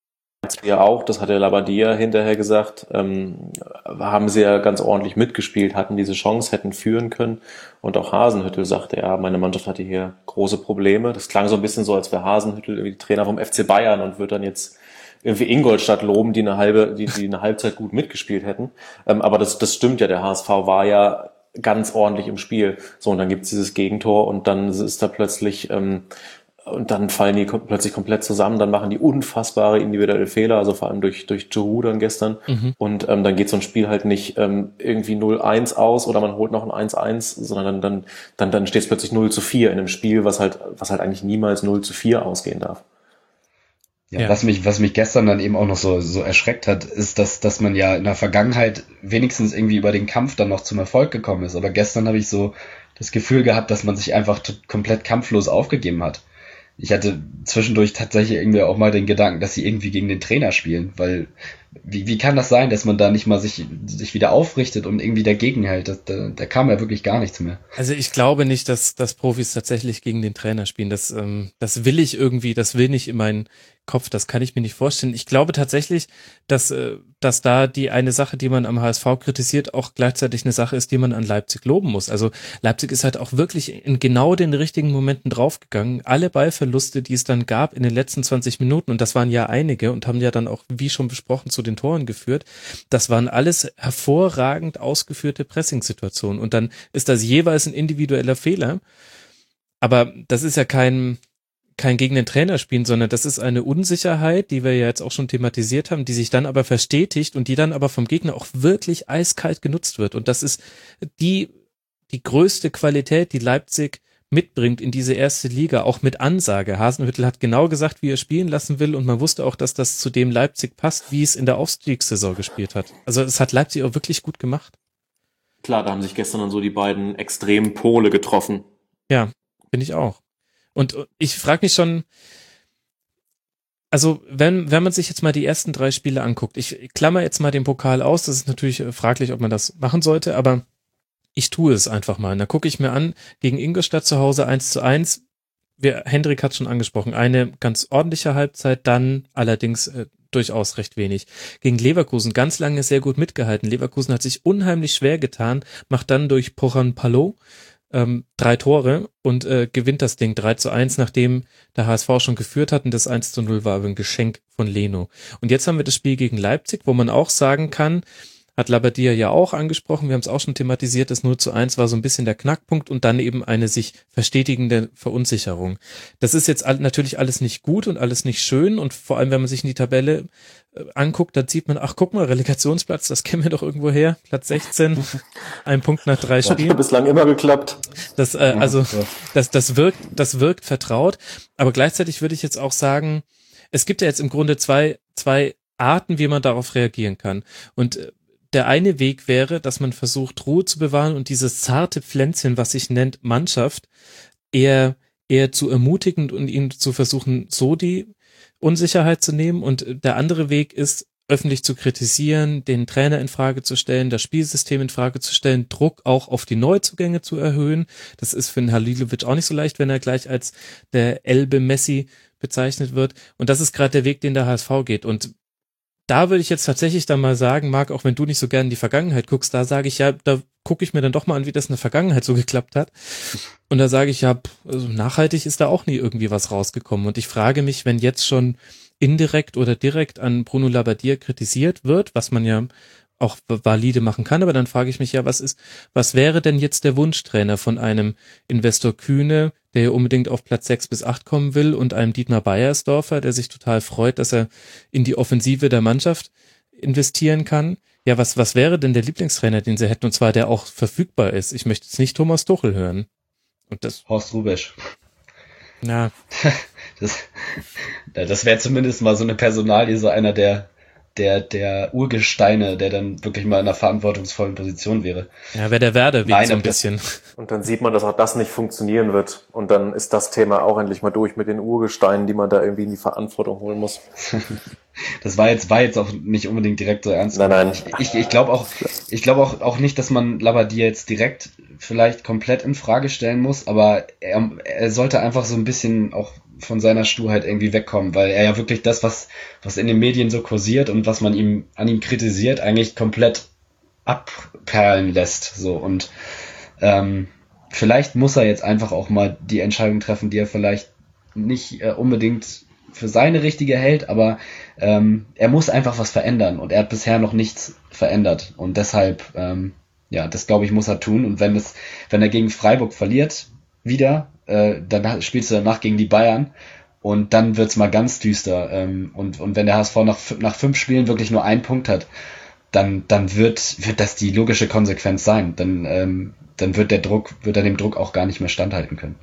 ja auch, das hat der Labbadia hinterher gesagt, ähm, haben sie ja ganz ordentlich mitgespielt, hatten diese Chance, hätten führen können. Und auch Hasenhüttl sagte, ja, meine Mannschaft hatte hier große Probleme. Das klang so ein bisschen so, als wäre Hasenhüttl irgendwie Trainer vom F C Bayern und wird dann jetzt irgendwie Ingolstadt loben, die eine halbe, die, die eine Halbzeit gut mitgespielt hätten. Ähm, aber das, das stimmt ja, der H S V war ja ganz ordentlich im Spiel. So, und dann gibt's dieses Gegentor und dann ist da plötzlich, ähm, und dann fallen die plötzlich komplett zusammen, dann machen die unfassbare individuelle Fehler, also vor allem durch durch Giroud dann gestern. Mhm. Und ähm, dann geht so ein Spiel halt nicht ähm, irgendwie null eins aus oder man holt noch ein eins eins, sondern dann dann dann, dann steht es plötzlich null zu vier in einem Spiel, was halt was halt eigentlich niemals null zu vier ausgehen darf. Ja, ja. Was mich was mich gestern dann eben auch noch so so erschreckt hat, ist, dass dass man ja in der Vergangenheit wenigstens irgendwie über den Kampf dann noch zum Erfolg gekommen ist. Aber gestern habe ich so das Gefühl gehabt, dass man sich einfach t- komplett kampflos aufgegeben hat. Ich hatte zwischendurch tatsächlich irgendwie auch mal den Gedanken, dass sie irgendwie gegen den Trainer spielen, weil wie, wie kann das sein, dass man da nicht mal sich, sich wieder aufrichtet und irgendwie dagegen hält? Da, da, da kam ja wirklich gar nichts mehr. Also ich glaube nicht, dass, dass Profis tatsächlich gegen den Trainer spielen. Das, ähm, das will ich irgendwie, das will nicht in meinen Kopf, das kann ich mir nicht vorstellen. Ich glaube tatsächlich, dass, äh, dass da die eine Sache, die man am H S V kritisiert, auch gleichzeitig eine Sache ist, die man an Leipzig loben muss. Also Leipzig ist halt auch wirklich in genau den richtigen Momenten draufgegangen. Alle Ballverluste, die es dann gab in den letzten zwanzig Minuten, und das waren ja einige und haben ja dann auch, wie schon besprochen, zu den Toren geführt, das waren alles hervorragend ausgeführte Pressingsituationen. Und dann ist das jeweils ein individueller Fehler. Aber das ist ja kein kein gegen den Trainer spielen, sondern das ist eine Unsicherheit, die wir ja jetzt auch schon thematisiert haben, die sich dann aber verstetigt und die dann aber vom Gegner auch wirklich eiskalt genutzt wird. Und das ist die, die größte Qualität, die Leipzig mitbringt in diese erste Liga, auch mit Ansage. Hasenhüttl hat genau gesagt, wie er spielen lassen will, und man wusste auch, dass das zu dem Leipzig passt, wie es in der Aufstiegssaison gespielt hat. Also es hat Leipzig auch wirklich gut gemacht. Klar, da haben sich gestern dann so die beiden extremen Pole getroffen. Ja, finde ich auch. Und ich frage mich schon, also wenn wenn man sich jetzt mal die ersten drei Spiele anguckt, ich klammer jetzt mal den Pokal aus, das ist natürlich fraglich, ob man das machen sollte, aber ich tue es einfach mal. Und da gucke ich mir an, gegen Ingolstadt zu Hause eins zu eins. Wir, Hendrik hat schon angesprochen, eine ganz ordentliche Halbzeit, dann allerdings äh, durchaus recht wenig. Gegen Leverkusen ganz lange sehr gut mitgehalten. Leverkusen hat sich unheimlich schwer getan, macht dann durch Pohan Palot ähm, drei Tore und äh, gewinnt das Ding drei zu eins, nachdem der H S V schon geführt hat, und das eins zu null war aber ein Geschenk von Leno. Und jetzt haben wir das Spiel gegen Leipzig, wo man auch sagen kann, hat Labbadia ja auch angesprochen, wir haben es auch schon thematisiert, das null zu eins war so ein bisschen der Knackpunkt und dann eben eine sich verstetigende Verunsicherung. Das ist jetzt all, natürlich alles nicht gut und alles nicht schön, und vor allem, wenn man sich in die Tabelle äh, anguckt, dann sieht man, ach guck mal, Relegationsplatz, das kennen wir doch irgendwo her, Platz sechzehn, ein Punkt nach drei Spielen. Hat bislang immer geklappt. Das, äh, also, das, das wirkt, das wirkt vertraut, aber gleichzeitig würde ich jetzt auch sagen, es gibt ja jetzt im Grunde zwei, zwei Arten, wie man darauf reagieren kann, und äh, der eine Weg wäre, dass man versucht, Ruhe zu bewahren und dieses zarte Pflänzchen, was sich nennt Mannschaft, eher, eher zu ermutigen und ihnen zu versuchen, so die Unsicherheit zu nehmen. Und der andere Weg ist, öffentlich zu kritisieren, den Trainer in Frage zu stellen, das Spielsystem in Frage zu stellen, Druck auch auf die Neuzugänge zu erhöhen. Das ist für den Halilovic auch nicht so leicht, wenn er gleich als der Elbe-Messi bezeichnet wird. Und das ist gerade der Weg, den der H S V geht. Und da würde ich jetzt tatsächlich dann mal sagen, Marc, auch wenn du nicht so gerne in die Vergangenheit guckst, da sage ich ja, da gucke ich mir dann doch mal an, wie das in der Vergangenheit so geklappt hat. Und da sage ich ja, also nachhaltig ist da auch nie irgendwie was rausgekommen. Und ich frage mich, wenn jetzt schon indirekt oder direkt an Bruno Labbadia kritisiert wird, was man ja auch valide machen kann, aber dann frage ich mich ja, was ist, was wäre denn jetzt der Wunschtrainer von einem Investor Kühne, der ja unbedingt auf Platz sechs bis acht kommen will, und einem Dietmar Beiersdorfer, der sich total freut, dass er in die Offensive der Mannschaft investieren kann. Ja, was, was wäre denn der Lieblingstrainer, den sie hätten, und zwar der auch verfügbar ist? Ich möchte jetzt nicht Thomas Tuchel hören. Und das. Horst Rubesch. Ja. Das, das wäre zumindest mal so eine Personalie, so einer der der der Urgesteine, der dann wirklich mal in einer verantwortungsvollen Position wäre. Ja, wäre der Werder wie so ein bisschen. Und dann sieht man, dass auch das nicht funktionieren wird. Und dann ist das Thema auch endlich mal durch mit den Urgesteinen, die man da irgendwie in die Verantwortung holen muss. Das war jetzt war jetzt auch nicht unbedingt direkt so ernst. Nein, nein. Ich, ich, ich glaube auch, ich glaube auch auch nicht, dass man Labbadia jetzt direkt vielleicht komplett in Frage stellen muss, aber er, er sollte einfach so ein bisschen auch von seiner Sturheit irgendwie wegkommen, weil er ja wirklich das, was was in den Medien so kursiert und was man ihm an ihm kritisiert, eigentlich komplett abperlen lässt. So, und ähm, vielleicht muss er jetzt einfach auch mal die Entscheidung treffen, die er vielleicht nicht äh, unbedingt für seine richtige hält, aber ähm, er muss einfach was verändern, und er hat bisher noch nichts verändert, und deshalb ähm, ja, das glaube ich, muss er tun. Und wenn es, wenn er gegen Freiburg verliert, wieder, äh, dann spielst du danach gegen die Bayern, und dann wird's mal ganz düster. Ähm, und, und wenn der H S V nach, nach fünf Spielen wirklich nur einen Punkt hat, dann, dann wird, wird das die logische Konsequenz sein. Dann, ähm, dann wird der Druck, wird er dem Druck auch gar nicht mehr standhalten können.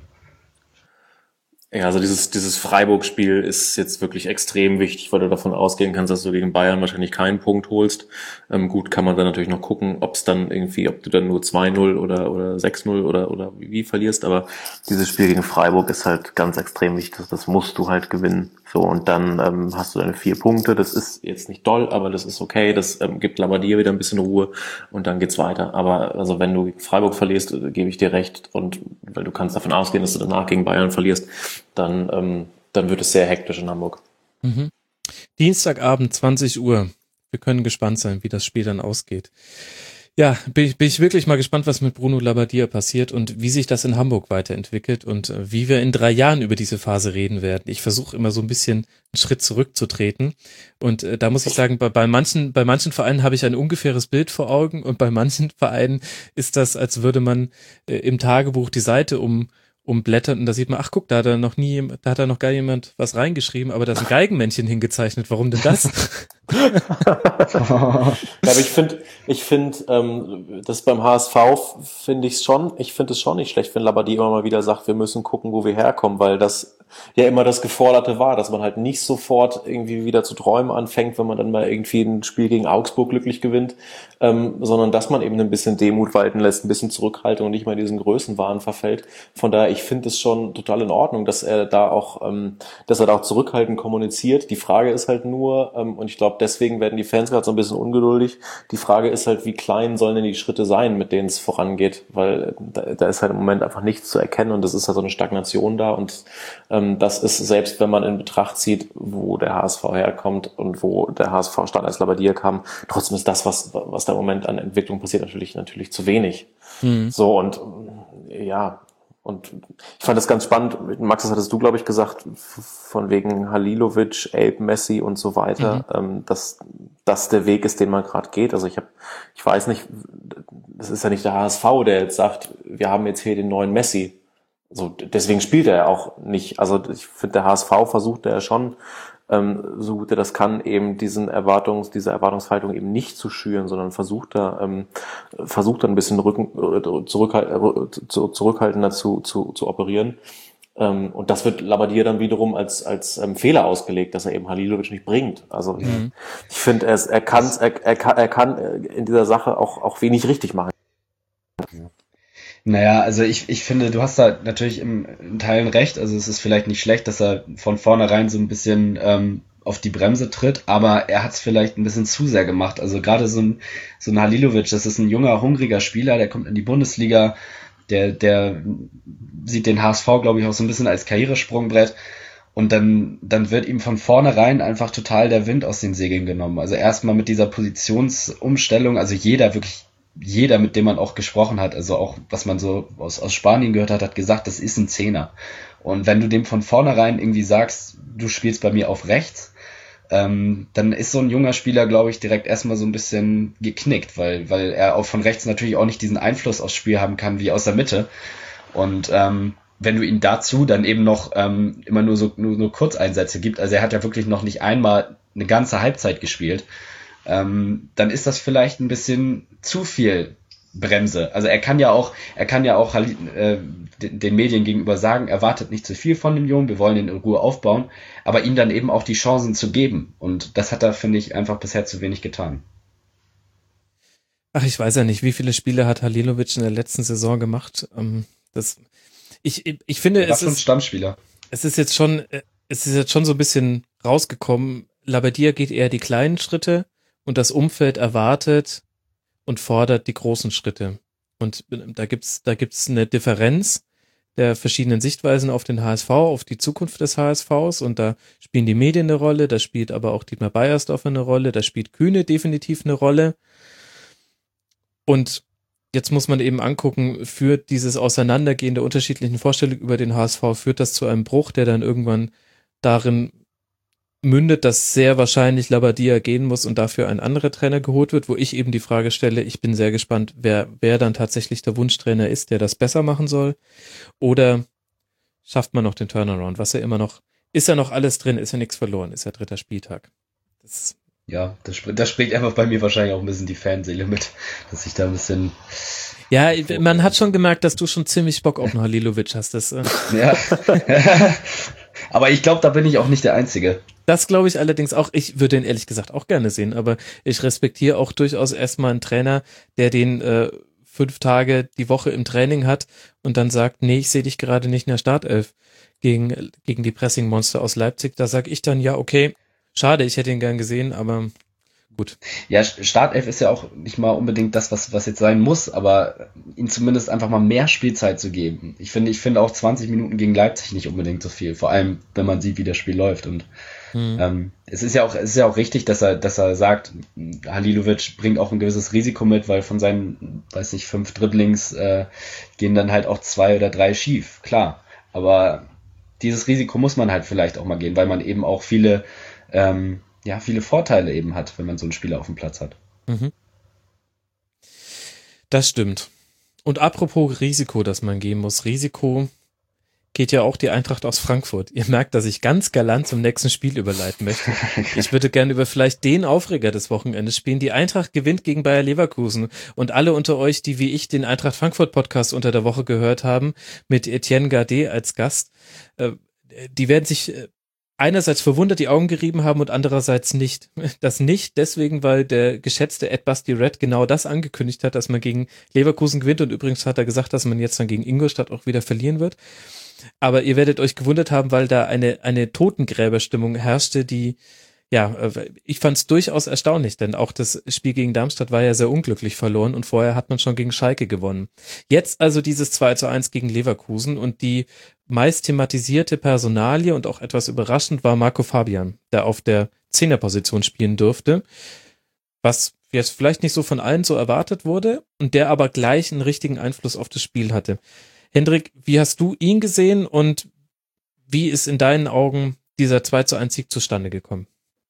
Ja, also dieses, dieses Freiburg-Spiel ist jetzt wirklich extrem wichtig, weil du davon ausgehen kannst, dass du gegen Bayern wahrscheinlich keinen Punkt holst. Ähm, gut, kann man dann natürlich noch gucken, ob es dann irgendwie, ob du dann nur zwei null oder, oder sechs null oder, oder wie, wie verlierst, aber dieses Spiel gegen Freiburg ist halt ganz extrem wichtig, das, das musst du halt gewinnen. So, und dann ähm, hast du deine vier Punkte, das ist jetzt nicht doll, aber das ist okay, das ähm, gibt Labbadia wieder ein bisschen Ruhe, und dann geht's weiter. Aber also wenn du gegen Freiburg verlierst, äh, gebe ich dir recht, und weil du kannst davon ausgehen, dass du danach gegen Bayern verlierst, dann ähm, dann wird es sehr hektisch in Hamburg. Mhm. Dienstagabend, zwanzig Uhr. Wir können gespannt sein, wie das Spiel dann ausgeht. Ja, bin ich, bin ich wirklich mal gespannt, was mit Bruno Labbadia passiert und wie sich das in Hamburg weiterentwickelt und äh, wie wir in drei Jahren über diese Phase reden werden. Ich versuche immer so ein bisschen einen Schritt zurückzutreten, und äh, da muss ich sagen, bei, bei manchen bei manchen Vereinen habe ich ein ungefähres Bild vor Augen, und bei manchen Vereinen ist das, als würde man äh, im Tagebuch die Seite um umblättert und da sieht man, ach guck, da hat er noch nie, da hat er noch gar jemand was reingeschrieben, aber da ist ein Geigenmännchen hingezeichnet. Warum denn das? Ja, aber ich finde, ich finde, ähm, das beim H S V finde ich es schon, ich finde es schon nicht schlecht, wenn Labbadia immer mal wieder sagt, wir müssen gucken, wo wir herkommen, weil das ja immer das Geforderte war, dass man halt nicht sofort irgendwie wieder zu träumen anfängt, wenn man dann mal irgendwie ein Spiel gegen Augsburg glücklich gewinnt, ähm, sondern dass man eben ein bisschen Demut walten lässt, ein bisschen Zurückhaltung und nicht mal in diesen Größenwahn verfällt. Von daher, ich finde es schon total in Ordnung, dass er da auch, ähm, dass er da auch zurückhaltend kommuniziert. Die Frage ist halt nur, ähm, und ich glaube, deswegen werden die Fans gerade so ein bisschen ungeduldig, die Frage ist halt, wie klein sollen denn die Schritte sein, mit denen es vorangeht, weil da, da ist halt im Moment einfach nichts zu erkennen und es ist halt so eine Stagnation da und ähm, das ist, selbst wenn man in Betracht zieht, wo der H S V herkommt und wo der H S V Start als Labbadia kam, trotzdem ist das, was was da im Moment an Entwicklung passiert, natürlich natürlich zu wenig. Mhm. So und ja, und ich fand das ganz spannend. Max, das hattest du, glaube ich, gesagt, von wegen Halilovic, Abe, Messi und so weiter, mhm. ähm, dass das der Weg ist, den man gerade geht. Also ich habe, ich weiß nicht, das ist ja nicht der H S V, der jetzt sagt, wir haben jetzt hier den neuen Messi. So, deswegen spielt er ja auch nicht. Also ich finde, der H S V versucht er schon, ähm, so gut er das kann, eben diesen Erwartungs, diese Erwartungshaltung eben nicht zu schüren, sondern versucht da, ähm, versucht da ein bisschen Rücken, äh, zurückhalt, äh, zu, zurückhaltender zu, zu, zu operieren. Ähm, und das wird Labbadia dann wiederum als, als ähm, Fehler ausgelegt, dass er eben Halilovic nicht bringt. Also mhm. ich, ich finde, er, er kann, er, er kann, er kann in dieser Sache auch, auch wenig richtig machen. Naja, also ich, ich finde, du hast da natürlich im, in Teilen recht. Also es ist vielleicht nicht schlecht, dass er von vornherein so ein bisschen ähm, auf die Bremse tritt, aber er hat es vielleicht ein bisschen zu sehr gemacht. Also gerade so ein, so ein Halilovic, das ist ein junger, hungriger Spieler, der kommt in die Bundesliga, der, der sieht den H S V, glaube ich, auch so ein bisschen als Karrieresprungbrett. Und dann, dann wird ihm von vornherein einfach total der Wind aus den Segeln genommen. Also erstmal mit dieser Positionsumstellung, also jeder wirklich jeder, mit dem man auch gesprochen hat, also auch, was man so aus, aus Spanien gehört hat, hat gesagt, das ist ein Zehner. Und wenn du dem von vornherein irgendwie sagst, du spielst bei mir auf rechts, ähm, dann ist so ein junger Spieler, glaube ich, direkt erstmal so ein bisschen geknickt, weil, weil er auch von rechts natürlich auch nicht diesen Einfluss aufs Spiel haben kann wie aus der Mitte. Und ähm, wenn du ihn dazu dann eben noch ähm, immer nur so nur, nur Kurzeinsätze gibt, also er hat ja wirklich noch nicht einmal eine ganze Halbzeit gespielt, Ähm, dann ist das vielleicht ein bisschen zu viel Bremse. Also er kann ja auch, er kann ja auch äh, den, den Medien gegenüber sagen, erwartet nicht zu viel von dem Jungen, wir wollen ihn in Ruhe aufbauen, aber ihm dann eben auch die Chancen zu geben. Und das hat er, finde ich, einfach bisher zu wenig getan. Ach, ich weiß ja nicht, wie viele Spiele hat Halilovic in der letzten Saison gemacht. Ähm, das, ich, ich finde, er war es schon ist Stammspieler. Es ist jetzt schon, es ist jetzt schon so ein bisschen rausgekommen. Labbadia geht eher die kleinen Schritte. Und das Umfeld erwartet und fordert die großen Schritte. Und da gibt's, da gibt's eine Differenz der verschiedenen Sichtweisen auf den H S V, auf die Zukunft des H S Vs. Und da spielen die Medien eine Rolle, da spielt aber auch Dietmar Beiersdorfer eine Rolle, da spielt Kühne definitiv eine Rolle. Und jetzt muss man eben angucken, führt dieses Auseinandergehen der unterschiedlichen Vorstellungen über den H S V, führt das zu einem Bruch, der dann irgendwann darin mündet, dass sehr wahrscheinlich Labbadia gehen muss und dafür ein anderer Trainer geholt wird, wo ich eben die Frage stelle, ich bin sehr gespannt, wer wer dann tatsächlich der Wunschtrainer ist, der das besser machen soll. Oder schafft man noch den Turnaround, was ja immer noch, ist ja noch alles drin, ist ja nichts verloren, ist ja dritter Spieltag. Das ja, das, das spricht einfach bei mir wahrscheinlich auch ein bisschen die Fanseele mit, dass ich da ein bisschen... Ja, man hat schon gemerkt, dass du schon ziemlich Bock auf einen Halilovic hast. Das, äh ja. Aber ich glaube, da bin ich auch nicht der Einzige. Das glaube ich allerdings auch. Ich würde ihn ehrlich gesagt auch gerne sehen, aber ich respektiere auch durchaus erstmal einen Trainer, der den äh, fünf Tage die Woche im Training hat und dann sagt, nee, ich sehe dich gerade nicht in der Startelf gegen, gegen die Pressing-Monster aus Leipzig. Da sage ich dann, ja, okay, schade, ich hätte ihn gern gesehen, aber gut. Ja, Startelf ist ja auch nicht mal unbedingt das, was was jetzt sein muss, aber ihm zumindest einfach mal mehr Spielzeit zu geben. Ich finde, ich finde auch zwanzig Minuten gegen Leipzig nicht unbedingt so viel, vor allem wenn man sieht, wie das Spiel läuft. Und mhm. ähm, es ist ja auch, es ist ja auch richtig, dass er, dass er sagt, Halilovic bringt auch ein gewisses Risiko mit, weil von seinen, weiß nicht, fünf Dribblings äh, gehen dann halt auch zwei oder drei schief, klar. Aber dieses Risiko muss man halt vielleicht auch mal gehen, weil man eben auch viele ähm, ja, viele Vorteile eben hat, wenn man so einen Spieler auf dem Platz hat. Mhm. Das stimmt. Und apropos Risiko, das man gehen muss. Risiko, geht ja auch die Eintracht aus Frankfurt. Ihr merkt, dass ich ganz galant zum nächsten Spiel überleiten möchte. Ich würde gerne über vielleicht den Aufreger des Wochenendes spielen. Die Eintracht gewinnt gegen Bayer Leverkusen. Und alle unter euch, die wie ich den Eintracht Frankfurt Podcast unter der Woche gehört haben, mit Etienne Gardet als Gast, äh, die werden sich äh, einerseits verwundert die Augen gerieben haben und andererseits nicht. Das nicht deswegen, weil der geschätzte Ed Basti Red genau das angekündigt hat, dass man gegen Leverkusen gewinnt, und übrigens hat er gesagt, dass man jetzt dann gegen Ingolstadt auch wieder verlieren wird. Aber ihr werdet euch gewundert haben, weil da eine eine Totengräberstimmung herrschte, die, ja, ich fand es durchaus erstaunlich, denn auch das Spiel gegen Darmstadt war ja sehr unglücklich verloren und vorher hat man schon gegen Schalke gewonnen. Jetzt also dieses zwei zu eins gegen Leverkusen, und die meist thematisierte Personalie und auch etwas überraschend war Marco Fabian, der auf der Zehnerposition spielen durfte, was jetzt vielleicht nicht so von allen so erwartet wurde und der aber gleich einen richtigen Einfluss auf das Spiel hatte. Hendrik, wie hast du ihn gesehen und wie ist in deinen Augen dieser zwei zu eins Sieg zustande gekommen?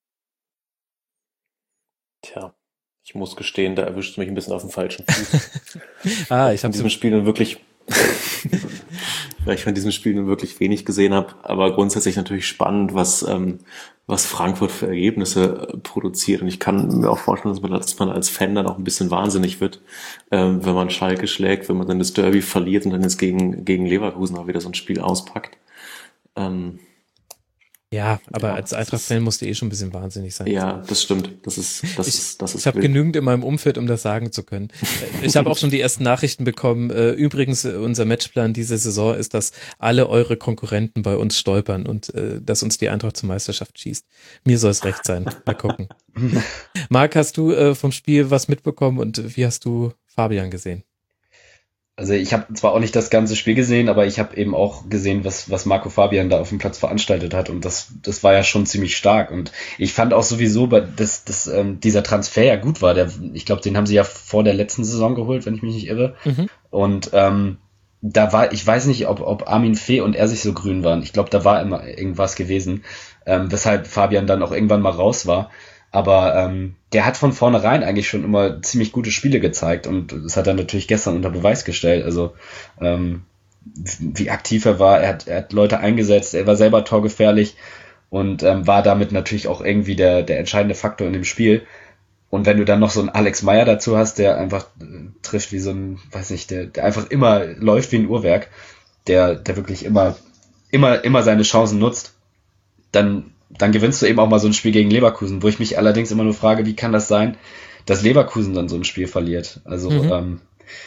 Tja, ich muss gestehen, da erwischt mich ein bisschen auf dem falschen Fuß. ah, ich habe in diesem Spiel nun wirklich, weil ich von diesem Spiel nun wirklich wenig gesehen habe, aber grundsätzlich natürlich spannend, was ähm, was Frankfurt für Ergebnisse äh, produziert. Und ich kann mir auch vorstellen, dass man, dass man als Fan dann auch ein bisschen wahnsinnig wird, ähm, wenn man Schalke schlägt, wenn man dann das Derby verliert und dann jetzt gegen gegen Leverkusen auch wieder so ein Spiel auspackt. Ähm, Ja, aber ja, als Eintracht-Fan musste eh schon ein bisschen wahnsinnig sein. Ja, das stimmt. Das ist, das ich, ist, das ist. Ich habe genügend in meinem Umfeld, um das sagen zu können. Ich habe auch schon die ersten Nachrichten bekommen. Übrigens, unser Matchplan diese Saison ist, dass alle eure Konkurrenten bei uns stolpern und äh, dass uns die Eintracht zur Meisterschaft schießt. Mir soll es recht sein. Mal gucken. Marc, hast du äh, vom Spiel was mitbekommen und wie hast du Fabian gesehen? Also ich habe zwar auch nicht das ganze Spiel gesehen, aber ich habe eben auch gesehen, was was Marco Fabian da auf dem Platz veranstaltet hat, und das das war ja schon ziemlich stark, und ich fand auch sowieso, dass, dass ähm, dieser Transfer ja gut war. Der, ich glaube, den haben sie ja vor der letzten Saison geholt, wenn ich mich nicht irre. Mhm. Und ähm, da war, ich weiß nicht, ob ob Armin Fee und er sich so grün waren. Ich glaube, da war immer irgendwas gewesen, ähm, weshalb Fabian dann auch irgendwann mal raus war. Aber ähm, der hat von vornherein eigentlich schon immer ziemlich gute Spiele gezeigt, und das hat er natürlich gestern unter Beweis gestellt. Also ähm, wie aktiv er war, er hat, er hat Leute eingesetzt, er war selber torgefährlich und ähm, war damit natürlich auch irgendwie der, der entscheidende Faktor in dem Spiel. Und wenn du dann noch so einen Alex Meyer dazu hast, der einfach äh, trifft wie so ein, weiß nicht, der, der einfach immer läuft wie ein Uhrwerk, der, der wirklich immer, immer, immer seine Chancen nutzt, dann dann gewinnst du eben auch mal so ein Spiel gegen Leverkusen, wo ich mich allerdings immer nur frage, wie kann das sein, dass Leverkusen dann so ein Spiel verliert? Also mhm. ähm,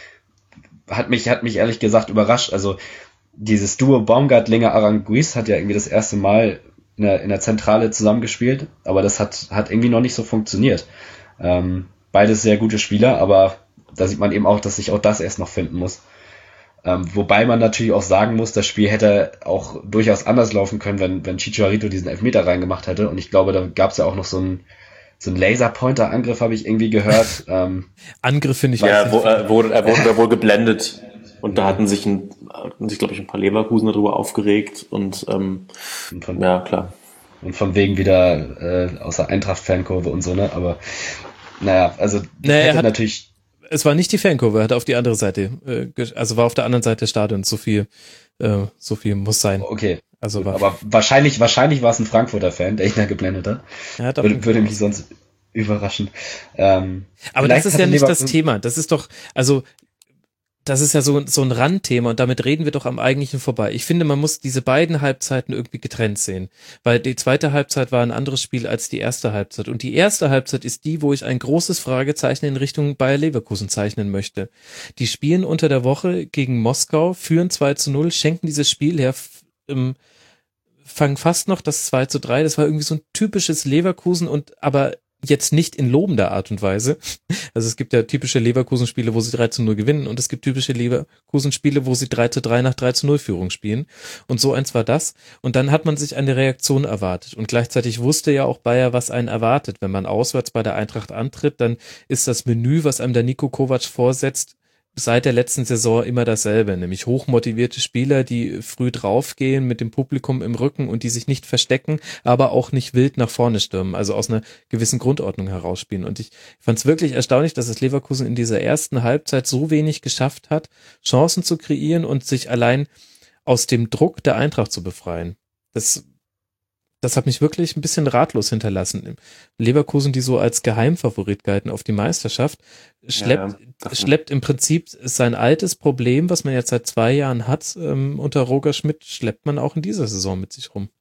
hat mich hat mich ehrlich gesagt überrascht. Also dieses Duo Baumgartlinger-Aranguiz hat ja irgendwie das erste Mal in der, in der Zentrale zusammengespielt, aber das hat hat irgendwie noch nicht so funktioniert. Ähm, beides sehr gute Spieler, aber da sieht man eben auch, dass sich auch das erst noch finden muss. Ähm, wobei man natürlich auch sagen muss, das Spiel hätte auch durchaus anders laufen können, wenn, wenn Chicharito diesen Elfmeter reingemacht hätte. Und ich glaube, da gab es ja auch noch so einen, so einen Laserpointer-Angriff, habe ich irgendwie gehört. Ähm, Angriff finde ich. Ja, er wurde, er wurde, er wurde da wohl geblendet. Und da hatten sich, ein, hatten sich glaube ich, ein paar Leverkusen darüber aufgeregt. Und, ähm, und von, ja, klar. Und von wegen wieder äh, aus der Eintracht-Fankurve und so, ne? Aber naja, also naja, hätte er hat, natürlich... Es war nicht die Fankurve, er hat auf die andere Seite, äh, also war auf der anderen Seite des Stadions, so viel, äh, so viel muss sein. Okay, also war, aber wahrscheinlich wahrscheinlich war es ein Frankfurter Fan, der ihn da geblendet hat. Ja, würde, würde mich sonst überraschen. Ähm, aber das ist ja nicht das Thema, das ist doch, also das ist ja so, so ein Randthema und damit reden wir doch am Eigentlichen vorbei. Ich finde, man muss diese beiden Halbzeiten irgendwie getrennt sehen, weil die zweite Halbzeit war ein anderes Spiel als die erste Halbzeit und die erste Halbzeit ist die, wo ich ein großes Fragezeichen in Richtung Bayer Leverkusen zeichnen möchte. Die spielen unter der Woche gegen Moskau, führen zwei zu null, schenken dieses Spiel her, ähm, fangen fast noch das zwei zu drei, das war irgendwie so ein typisches Leverkusen und aber jetzt nicht in lobender Art und Weise. Also es gibt ja typische Leverkusen-Spiele, wo sie drei zu null gewinnen und es gibt typische Leverkusen-Spiele, wo sie drei zu drei nach drei zu null Führung spielen. Und so eins war das. Und dann hat man sich eine Reaktion erwartet. Und gleichzeitig wusste ja auch Bayer, was einen erwartet. Wenn man auswärts bei der Eintracht antritt, dann ist das Menü, was einem der Niko Kovac vorsetzt, seit der letzten Saison immer dasselbe, nämlich hochmotivierte Spieler, die früh draufgehen mit dem Publikum im Rücken und die sich nicht verstecken, aber auch nicht wild nach vorne stürmen, also aus einer gewissen Grundordnung herausspielen. Und ich fand es wirklich erstaunlich, dass es Leverkusen in dieser ersten Halbzeit so wenig geschafft hat, Chancen zu kreieren und sich allein aus dem Druck der Eintracht zu befreien. Das, das hat mich wirklich ein bisschen ratlos hinterlassen. Leverkusen, die so als Geheimfavorit galten auf die Meisterschaft, schleppt, ja, ja, schleppt im Prinzip sein altes Problem, was man jetzt seit zwei Jahren hat, ähm, unter Roger Schmidt, schleppt man auch in dieser Saison mit sich rum.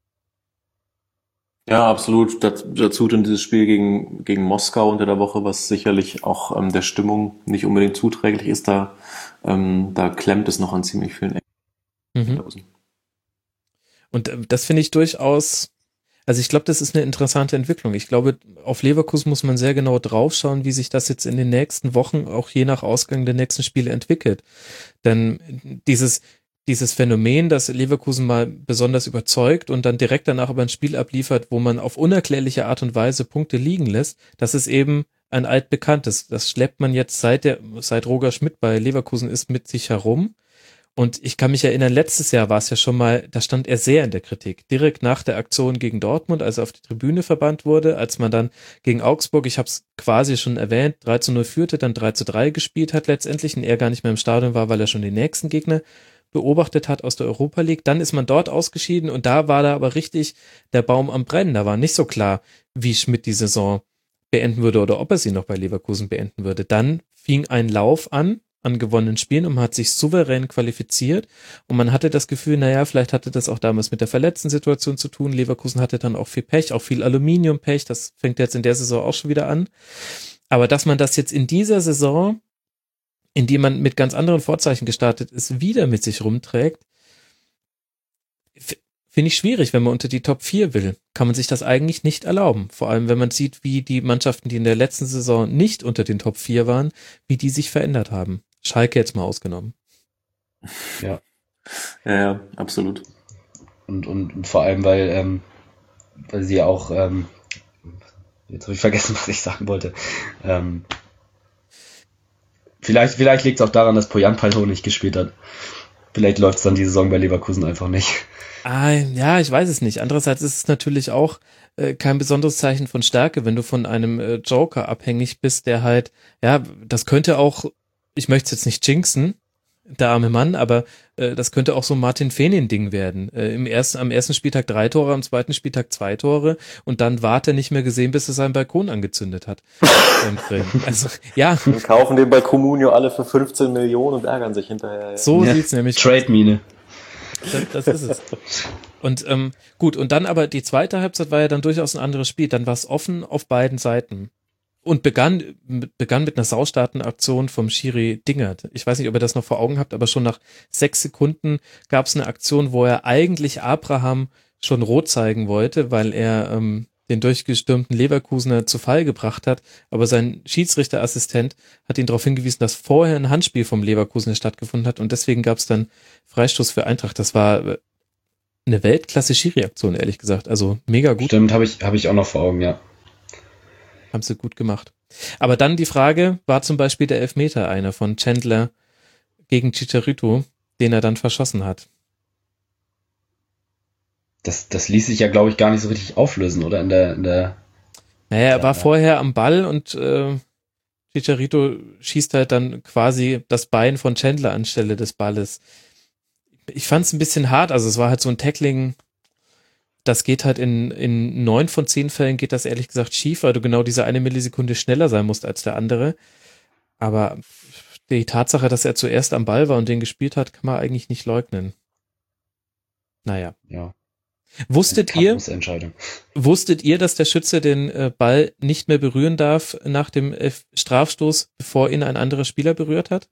Ja, absolut. Dazu dann dieses Spiel gegen, gegen Moskau unter der Woche, was sicherlich auch ähm, der Stimmung nicht unbedingt zuträglich ist. Da, ähm, da klemmt es noch an ziemlich vielen Ecken. Mhm. Und äh, das finde ich durchaus, also ich glaube, das ist eine interessante Entwicklung. Ich glaube, auf Leverkusen muss man sehr genau draufschauen, wie sich das jetzt in den nächsten Wochen, auch je nach Ausgang der nächsten Spiele entwickelt. Denn dieses Dieses Phänomen, dass Leverkusen mal besonders überzeugt und dann direkt danach aber ein Spiel abliefert, wo man auf unerklärliche Art und Weise Punkte liegen lässt, das ist eben ein altbekanntes. Das schleppt man jetzt seit der, seit Roger Schmidt bei Leverkusen ist mit sich herum. Und ich kann mich erinnern, letztes Jahr war es ja schon mal, da stand er sehr in der Kritik. Direkt nach der Aktion gegen Dortmund, als er auf die Tribüne verbannt wurde, als man dann gegen Augsburg, ich habe es quasi schon erwähnt, drei zu null führte, dann drei zu drei gespielt hat letztendlich und er gar nicht mehr im Stadion war, weil er schon den nächsten Gegner beobachtet hat aus der Europa League. Dann ist man dort ausgeschieden und da war da aber richtig der Baum am Brennen. Da war nicht so klar, wie Schmidt die Saison beenden würde oder ob er sie noch bei Leverkusen beenden würde. Dann fing ein Lauf an, an gewonnenen Spielen und man hat sich souverän qualifiziert und man hatte das Gefühl, naja, vielleicht hatte das auch damals mit der verletzten Situation zu tun. Leverkusen hatte dann auch viel Pech, auch viel Aluminiumpech. Das fängt jetzt in der Saison auch schon wieder an. Aber dass man das jetzt in dieser Saison, in die man mit ganz anderen Vorzeichen gestartet ist, wieder mit sich rumträgt, finde ich schwierig, wenn man unter die Top vier will. Kann man sich das eigentlich nicht erlauben. Vor allem, wenn man sieht, wie die Mannschaften, die in der letzten Saison nicht unter den Top vier waren, wie die sich verändert haben. Schalke jetzt mal ausgenommen. Ja. Ja, ja, absolut. Und, und, und vor allem, weil, ähm, weil sie auch, ähm, jetzt habe ich vergessen, was ich sagen wollte, ähm, Vielleicht, vielleicht liegt es auch daran, dass Poyanpalo nicht gespielt hat. Vielleicht läuft es dann die Saison bei Leverkusen einfach nicht. Ah, ja, ich weiß es nicht. Andererseits ist es natürlich auch äh, kein besonderes Zeichen von Stärke, wenn du von einem äh, Joker abhängig bist, der halt, ja, das könnte auch, ich möchte es jetzt nicht jinxen, der arme Mann, aber äh, das könnte auch so ein Martin Fenin-Ding werden. Äh, im ersten, am ersten Spieltag drei Tore, am zweiten Spieltag zwei Tore und dann ward er nicht mehr gesehen, bis er seinen Balkon angezündet hat. Also, ja. Wir kaufen den bei Comunio alle für fünfzehn Millionen und ärgern sich hinterher. Ja. So ja, sieht's nämlich. Trade-Mine. Das, das ist es. Und ähm, gut, und dann aber die zweite Halbzeit war ja dann durchaus ein anderes Spiel. Dann war es offen auf beiden Seiten. Und begann, begann mit einer saustarken Aktion vom Schiri Dingert. Ich weiß nicht, ob ihr das noch vor Augen habt, aber schon nach sechs Sekunden gab es eine Aktion, wo er eigentlich Abraham schon rot zeigen wollte, weil er ähm, den durchgestürmten Leverkusener zu Fall gebracht hat. Aber sein Schiedsrichterassistent hat ihn darauf hingewiesen, dass vorher ein Handspiel vom Leverkusener stattgefunden hat und deswegen gab es dann Freistoß für Eintracht. Das war eine Weltklasse-Schiri-Aktion, ehrlich gesagt. Also mega gut. Stimmt, habe ich, hab ich auch noch vor Augen, ja. Haben sie gut gemacht. Aber dann die Frage, war zum Beispiel der Elfmeter einer von Chandler gegen Chicharito, den er dann verschossen hat? Das, das ließ sich ja, glaube ich, gar nicht so richtig auflösen, oder? In der, in der. Naja, er war ja vorher am Ball und äh, Chicharito schießt halt dann quasi das Bein von Chandler anstelle des Balles. Ich fand es ein bisschen hart, also es war halt so ein Tackling. Das geht halt in, in neun von zehn Fällen geht das ehrlich gesagt schief, weil du genau diese eine Millisekunde schneller sein musst als der andere. Aber die Tatsache, dass er zuerst am Ball war und den gespielt hat, kann man eigentlich nicht leugnen. Naja. Ja. Wusstet ihr, wusstet ihr, dass der Schütze den äh, Ball nicht mehr berühren darf nach dem äh, Strafstoß, bevor ihn ein anderer Spieler berührt hat?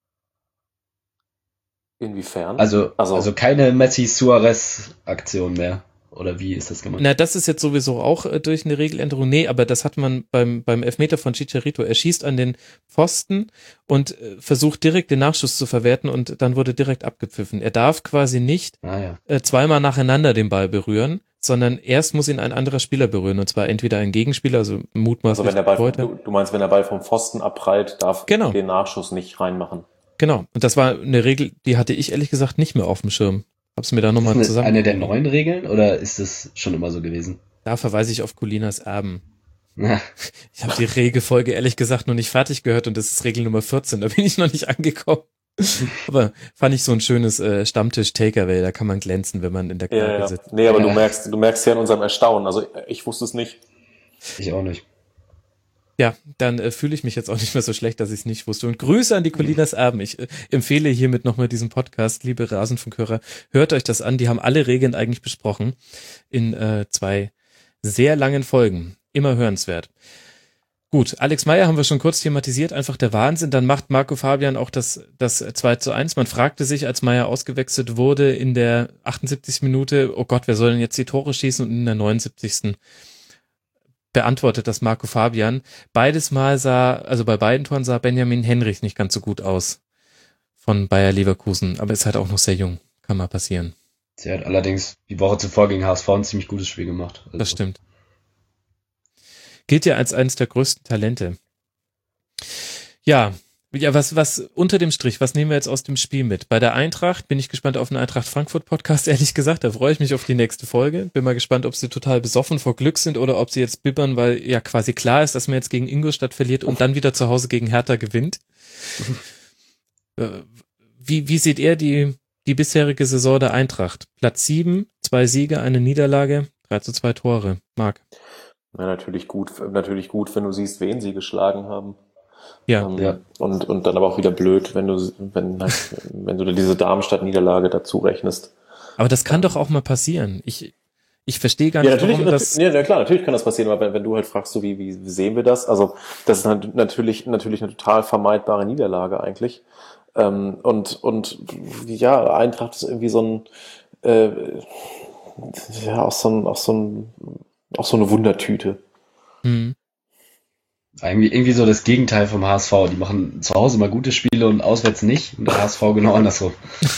Inwiefern? Also, also, also keine Messi-Suarez-Aktion mehr. Oder wie ist das gemeint? Na, das ist jetzt sowieso auch äh, durch eine Regeländerung. Nee, aber das hat man beim beim Elfmeter von Chicharito. Er schießt an den Pfosten und äh, versucht direkt den Nachschuss zu verwerten und dann wurde direkt abgepfiffen. Er darf quasi nicht ah, ja. äh, zweimal nacheinander den Ball berühren, sondern erst muss ihn ein anderer Spieler berühren und zwar entweder ein Gegenspieler, also mutmaßlich. Also wenn der Ball, du, du meinst, wenn der Ball vom Pfosten abprallt, darf genau. den Nachschuss nicht reinmachen. Genau. Und das war eine Regel, die hatte ich ehrlich gesagt nicht mehr auf dem Schirm. Hab's mir da nochmal zusammen. Ist das eine der neuen Regeln oder ist das schon immer so gewesen? Da verweise ich auf Colinas Erben. Ja. Ich habe die Regelfolge ehrlich gesagt noch nicht fertig gehört und das ist Regel Nummer vierzehn, da bin ich noch nicht angekommen. Aber fand ich so ein schönes äh, Stammtisch-Takeaway, da kann man glänzen, wenn man in der Kneipe Ja, ja. sitzt. Nee, aber Ja. du merkst, du merkst ja in unserem Erstaunen. Also ich wusste es nicht. Ich auch nicht. Ja, dann äh, fühle ich mich jetzt auch nicht mehr so schlecht, dass ich es nicht wusste. Und Grüße an die Colinas Erben. Ich äh, empfehle hiermit nochmal diesen Podcast, liebe Rasenfunkhörer. Hört euch das an. Die haben alle Regeln eigentlich besprochen in äh, zwei sehr langen Folgen. Immer hörenswert. Gut, Alex Meyer haben wir schon kurz thematisiert. Einfach der Wahnsinn. Dann macht Marco Fabian auch das, das zwei zu eins. Man fragte sich, als Meyer ausgewechselt wurde in der achtundsiebzigsten Minute, oh Gott, wer soll denn jetzt die Tore schießen? Und in der neunundsiebzigsten beantwortet das Marco Fabian. Beides Mal sah, also bei beiden Toren sah Benjamin Henrich nicht ganz so gut aus von Bayer Leverkusen, aber ist halt auch noch sehr jung. Kann mal passieren. Sie hat allerdings die Woche zuvor gegen H S V ein ziemlich gutes Spiel gemacht. Also. Das stimmt. Gilt ja als eines der größten Talente. Ja, ja, was, was unter dem Strich, was nehmen wir jetzt aus dem Spiel mit? Bei der Eintracht bin ich gespannt auf den Eintracht Frankfurt Podcast, ehrlich gesagt, da freue ich mich auf die nächste Folge. Bin mal gespannt, ob sie total besoffen vor Glück sind oder ob sie jetzt bibbern, weil ja quasi klar ist, dass man jetzt gegen Ingolstadt verliert und dann wieder zu Hause gegen Hertha gewinnt. Wie, wie seht ihr die, die bisherige Saison der Eintracht? Platz sieben, zwei Siege, eine Niederlage, drei zu zwei Tore. Marc? Ja, natürlich gut, natürlich gut, wenn du siehst, wen sie geschlagen haben. Ja. Ähm, ja. Und, und dann aber auch wieder blöd, wenn du, wenn, halt, wenn du diese Darmstadt-Niederlage dazu rechnest. Aber das kann doch auch mal passieren. Ich, ich verstehe gar nicht, ja, natürlich, warum das... Ja, na klar, natürlich kann das passieren, aber wenn, wenn du halt fragst, so wie, wie sehen wir das? Also, das ist halt natürlich, natürlich eine total vermeidbare Niederlage eigentlich. Ähm, und, und, ja, Eintracht ist irgendwie so ein, äh, ja, auch so ein, auch so ein, auch so eine Wundertüte. Hm. Irgendwie, irgendwie so das Gegenteil vom H S V. Die machen zu Hause mal gute Spiele und auswärts nicht. Und der H S V genau andersrum.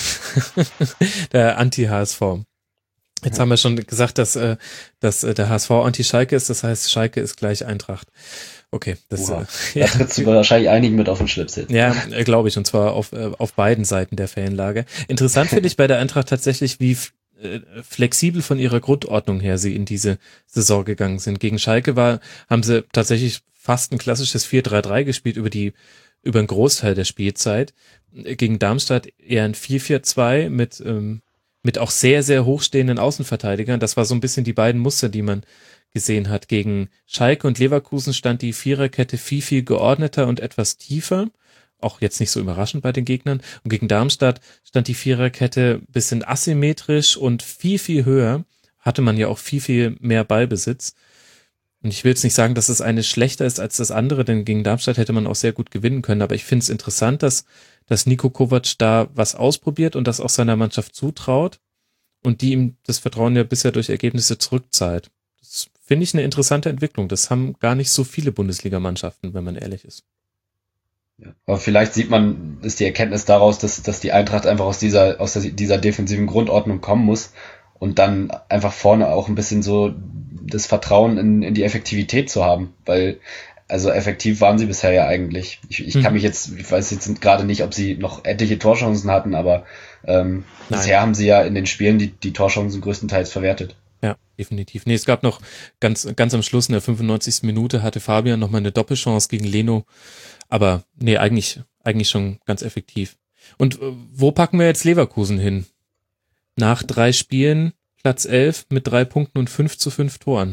Der Anti-H S V. Jetzt haben wir schon gesagt, dass, äh, dass äh, der H S V Anti-Schalke ist. Das heißt, Schalke ist gleich Eintracht. Okay. Das, äh, da trittst du wahrscheinlich einigen mit auf den Schlips jetzt. Ja, äh, glaube ich. Und zwar auf, äh, auf beiden Seiten der Fanlage. Interessant finde ich bei der Eintracht tatsächlich, wie flexibel von ihrer Grundordnung her sie in diese Saison gegangen sind. Gegen Schalke war, haben sie tatsächlich fast ein klassisches vier drei drei gespielt über die, über einen Großteil der Spielzeit. Gegen Darmstadt eher ein vier vier zwei mit, ähm, mit auch sehr, sehr hochstehenden Außenverteidigern. Das war so ein bisschen die beiden Muster, die man gesehen hat. Gegen Schalke und Leverkusen stand die Viererkette viel, viel geordneter und etwas tiefer. Auch jetzt nicht so überraschend bei den Gegnern. Und gegen Darmstadt stand die Viererkette ein bisschen asymmetrisch und viel, viel höher. Hatte man ja auch viel, viel mehr Ballbesitz. Und ich will jetzt nicht sagen, dass das eine schlechter ist als das andere, denn gegen Darmstadt hätte man auch sehr gut gewinnen können. Aber ich finde es interessant, dass, dass Niko Kovac da was ausprobiert und das auch seiner Mannschaft zutraut und die ihm das Vertrauen ja bisher durch Ergebnisse zurückzahlt. Das finde ich eine interessante Entwicklung. Das haben gar nicht so viele Bundesligamannschaften, wenn man ehrlich ist. Ja. Aber vielleicht sieht man, ist die Erkenntnis daraus, dass, dass die Eintracht einfach aus dieser, aus dieser defensiven Grundordnung kommen muss und dann einfach vorne auch ein bisschen so das Vertrauen in, in die Effektivität zu haben, weil, also effektiv waren sie bisher ja eigentlich. Ich, ich kann mich jetzt, ich weiß jetzt gerade nicht, ob sie noch etliche Torchancen hatten, aber ähm, bisher haben sie ja in den Spielen die, die Torchancen größtenteils verwertet. Ja, definitiv. Nee, es gab noch ganz, ganz am Schluss in der fünfundneunzigsten Minute hatte Fabian noch mal eine Doppelchance gegen Leno. Aber nee, eigentlich, eigentlich schon ganz effektiv. Und äh, wo packen wir jetzt Leverkusen hin? Nach drei Spielen Platz elf mit drei Punkten und fünf zu fünf Toren.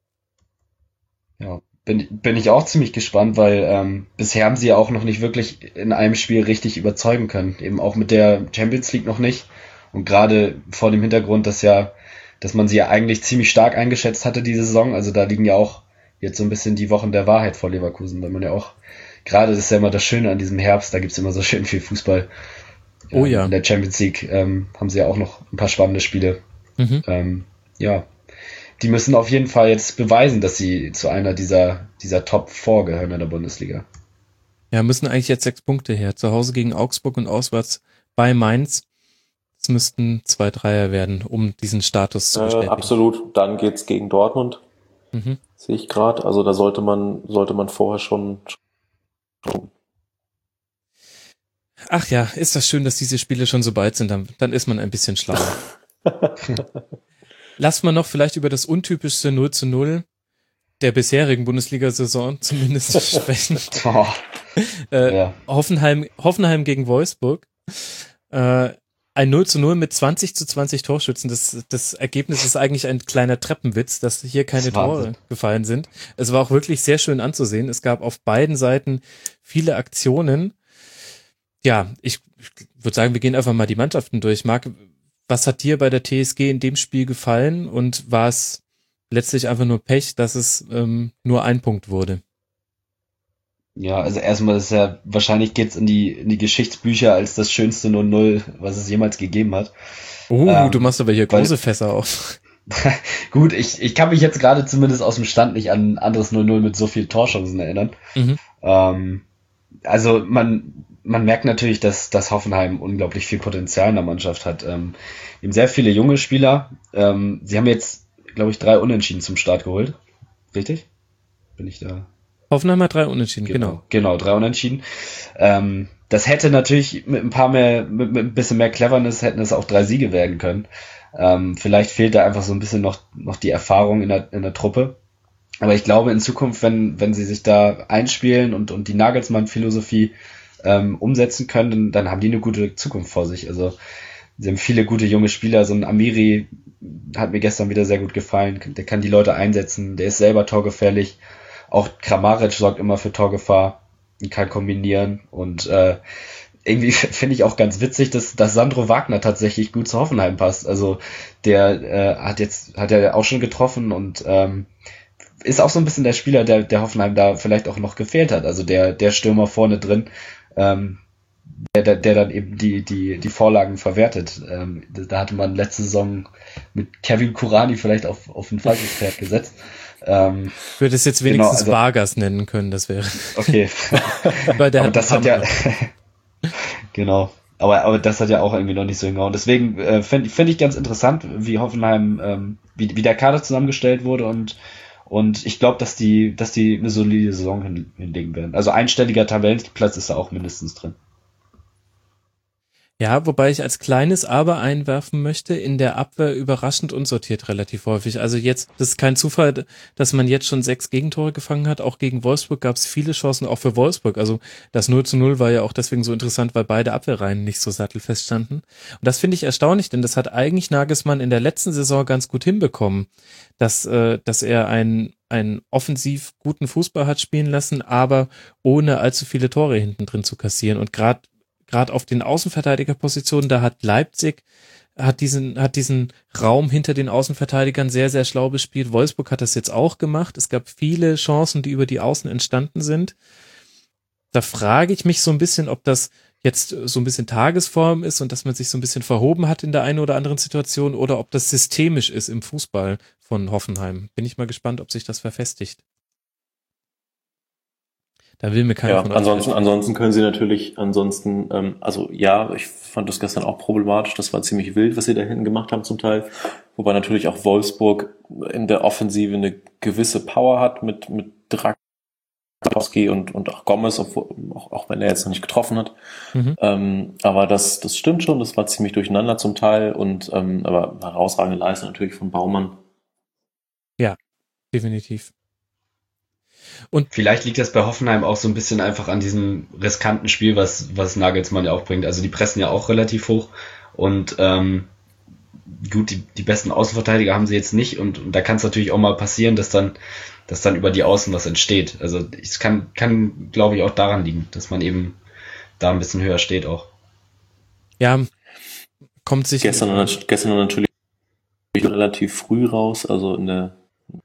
Ja, bin, bin ich auch ziemlich gespannt, weil ähm, bisher haben sie ja auch noch nicht wirklich in einem Spiel richtig überzeugen können. Eben auch mit der Champions League noch nicht. Und gerade vor dem Hintergrund, dass ja, dass man sie ja eigentlich ziemlich stark eingeschätzt hatte diese Saison. Also da liegen ja auch jetzt so ein bisschen die Wochen der Wahrheit vor Leverkusen, weil man ja auch gerade, das ist ja immer das Schöne an diesem Herbst, da gibt's immer so schön viel Fußball. Oh ja. In der Champions League ähm, haben sie ja auch noch ein paar spannende Spiele. Mhm. Ähm, ja, die müssen auf jeden Fall jetzt beweisen, dass sie zu einer dieser dieser Top vier gehören in der Bundesliga. Ja, müssen eigentlich jetzt sechs Punkte her. Zu Hause gegen Augsburg und auswärts bei Mainz. Es müssten zwei Dreier werden, um diesen Status zu bestätigen. Äh, absolut. Dann geht's gegen Dortmund. Mhm. Sehe ich gerade. Also da sollte man sollte man vorher schon Ach ja, ist das schön, dass diese Spiele schon so bald sind, dann, dann ist man ein bisschen schlauer. Lass mal noch vielleicht über das untypischste null zu null der bisherigen Bundesliga-Saison zumindest sprechen. Oh, äh, ja. Hoffenheim, Hoffenheim gegen Wolfsburg, Äh, ein null zu null mit zwanzig zu zwanzig Torschützen. Das, das Ergebnis ist eigentlich ein kleiner Treppenwitz, dass hier keine Tore gefallen sind. Es war auch wirklich sehr schön anzusehen. Es gab auf beiden Seiten viele Aktionen. Ja, ich, ich würde sagen, wir gehen einfach mal die Mannschaften durch. Marc, was hat dir bei der T S G in dem Spiel gefallen und war es letztlich einfach nur Pech, dass es ähm, nur ein Punkt wurde? Ja, also erstmal ist ja, wahrscheinlich geht's in die, in die Geschichtsbücher als das schönste null null, was es jemals gegeben hat. Oh, ähm, du machst aber hier große Fässer auf. Gut, ich, ich kann mich jetzt gerade zumindest aus dem Stand nicht an ein anderes null null mit so viel Torchancen erinnern. Mhm. Ähm, also man, man merkt natürlich, dass, dass Hoffenheim unglaublich viel Potenzial in der Mannschaft hat. Ähm, eben sehr viele junge Spieler. Ähm, sie haben jetzt, glaube ich, drei Unentschieden zum Start geholt. Richtig? Bin ich da? Hoffenheim hat drei Unentschieden, genau. Genau, genau drei Unentschieden. Ähm, das hätte natürlich mit ein paar mehr, mit, mit ein bisschen mehr Cleverness hätten es auch drei Siege werden können. Ähm, vielleicht fehlt da einfach so ein bisschen noch, noch die Erfahrung in der, in der Truppe. Aber ich glaube, in Zukunft, wenn, wenn sie sich da einspielen und, und die Nagelsmann-Philosophie ähm, umsetzen können, dann, dann haben die eine gute Zukunft vor sich. Also, sie haben viele gute junge Spieler. So ein Amiri hat mir gestern wieder sehr gut gefallen. Der kann die Leute einsetzen. Der ist selber torgefährlich. Auch Kramaric sorgt immer für Torgefahr und kann kombinieren. Und äh, irgendwie finde ich auch ganz witzig, dass, dass Sandro Wagner tatsächlich gut zu Hoffenheim passt. Also der äh, hat jetzt hat ja auch schon getroffen und ähm, ist auch so ein bisschen der Spieler, der, der Hoffenheim da vielleicht auch noch gefehlt hat. Also der der Stürmer vorne drin, ähm, der, der, der dann eben die die die Vorlagen verwertet. Ähm, da hatte man letzte Saison mit Kevin Kurani vielleicht auf auf ein falsches Pferd gesetzt. Ähm, ich würde es jetzt wenigstens genau, also, Vargas nennen können, das wäre. Okay. Weil der aber hat das hat ja genau. Aber aber das hat ja auch irgendwie noch nicht so hingehauen. Deswegen äh, finde find ich ganz interessant, wie Hoffenheim, ähm, wie wie der Kader zusammengestellt wurde und und ich glaube, dass die dass die eine solide Saison hin, hinlegen werden. Also einstelliger Tabellenplatz ist da auch mindestens drin. Ja, wobei ich als kleines Aber einwerfen möchte, in der Abwehr überraschend unsortiert relativ häufig. Also jetzt, das ist kein Zufall, dass man jetzt schon sechs Gegentore gefangen hat. Auch gegen Wolfsburg gab es viele Chancen, auch für Wolfsburg. Also das null zu null war ja auch deswegen so interessant, weil beide Abwehrreihen nicht so sattelfest standen. Und das finde ich erstaunlich, denn das hat eigentlich Nagelsmann in der letzten Saison ganz gut hinbekommen, dass, äh, dass er einen, einen offensiv guten Fußball hat spielen lassen, aber ohne allzu viele Tore hinten drin zu kassieren. Und gerade Gerade auf den Außenverteidigerpositionen, da hat Leipzig hat diesen hat diesen Raum hinter den Außenverteidigern sehr, sehr schlau bespielt. Wolfsburg hat das jetzt auch gemacht. Es gab viele Chancen, die über die Außen entstanden sind. Da frage ich mich so ein bisschen, ob das jetzt so ein bisschen Tagesform ist und dass man sich so ein bisschen verhoben hat in der einen oder anderen Situation oder ob das systemisch ist im Fußball von Hoffenheim. Bin ich mal gespannt, ob sich das verfestigt. Da will mir keiner ja, von ansonsten, ansonsten können sie natürlich, ansonsten, ähm, also ja, ich fand das gestern auch problematisch, das war ziemlich wild, was sie da hinten gemacht haben zum Teil, wobei natürlich auch Wolfsburg in der Offensive eine gewisse Power hat mit mit Drakowski und und auch Gomez, obwohl, auch, auch wenn er jetzt noch nicht getroffen hat, mhm. ähm, aber das das stimmt schon, das war ziemlich durcheinander zum Teil und ähm, aber herausragende Leistung natürlich von Baumann. Ja, definitiv. Und vielleicht liegt das bei Hoffenheim auch so ein bisschen einfach an diesem riskanten Spiel, was was Nagelsmann ja auch bringt. Also die pressen ja auch relativ hoch und ähm, gut, die, die besten Außenverteidiger haben sie jetzt nicht und, und da kann es natürlich auch mal passieren, dass dann dass dann über die Außen was entsteht. Also es kann, kann glaube ich, auch daran liegen, dass man eben da ein bisschen höher steht auch. Ja, kommt sicher. Gestern, gestern natürlich relativ früh raus, also in der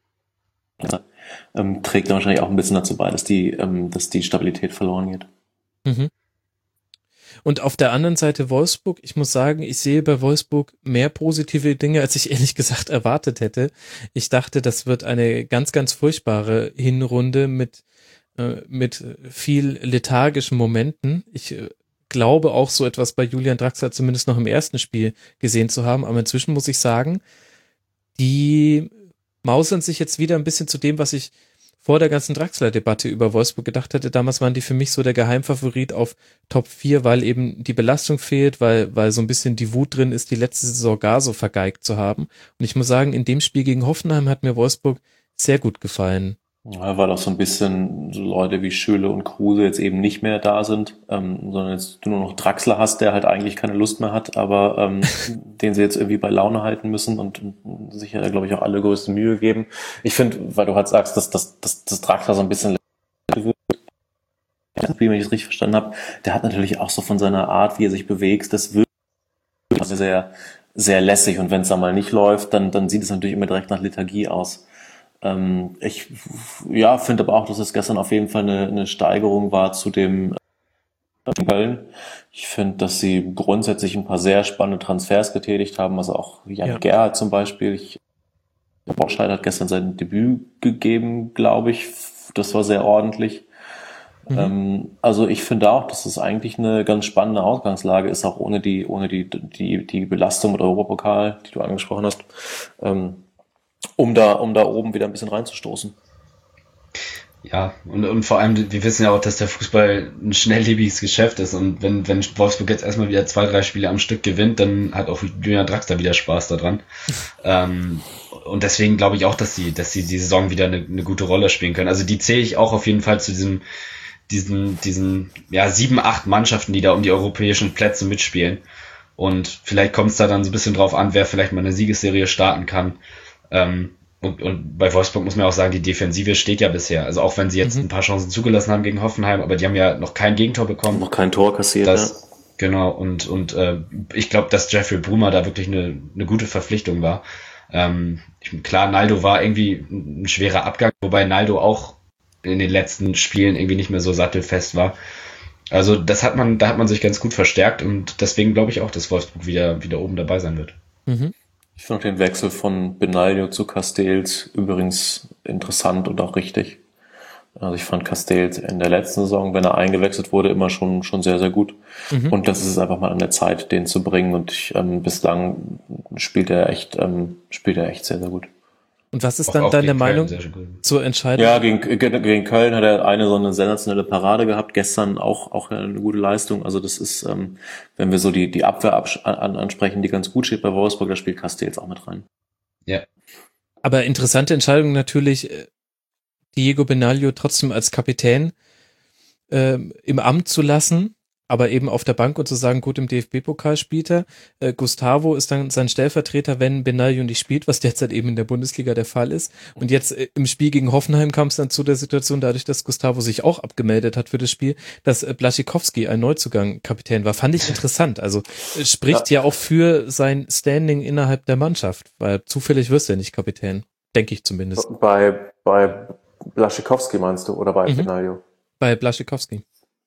Ähm, trägt dann wahrscheinlich auch ein bisschen dazu bei, dass die, ähm, dass die Stabilität verloren geht. Mhm. Und auf der anderen Seite Wolfsburg, ich muss sagen, ich sehe bei Wolfsburg mehr positive Dinge, als ich ehrlich gesagt erwartet hätte. Ich dachte, das wird eine ganz, ganz furchtbare Hinrunde mit, äh, mit viel lethargischen Momenten. Ich äh, glaube auch so etwas bei Julian Draxler zumindest noch im ersten Spiel gesehen zu haben, aber inzwischen muss ich sagen, die mausern sich jetzt wieder ein bisschen zu dem, was ich vor der ganzen Draxler-Debatte über Wolfsburg gedacht hatte. Damals waren die für mich so der Geheimfavorit auf Top vier, weil eben die Belastung fehlt, weil weil so ein bisschen die Wut drin ist, die letzte Saison gar so vergeigt zu haben. Und ich muss sagen, in dem Spiel gegen Hoffenheim hat mir Wolfsburg sehr gut gefallen. Ja, weil auch so ein bisschen so Leute wie Schöle und Kruse jetzt eben nicht mehr da sind, ähm, sondern jetzt du nur noch Draxler hast, der halt eigentlich keine Lust mehr hat, aber ähm, den sie jetzt irgendwie bei Laune halten müssen und, und sich ja, glaube ich, auch allergrößte Mühe geben. Ich finde, weil du halt sagst, dass, dass, dass, dass Draxler so ein bisschen wird, wenn ich es richtig verstanden habe, der hat natürlich auch so von seiner Art, wie er sich bewegt, das wirkt sehr, sehr lässig, und wenn es da mal nicht läuft, dann, dann sieht es natürlich immer direkt nach Lethargie aus. Ähm, ich ja, finde aber auch, dass es gestern auf jeden Fall eine, eine Steigerung war zu dem äh, Köln. Ich finde, dass sie grundsätzlich ein paar sehr spannende Transfers getätigt haben, also auch Jan Ja. Gerhardt zum Beispiel. Ich, Borscheid hat gestern sein Debüt gegeben, glaube ich. Das war sehr ordentlich. Mhm. Ähm, also ich finde auch, dass es eigentlich eine ganz spannende Ausgangslage ist, auch ohne die, ohne die, die, die Belastung mit Europapokal, die du angesprochen hast. Ähm, um da, um da oben wieder ein bisschen reinzustoßen. Ja, und, und vor allem, wir wissen ja auch, dass der Fußball ein schnelllebiges Geschäft ist, und wenn, wenn Wolfsburg jetzt erstmal wieder zwei, drei Spiele am Stück gewinnt, dann hat auch Julian Draxler wieder Spaß daran. ähm, und deswegen glaube ich auch, dass sie, dass sie die Saison wieder eine, eine gute Rolle spielen können. Also die zähle ich auch auf jeden Fall zu diesem, diesen, diesen, ja, sieben, acht Mannschaften, die da um die europäischen Plätze mitspielen. Und vielleicht kommt es da dann so ein bisschen drauf an, wer vielleicht mal eine Siegesserie starten kann. Ähm, und, und bei Wolfsburg muss man auch sagen, die Defensive steht ja bisher. Also auch wenn sie jetzt Mhm. ein paar Chancen zugelassen haben gegen Hoffenheim, aber die haben ja noch kein Gegentor bekommen. Noch kein Tor kassiert, Das, genau, und, und äh, ich glaube, dass Jeffrey Brumer da wirklich eine, eine gute Verpflichtung war. Ähm, ich, klar, Naldo war irgendwie ein, ein schwerer Abgang, wobei Naldo auch in den letzten Spielen irgendwie nicht mehr so sattelfest war. Also das hat man, da hat man sich ganz gut verstärkt, und deswegen glaube ich auch, dass Wolfsburg wieder, wieder oben dabei sein wird. Mhm. Ich finde auch den Wechsel von Benaglio zu Castells übrigens interessant und auch richtig. Also ich fand Castells in der letzten Saison, wenn er eingewechselt wurde, immer schon schon sehr, sehr gut. Mhm. Und das ist es einfach mal an der Zeit, den zu bringen. Und ich, ähm, bislang spielt er echt, ähm, spielt er echt sehr, sehr gut. Und was ist Auch- dann auch deine gegen Köln Meinung sehr schön gut. zur Entscheidung? Ja, gegen, gegen Köln hat er eine so eine sensationelle Parade gehabt. Gestern auch auch eine gute Leistung. Also das ist, ähm, wenn wir so die die Abwehr absch- an, ansprechen, die ganz gut steht bei Wolfsburg, da spielt Castells auch mit rein. Ja, Aber interessante Entscheidung natürlich, äh, Diego Benaglio trotzdem als Kapitän ähm, im Amt zu lassen, aber eben auf der Bank und zu sagen, gut, im D F B-Pokal spielt er. Äh, Gustavo ist dann sein Stellvertreter, wenn Benaglio nicht spielt, was derzeit eben in der Bundesliga der Fall ist. Und jetzt äh, im Spiel gegen Hoffenheim kam es dann zu der Situation, dadurch, dass Gustavo sich auch abgemeldet hat für das Spiel, dass äh, Blaszczykowski, ein Neuzugang, Kapitän war. Fand ich interessant. Also äh, spricht ja. ja auch für sein Standing innerhalb der Mannschaft, weil zufällig wirst du ja nicht Kapitän. Denke ich zumindest. Bei bei Blaszczykowski meinst du oder bei Mhm. Benaglio? Bei Blaszczykowski.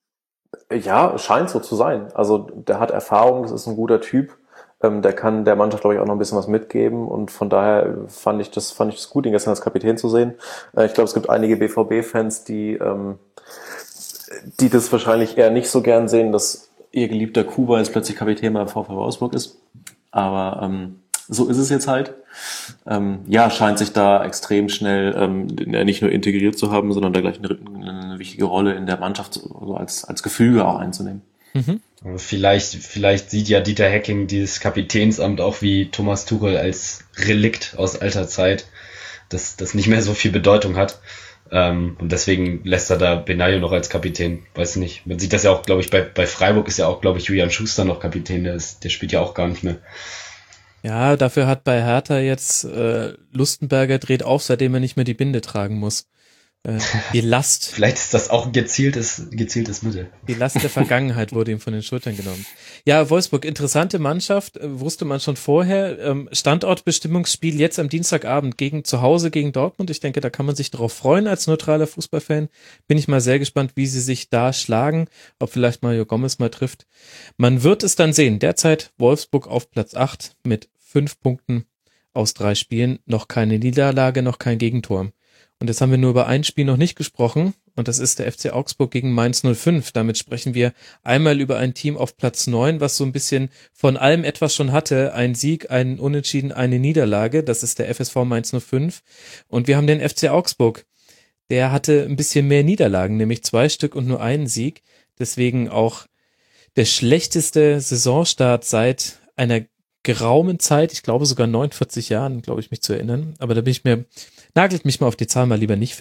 Ja, scheint so zu sein. Also der hat Erfahrung, das ist ein guter Typ. Ähm, der kann der Mannschaft, glaube ich, auch noch ein bisschen was mitgeben, und von daher fand ich das fand ich das gut, ihn gestern als Kapitän zu sehen. Äh, ich glaube, es gibt einige B V B-Fans, die ähm, die das wahrscheinlich eher nicht so gern sehen, dass ihr geliebter Kuba jetzt plötzlich Kapitän beim VfL Wolfsburg ist. Aber ähm, so ist es jetzt halt. Ähm, ja, scheint sich da extrem schnell ähm, nicht nur integriert zu haben, sondern da gleich eine, eine wichtige Rolle in der Mannschaft so als, als Gefüge auch einzunehmen. Mhm. aber vielleicht, vielleicht sieht ja Dieter Hecking dieses Kapitänsamt auch wie Thomas Tuchel als Relikt aus alter Zeit, das, das nicht mehr so viel Bedeutung hat. Ähm, und deswegen lässt er da Benaglio noch als Kapitän. Weiß nicht. Man sieht das ja auch, glaube ich, bei, bei Freiburg ist ja auch, glaube ich, Julian Schuster noch Kapitän. Der, ist, der spielt ja auch gar nicht mehr. Ja, dafür hat bei Hertha jetzt äh, Lustenberger dreht auf, seitdem er nicht mehr die Binde tragen muss. Äh, die Last, Vielleicht ist das auch ein gezieltes, gezieltes Mittel. die Last der Vergangenheit wurde ihm von den Schultern genommen. Ja, Wolfsburg, interessante Mannschaft, äh, wusste man schon vorher. Ähm, Standortbestimmungsspiel jetzt am Dienstagabend gegen zu Hause gegen Dortmund. Ich denke, da kann man sich darauf freuen als neutraler Fußballfan. Bin ich mal sehr gespannt, wie sie sich da schlagen, ob vielleicht Mario Gomez mal trifft. Man wird es dann sehen. Derzeit Wolfsburg auf Platz acht mit fünf Punkten aus drei Spielen. Noch keine Niederlage, noch kein Gegentor. Und jetzt haben wir nur über ein Spiel noch nicht gesprochen, und das ist der F C Augsburg gegen Mainz null fünf. Damit sprechen wir einmal über ein Team auf Platz neun, was so ein bisschen von allem etwas schon hatte. Ein Sieg, ein Unentschieden, eine Niederlage. Das ist der F S V Mainz null fünf. Und wir haben den F C Augsburg. Der hatte ein bisschen mehr Niederlagen, nämlich zwei Stück und nur einen Sieg. Deswegen auch der schlechteste Saisonstart seit einer geraumen Zeit, ich glaube sogar neunundvierzig Jahren, glaube ich mich zu erinnern, aber da bin ich mir, nagelt mich mal auf die Zahl mal lieber nicht fest.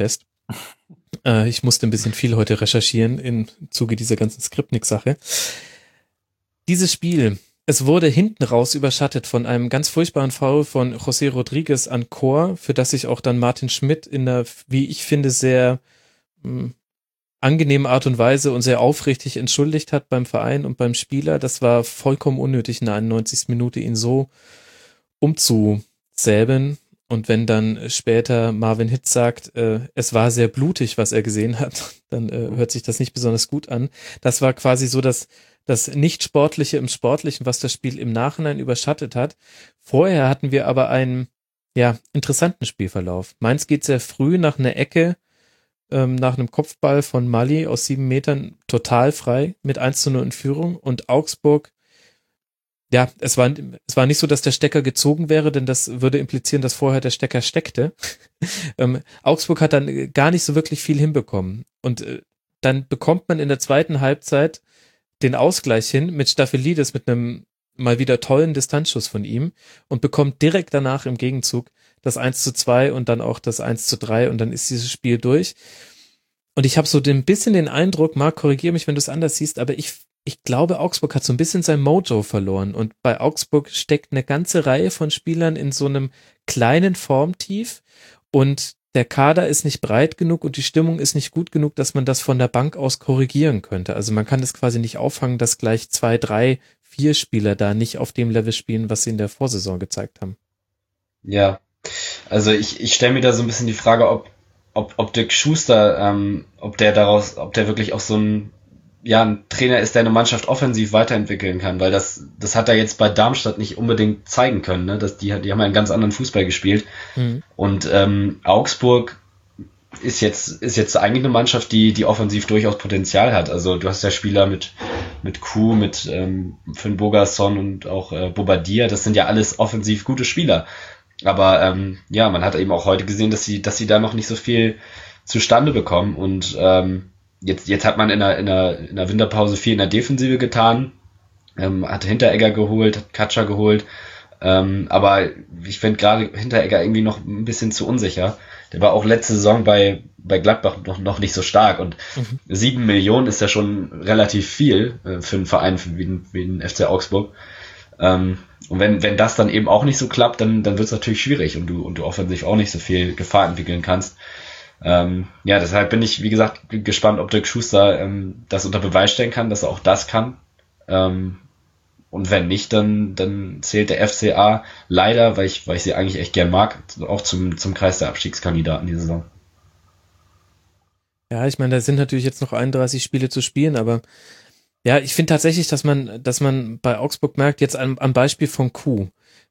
Äh, ich musste ein bisschen viel heute recherchieren im Zuge dieser ganzen Skripnik-Sache. Dieses Spiel, es wurde hinten raus überschattet von einem ganz furchtbaren Foul von José Rodríguez an Chor, für das sich auch dann Martin Schmidt in einer, wie ich finde, sehr mh, angenehme Art und Weise und sehr aufrichtig entschuldigt hat beim Verein und beim Spieler. Das war vollkommen unnötig, in der einundneunzigsten Minute ihn so umzusäbeln. Und wenn dann später Marvin Hitz sagt, äh, es war sehr blutig, was er gesehen hat, dann äh, hört sich das nicht besonders gut an. Das war quasi so das, das Nicht-Sportliche im Sportlichen, was das Spiel im Nachhinein überschattet hat. Vorher hatten wir aber einen, ja, interessanten Spielverlauf. Mainz geht sehr früh nach einer Ecke, ähm, nach einem Kopfball von Mali aus sieben Metern total frei mit eins zu null in Führung, und Augsburg, ja, es war, es war nicht so, dass der Stecker gezogen wäre, denn das würde implizieren, dass vorher der Stecker steckte. ähm, Augsburg hat dann gar nicht so wirklich viel hinbekommen. Und äh, dann bekommt man in der zweiten Halbzeit den Ausgleich hin mit Staphylides, mit einem mal wieder tollen Distanzschuss von ihm, und bekommt direkt danach im Gegenzug das eins zu zwei und dann auch das eins zu drei, und dann ist dieses Spiel durch. Und ich habe so ein bisschen den Eindruck, Marc, korrigiere mich, wenn du es anders siehst, aber ich Ich glaube, Augsburg hat so ein bisschen sein Mojo verloren, und bei Augsburg steckt eine ganze Reihe von Spielern in so einem kleinen Formtief, und der Kader ist nicht breit genug und die Stimmung ist nicht gut genug, dass man das von der Bank aus korrigieren könnte. Also man kann das quasi nicht auffangen, dass gleich zwei, drei, vier Spieler da nicht auf dem Level spielen, was sie in der Vorsaison gezeigt haben. Ja, also ich, ich stelle mir da so ein bisschen die Frage, ob, ob, ob Dirk Schuster, ähm, ob der daraus, ob der wirklich auch so ein ja, ein Trainer ist, der eine Mannschaft offensiv weiterentwickeln kann, weil das, das hat er jetzt bei Darmstadt nicht unbedingt zeigen können, ne? Dass die, die haben ja einen ganz anderen Fußball gespielt. Mhm. Und ähm, Augsburg ist jetzt, ist jetzt eigentlich eine Mannschaft, die, die offensiv durchaus Potenzial hat. Also du hast ja Spieler mit, mit Kuh, mit ähm, Finn Bogason und auch äh, Bobadilla, das sind ja alles offensiv gute Spieler. Aber ähm, ja, man hat eben auch heute gesehen, dass sie, dass sie da noch nicht so viel zustande bekommen, und ähm, Jetzt, jetzt hat man in der, in der, in der Winterpause viel in der Defensive getan, ähm, hat Hinteregger geholt, hat Katscher geholt, ähm, aber ich finde gerade Hinteregger irgendwie noch ein bisschen zu unsicher. Der war auch letzte Saison bei, bei Gladbach noch, noch nicht so stark, und mhm. sieben Millionen ist ja schon relativ viel äh, für einen Verein wie, wie den F C Augsburg. Ähm, und wenn, wenn das dann eben auch nicht so klappt, dann, dann wird es natürlich schwierig, und du, und du offensiv auch nicht so viel Gefahr entwickeln kannst. Ähm, ja, deshalb bin ich, wie gesagt, gespannt, ob Dirk Schuster ähm, das unter Beweis stellen kann, dass er auch das kann. Ähm, und wenn nicht, dann, dann zählt der F C A leider, weil ich, weil ich sie eigentlich echt gern mag, auch zum, zum Kreis der Abstiegskandidaten diese Saison. Ja, ich meine, da sind natürlich jetzt noch einunddreißig Spiele zu spielen, aber ja, ich finde tatsächlich, dass man, dass man bei Augsburg merkt, jetzt am, am Beispiel von Kuh,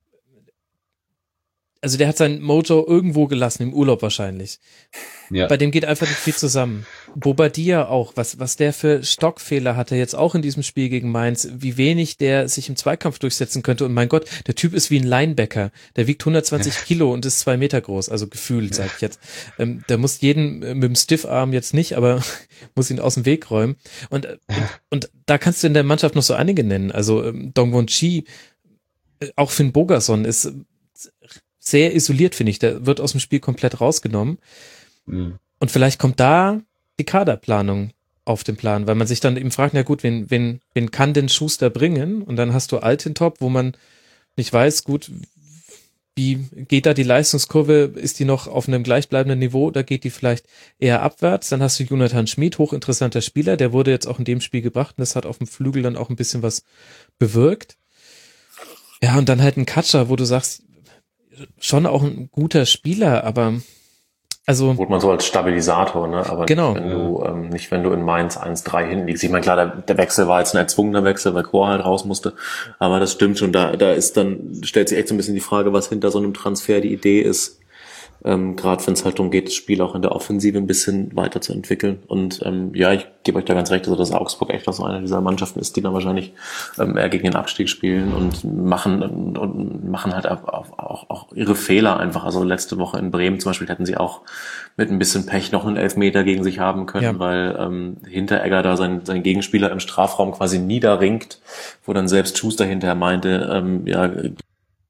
also der hat sein Mojo irgendwo gelassen, im Urlaub wahrscheinlich. Ja. Bei dem geht einfach nicht viel zusammen. Bobadilla auch, was was der für Stockfehler hatte, jetzt auch in diesem Spiel gegen Mainz, wie wenig der sich im Zweikampf durchsetzen könnte. Und mein Gott, der Typ ist wie ein Linebacker. Der wiegt hundertzwanzig ja. Kilo und ist zwei Meter groß, also gefühlt, sag ich jetzt. Ähm, der muss jeden äh, mit dem Stiffarm jetzt nicht, aber muss ihn aus dem Weg räumen. Und, und, und da kannst du in der Mannschaft noch so einige nennen. Also ähm, Dongwon Chi, äh, auch Finn Bogason ist äh, sehr isoliert, finde ich. Der wird aus dem Spiel komplett rausgenommen. Mhm. Und vielleicht kommt da die Kaderplanung auf den Plan, weil man sich dann eben fragt, na gut, wen, wen, wen kann denn Schuster bringen? Und dann hast du Altintop, wo man nicht weiß, gut, wie geht da die Leistungskurve? Ist die noch auf einem gleichbleibenden Niveau oder geht die vielleicht eher abwärts? Dann hast du Jonathan Schmid, hochinteressanter Spieler, der wurde jetzt auch in dem Spiel gebracht, und das hat auf dem Flügel dann auch ein bisschen was bewirkt. Ja, und dann halt ein Katscher, wo du sagst, schon auch ein guter Spieler, aber also gut, man so als Stabilisator, ne? Aber genau. nicht, wenn du ähm, nicht, wenn du in Mainz eins drei hinten liegst. Ich meine, klar, der, der Wechsel war jetzt ein erzwungener Wechsel, weil Chor halt raus musste, aber das stimmt schon. Da, da ist dann stellt sich echt so ein bisschen die Frage, was hinter so einem Transfer die Idee ist. Ähm, gerade wenn es halt darum geht, das Spiel auch in der Offensive ein bisschen weiterzuentwickeln. Und ähm, ja, ich gebe euch da ganz recht, also dass Augsburg echt so eine dieser Mannschaften ist, die dann wahrscheinlich ähm, eher gegen den Abstieg spielen und machen und, und machen halt auch, auch, auch ihre Fehler einfach. Also letzte Woche in Bremen zum Beispiel hätten sie auch mit ein bisschen Pech noch einen Elfmeter gegen sich haben können, ja. weil ähm, Hinteregger da sein, sein Gegenspieler im Strafraum quasi niederringt, wo dann selbst Schuster hinterher meinte, ähm, ja,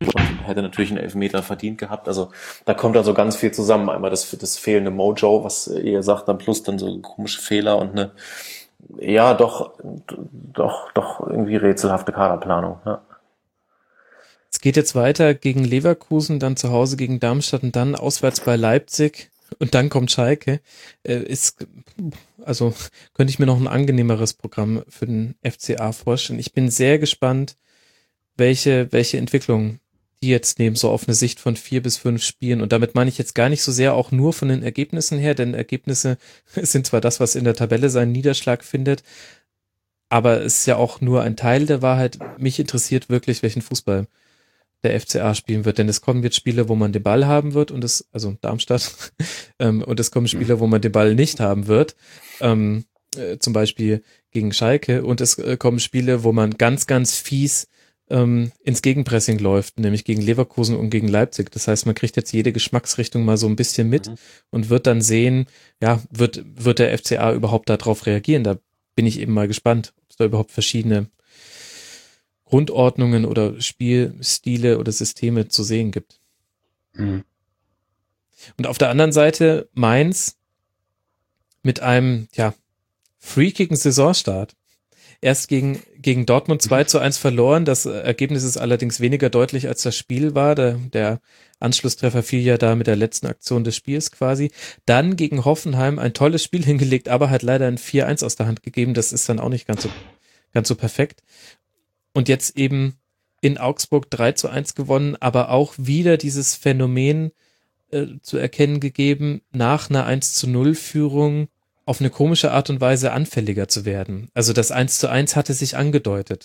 und hätte natürlich einen Elfmeter verdient gehabt. Also da kommt dann so ganz viel zusammen. Einmal das, das fehlende Mojo, was ihr sagt, dann plus dann so komische Fehler und eine, ja, doch, doch, doch irgendwie rätselhafte Kaderplanung. Ja. Es geht jetzt weiter gegen Leverkusen, dann zu Hause gegen Darmstadt und dann auswärts bei Leipzig und dann kommt Schalke. Äh, ist, also könnte ich mir noch ein angenehmeres Programm für den F C A vorstellen. Ich bin sehr gespannt, welche, welche Entwicklung die jetzt nehmen, so auf eine Sicht von vier bis fünf Spielen. Und damit meine ich jetzt gar nicht so sehr auch nur von den Ergebnissen her, denn Ergebnisse sind zwar das, was in der Tabelle seinen Niederschlag findet, aber es ist ja auch nur ein Teil der Wahrheit. Mich interessiert wirklich, welchen Fußball der F C A spielen wird, denn es kommen jetzt Spiele, wo man den Ball haben wird und es, also Darmstadt, ähm, und es kommen Spiele, wo man den Ball nicht haben wird, ähm, äh, zum Beispiel gegen Schalke, und es äh, kommen Spiele, wo man ganz, ganz fies ähm, ins Gegenpressing läuft, nämlich gegen Leverkusen und gegen Leipzig. Das heißt, man kriegt jetzt jede Geschmacksrichtung mal so ein bisschen mit mhm. und wird dann sehen, ja, wird, wird der F C A überhaupt darauf reagieren? Da bin ich eben mal gespannt, ob es da überhaupt verschiedene Grundordnungen oder Spielstile oder Systeme zu sehen gibt. Mhm. Und auf der anderen Seite Mainz mit einem, ja, freakigen Saisonstart. Erst gegen, gegen Dortmund zwei zu eins verloren. Das Ergebnis ist allerdings weniger deutlich, als das Spiel war. Der, der Anschlusstreffer fiel ja da mit der letzten Aktion des Spiels quasi. Dann gegen Hoffenheim ein tolles Spiel hingelegt, aber hat leider ein vier eins aus der Hand gegeben. Das ist dann auch nicht ganz so, ganz so perfekt. Und jetzt eben in Augsburg drei zu eins gewonnen, aber auch wieder dieses Phänomen äh, zu erkennen gegeben, nach einer eins zu null Führung auf eine komische Art und Weise anfälliger zu werden. Also das eins zu eins hatte sich angedeutet.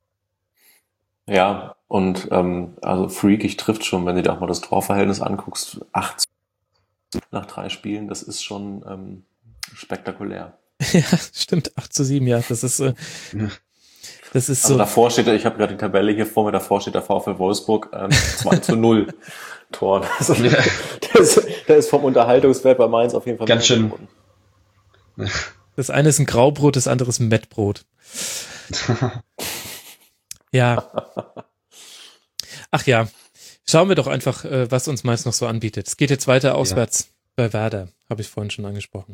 Ja, und ähm, also freakig trifft schon, wenn du dir auch mal das Torverhältnis anguckst, acht nach drei Spielen, das ist schon ähm, spektakulär. Ja, stimmt, acht zu sieben, ja, das ist... Äh, ja. Das ist also so. Davor steht, ich habe gerade die Tabelle hier vor mir, davor steht der VfL Wolfsburg ähm, zwei zu null Tor. Also, der, ist, der ist vom Unterhaltungswert bei Mainz auf jeden Fall ganz schön. Das eine ist ein Graubrot, das andere ist ein Mettbrot. Ja. Ach ja, schauen wir doch einfach, was uns meist noch so anbietet. Es geht jetzt weiter auswärts ja. bei Werder, habe ich vorhin schon angesprochen.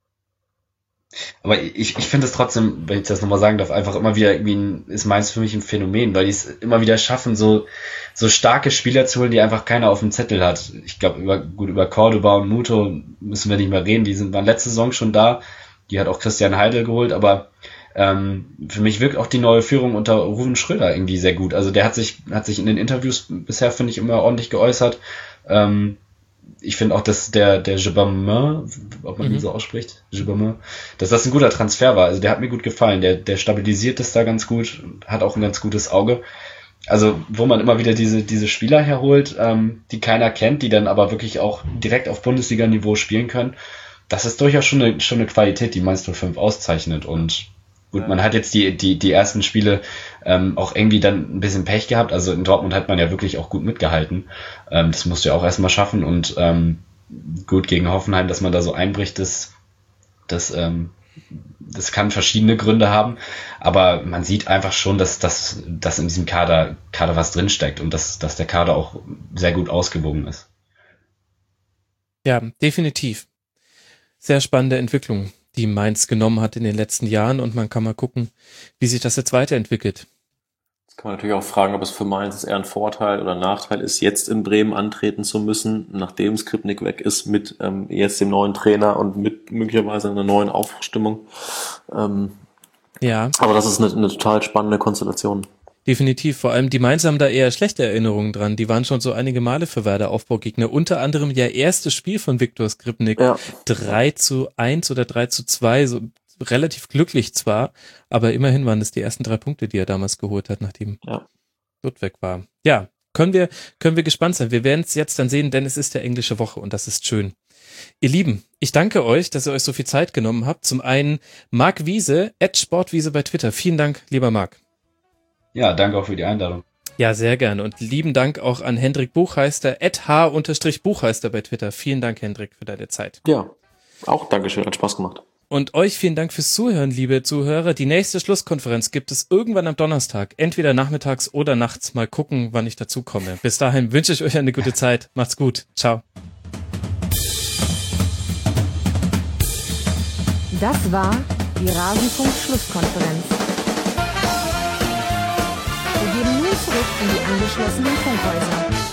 Aber ich, ich finde es trotzdem, wenn ich das nochmal sagen darf, einfach immer wieder irgendwie ein, ist Mainz für mich ein Phänomen, weil die es immer wieder schaffen, so, so starke Spieler zu holen, die einfach keiner auf dem Zettel hat. Ich glaube, über, gut, über Cordoba und Muto müssen wir nicht mehr reden, die sind, waren letzte Saison schon da, die hat auch Christian Heidel geholt, aber ähm, für mich wirkt auch die neue Führung unter Ruven Schröder irgendwie sehr gut. Also der hat sich, hat sich in den Interviews bisher, finde ich, immer ordentlich geäußert. Ähm, Ich finde auch, dass der, der Gibbermann, ob man mhm. ihn so ausspricht, Gibbermann, dass das ein guter Transfer war. Also der hat mir gut gefallen. Der, der stabilisiert es da ganz gut, hat auch ein ganz gutes Auge. Also wo man immer wieder diese, diese Spieler herholt, ähm, die keiner kennt, die dann aber wirklich auch direkt auf Bundesliga-Niveau spielen können. Das ist durchaus schon eine, schon eine Qualität, die Mainz null fünf auszeichnet. Und gut, man hat jetzt die, die, die ersten Spiele ähm, auch irgendwie dann ein bisschen Pech gehabt. Also in Dortmund hat man ja wirklich auch gut mitgehalten. Ähm, das musst du ja auch erstmal schaffen. Und ähm, gut, gegen Hoffenheim, dass man da so einbricht, das, das, ähm, das kann verschiedene Gründe haben. Aber man sieht einfach schon, dass, dass, dass in diesem Kader, Kader was drinsteckt und dass, dass der Kader auch sehr gut ausgewogen ist. Ja, definitiv. Sehr spannende Entwicklung, die Mainz genommen hat in den letzten Jahren, und man kann mal gucken, wie sich das jetzt weiterentwickelt. Jetzt kann man natürlich auch fragen, ob es für Mainz eher ein Vorteil oder ein Nachteil ist, jetzt in Bremen antreten zu müssen, nachdem Skripnik weg ist, mit ähm, jetzt dem neuen Trainer und mit möglicherweise einer neuen Aufbruchsstimmung. Ähm, ja. Aber das ist eine, eine total spannende Konstellation. Definitiv, vor allem die Mainzer haben da eher schlechte Erinnerungen dran. Die waren schon so einige Male für Werder Aufbaugegner. Unter anderem ja erstes Spiel von Viktor Skripnik. Ja. drei zu eins oder drei zu zwei, so relativ glücklich zwar, aber immerhin waren es die ersten drei Punkte, die er damals geholt hat, nachdem ja. Ludwig war. Ja, können wir, können wir gespannt sein. Wir werden es jetzt dann sehen, denn es ist der englische Woche und das ist schön. Ihr Lieben, ich danke euch, dass ihr euch so viel Zeit genommen habt. Zum einen Marc Wiese, at Sportwiese bei Twitter. Vielen Dank, lieber Marc. Ja, danke auch für die Einladung. Ja, sehr gerne. Und lieben Dank auch an Hendrik Buchheister, at h-buchheister bei Twitter. Vielen Dank, Hendrik, für deine Zeit. Ja, auch Dankeschön, hat Spaß gemacht. Und euch vielen Dank fürs Zuhören, liebe Zuhörer. Die nächste Schlusskonferenz gibt es irgendwann am Donnerstag, entweder nachmittags oder nachts. Mal gucken, wann ich dazu komme. Bis dahin wünsche ich euch eine gute Zeit. Macht's gut. Ciao. Das war die Rasenfunk-Schlusskonferenz. Wir geben nun zurück in die angeschlossenen Funkhäuser.